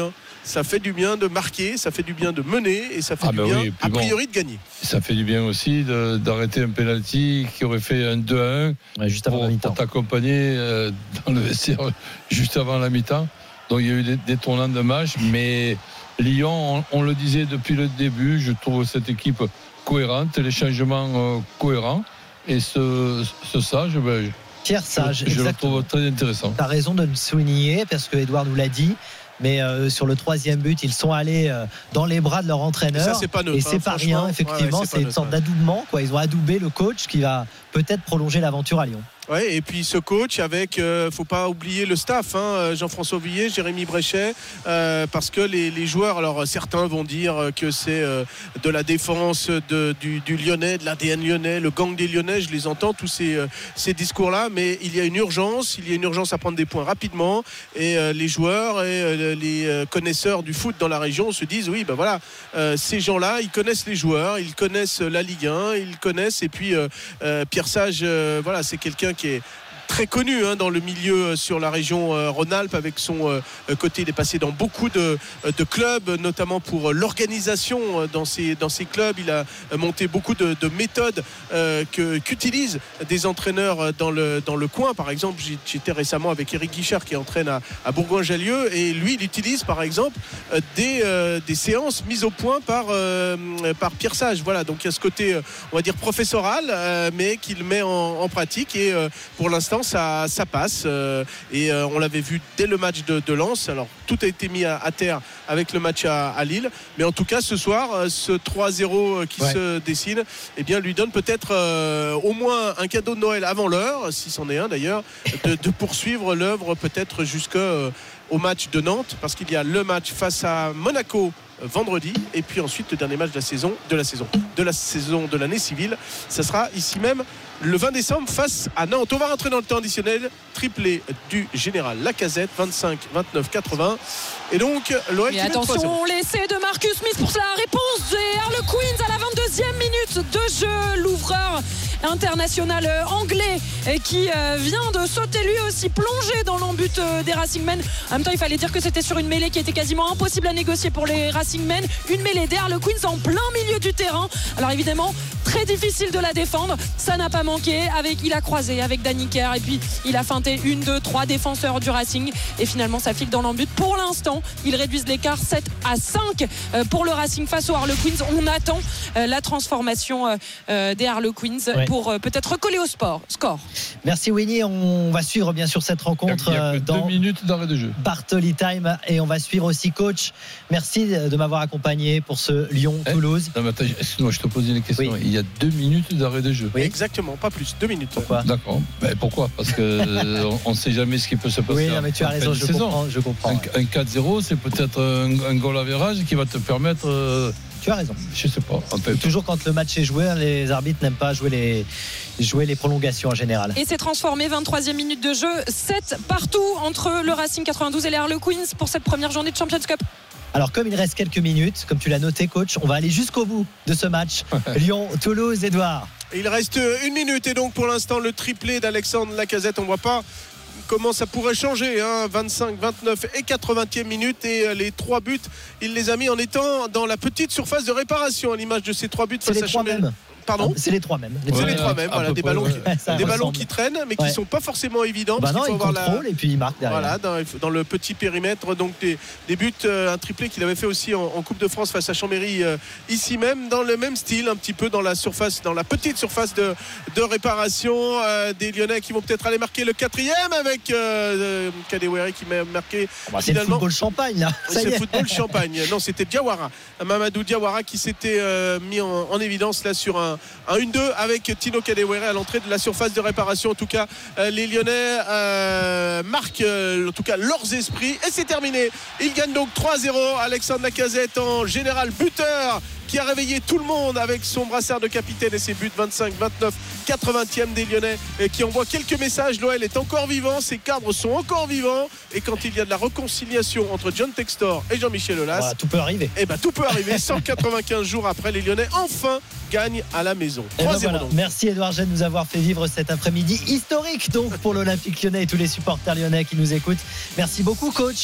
ça fait du bien de marquer, ça fait du bien de mener et ça fait ah du ben bien oui, a priori bon, de gagner. Ça fait du bien aussi de, d'arrêter un penalty qui aurait fait un deux à un ouais, juste avant pour, la mi-temps. pour t'accompagner euh, dans le vestiaire juste avant la mi-temps. Donc il y a eu des, des tournants de match, mais Lyon, on, on le disait depuis le début, je trouve cette équipe cohérente, les changements euh, cohérents et ce, ce Sage, ben, Pierre Sage, je, je le trouve très intéressant. Tu as raison de le souligner parce que Edouard nous l'a dit. Mais euh, sur le troisième but, ils sont allés euh, dans les bras de leur entraîneur. Et ça, c'est pas neutre, et c'est hein, pas rien, effectivement. ouais, ouais, c'est, c'est une neutre, sorte ouais. d'adoubement, quoi. Ils ont adoubé le coach qui va peut-être prolonger l'aventure à Lyon. Ouais, et puis ce coach avec, euh, faut pas oublier le staff, hein, Jean-François Villiers, Jérémy Bréchet, euh, parce que les, les joueurs, alors certains vont dire que c'est euh, de la défense de, du, du Lyonnais, de l'A D N lyonnais, le gang des Lyonnais, je les entends tous ces, euh, ces discours-là, mais il y a une urgence, il y a une urgence à prendre des points rapidement, et euh, les joueurs et euh, les euh, connaisseurs du foot dans la région se disent oui, ben voilà, euh, ces gens-là, ils connaissent les joueurs, ils connaissent la Ligue un, ils connaissent, et puis euh, euh, Pierre Sage, euh, voilà, c'est quelqu'un qui est très connu hein, dans le milieu sur la région euh, Rhône-Alpes avec son euh, côté. Il est passé dans beaucoup de, de clubs, notamment pour l'organisation euh, dans ces, dans ces clubs. Il a monté beaucoup de, de méthodes euh, que, qu'utilisent des entraîneurs dans le, dans le coin. Par exemple, j'étais récemment avec Éric Guichard qui entraîne à, à Bourgoin-Jallieu et lui, il utilise par exemple des, euh, des séances mises au point par, euh, par Pierre Sage. Voilà, donc il y a ce côté, on va dire, professoral, euh, mais qu'il met en, en pratique et euh, pour l'instant, Ça, ça passe euh, et euh, on l'avait vu dès le match de, de Lens. Alors tout a été mis à, à terre avec le match à, à Lille, mais en tout cas ce soir euh, ce trois zéro qui ouais. se dessine eh bien, lui donne peut-être euh, au moins un cadeau de Noël avant l'heure, si c'en est un d'ailleurs, de, de poursuivre l'œuvre peut-être jusqu'au euh, match de Nantes, parce qu'il y a le match face à Monaco vendredi et puis ensuite le dernier match de la saison de la saison de la saison de l'année civile, ça sera ici même le vingt décembre face à Nantes. On va rentrer dans le temps additionnel, triplé du général Lacazette, vingt-cinq vingt-neuf quatre-vingts, et donc l'O L qui met trois zéro. Attention, l'essai de Marcus Smith pour la réponse des Harlequins à la vingt-deuxième minute de jeu. L'ouvreur international anglais qui vient de sauter lui aussi, plongé dans l'embut des Racing Men. En même temps, il fallait dire que c'était sur une mêlée qui était quasiment impossible à négocier pour les Racing Men, une mêlée des Harlequins en plein milieu du terrain. Alors évidemment, très difficile de la défendre, ça n'a pas manqué. Avec, il a croisé avec Danny Kerr et puis il a feinté une, deux, trois défenseurs du Racing et finalement ça file dans l'embut. Pour l'instant, ils réduisent l'écart sept à cinq pour le Racing face aux Harlequins. On attend la transformation des Harlequins ouais. pour peut-être recoller au sport, score. Merci Winnie, on va suivre bien sûr cette rencontre il y a que dans deux minutes d'arrêt de jeu. Bartoli Time, et on va suivre aussi coach. Merci de m'avoir accompagné pour ce Lyon-Toulouse. Eh, non, mais attends, excuse-moi, je te pose une question. Oui. Il y a deux minutes d'arrêt de jeu. Oui. Exactement, pas plus, deux minutes. Pourquoi ? D'accord. Ben, pourquoi ? Parce qu'on ne sait jamais ce qui peut se passer. Oui, non, mais tu as raison, je comprends, je comprends. Un, un quatre zéro, c'est peut-être un, un goal average qui va te permettre. Euh, Tu as raison. Je sais pas. En fait. Toujours quand le match est joué, les arbitres n'aiment pas jouer les, jouer les prolongations en général. Et c'est transformé, vingt-troisième minute de jeu, sept partout entre le Racing quatre-vingt-douze et les Harlequins pour cette première journée de Champions Cup. Alors comme il reste quelques minutes, comme tu l'as noté coach, on va aller jusqu'au bout de ce match. Lyon, Toulouse, Edouard. Il reste une minute et donc pour l'instant le triplé d'Alexandre Lacazette, on ne voit pas comment ça pourrait changer, hein. vingt-cinq, vingt-neuf et quatre-vingtième minute, et les trois buts il les a mis en étant dans la petite surface de réparation, à l'image de ces trois buts face à Chambéry. Pardon, c'est les trois mêmes. C'est ouais, les trois mêmes. Voilà, des ballons, ouais. qui, des ballons qui traînent, mais qui ne ouais. sont pas forcément évidents. Bah parce non, qu'il faut il avoir contrôle la... et puis il marque derrière. Voilà, dans, dans le petit périmètre, donc des, des buts, euh, un triplé qu'il avait fait aussi en, en Coupe de France face à Chambéry, euh, ici même, dans le même style, un petit peu dans la surface, dans la petite surface de, de réparation. Euh, des Lyonnais qui vont peut-être aller marquer le quatrième avec euh, Kadewere qui m'a marqué. Oh bah, c'est le football champagne là. C'est le football champagne. Non, c'était Diawara, Mamadou Diawara qui s'était euh, mis en, en évidence là sur un, un un deux avec Tino Kadewere à l'entrée de la surface de réparation. En tout cas, euh, les Lyonnais euh, marquent euh, en tout cas leurs esprits et c'est terminé. Ils gagnent donc trois zéro. Alexandre Lacazette en général buteur, qui a réveillé tout le monde avec son brassard de capitaine et ses buts vingt-cinq, vingt-neuf, quatre-vingtième des Lyonnais, et qui envoie quelques messages. L'O L est encore vivant, ses cadres sont encore vivants, et quand il y a de la réconciliation entre John Textor et Jean-Michel Aulas, voilà, tout peut arriver. Et ben tout peut arriver. cent quatre-vingt-quinze jours après, les Lyonnais enfin gagnent à la maison. trois zéro. Ben voilà. Merci Edouard Gène de nous avoir fait vivre cet après-midi historique donc pour l'Olympique Lyonnais et tous les supporters lyonnais qui nous écoutent. Merci beaucoup coach.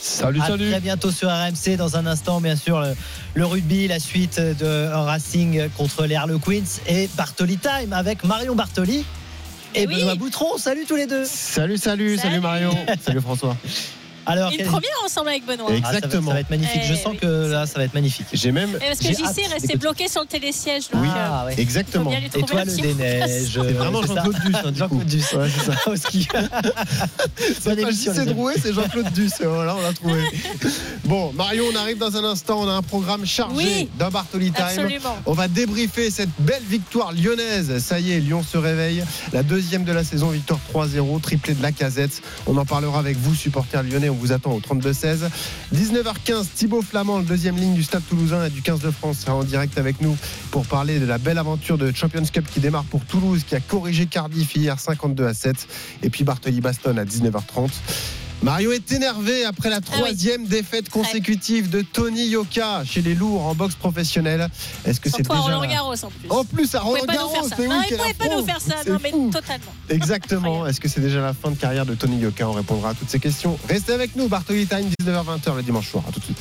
Salut, à salut. très bientôt sur R M C. Dans un instant, bien sûr, le, le rugby, la suite de Racing contre les Harlequins et Bartoli Time avec Marion Bartoli et oui. Benoît Boutron. Salut tous les deux. Salut, salut, salut, salut Marion. Salut François. Alors, une quel... première ensemble avec Benoît. Exactement. Ah, ça, va, ça va être magnifique. Eh, Je sens oui. que là, ça va être magnifique. J'ai même. Et parce que J C est resté bloqué sur le télésiège. Donc, oui, ah, ouais. exactement. Étoile des neiges. C'est vraiment Jean-Claude Duss. Hein, Jean-Claude Duss. Ouais, c'est ça. Au ski. C'est pas J C Drouet, c'est Jean-Claude Duss. Voilà, on l'a trouvé. Bon, Marion, on arrive dans un instant. On a un programme chargé oui, d'un Bartoli Time. Absolument. On va débriefer cette belle victoire lyonnaise. Ça y est, Lyon se réveille. La deuxième de la saison, victoire trois zéro, triplé de Lacazette. On en parlera avec vous, supporters lyonnais. On vous attend au trente-deux seize. dix-neuf heures quinze, Thibaut Flamand, le deuxième ligne du Stade Toulousain et du quinze de France, sera en direct avec nous pour parler de la belle aventure de Champions Cup qui démarre pour Toulouse, qui a corrigé Cardiff hier cinquante-deux à sept. Et puis Bartoli Baston à dix-neuf heures trente. Mario est énervé après la troisième ah oui. défaite consécutive de Tony Yoka chez les lourds en boxe professionnelle. Est-ce que c'est déjà... à Roland Garros en plus. En plus à Roland Garros, mais oui, il ne pouvait pas nous faire ça. Non, mais totalement. Exactement. Est-ce que c'est déjà la fin de carrière de Tony Yoka? On répondra à toutes ces questions. Restez avec nous, Bartoli Time, dix-neuf heures vingt le dimanche soir. À tout de suite.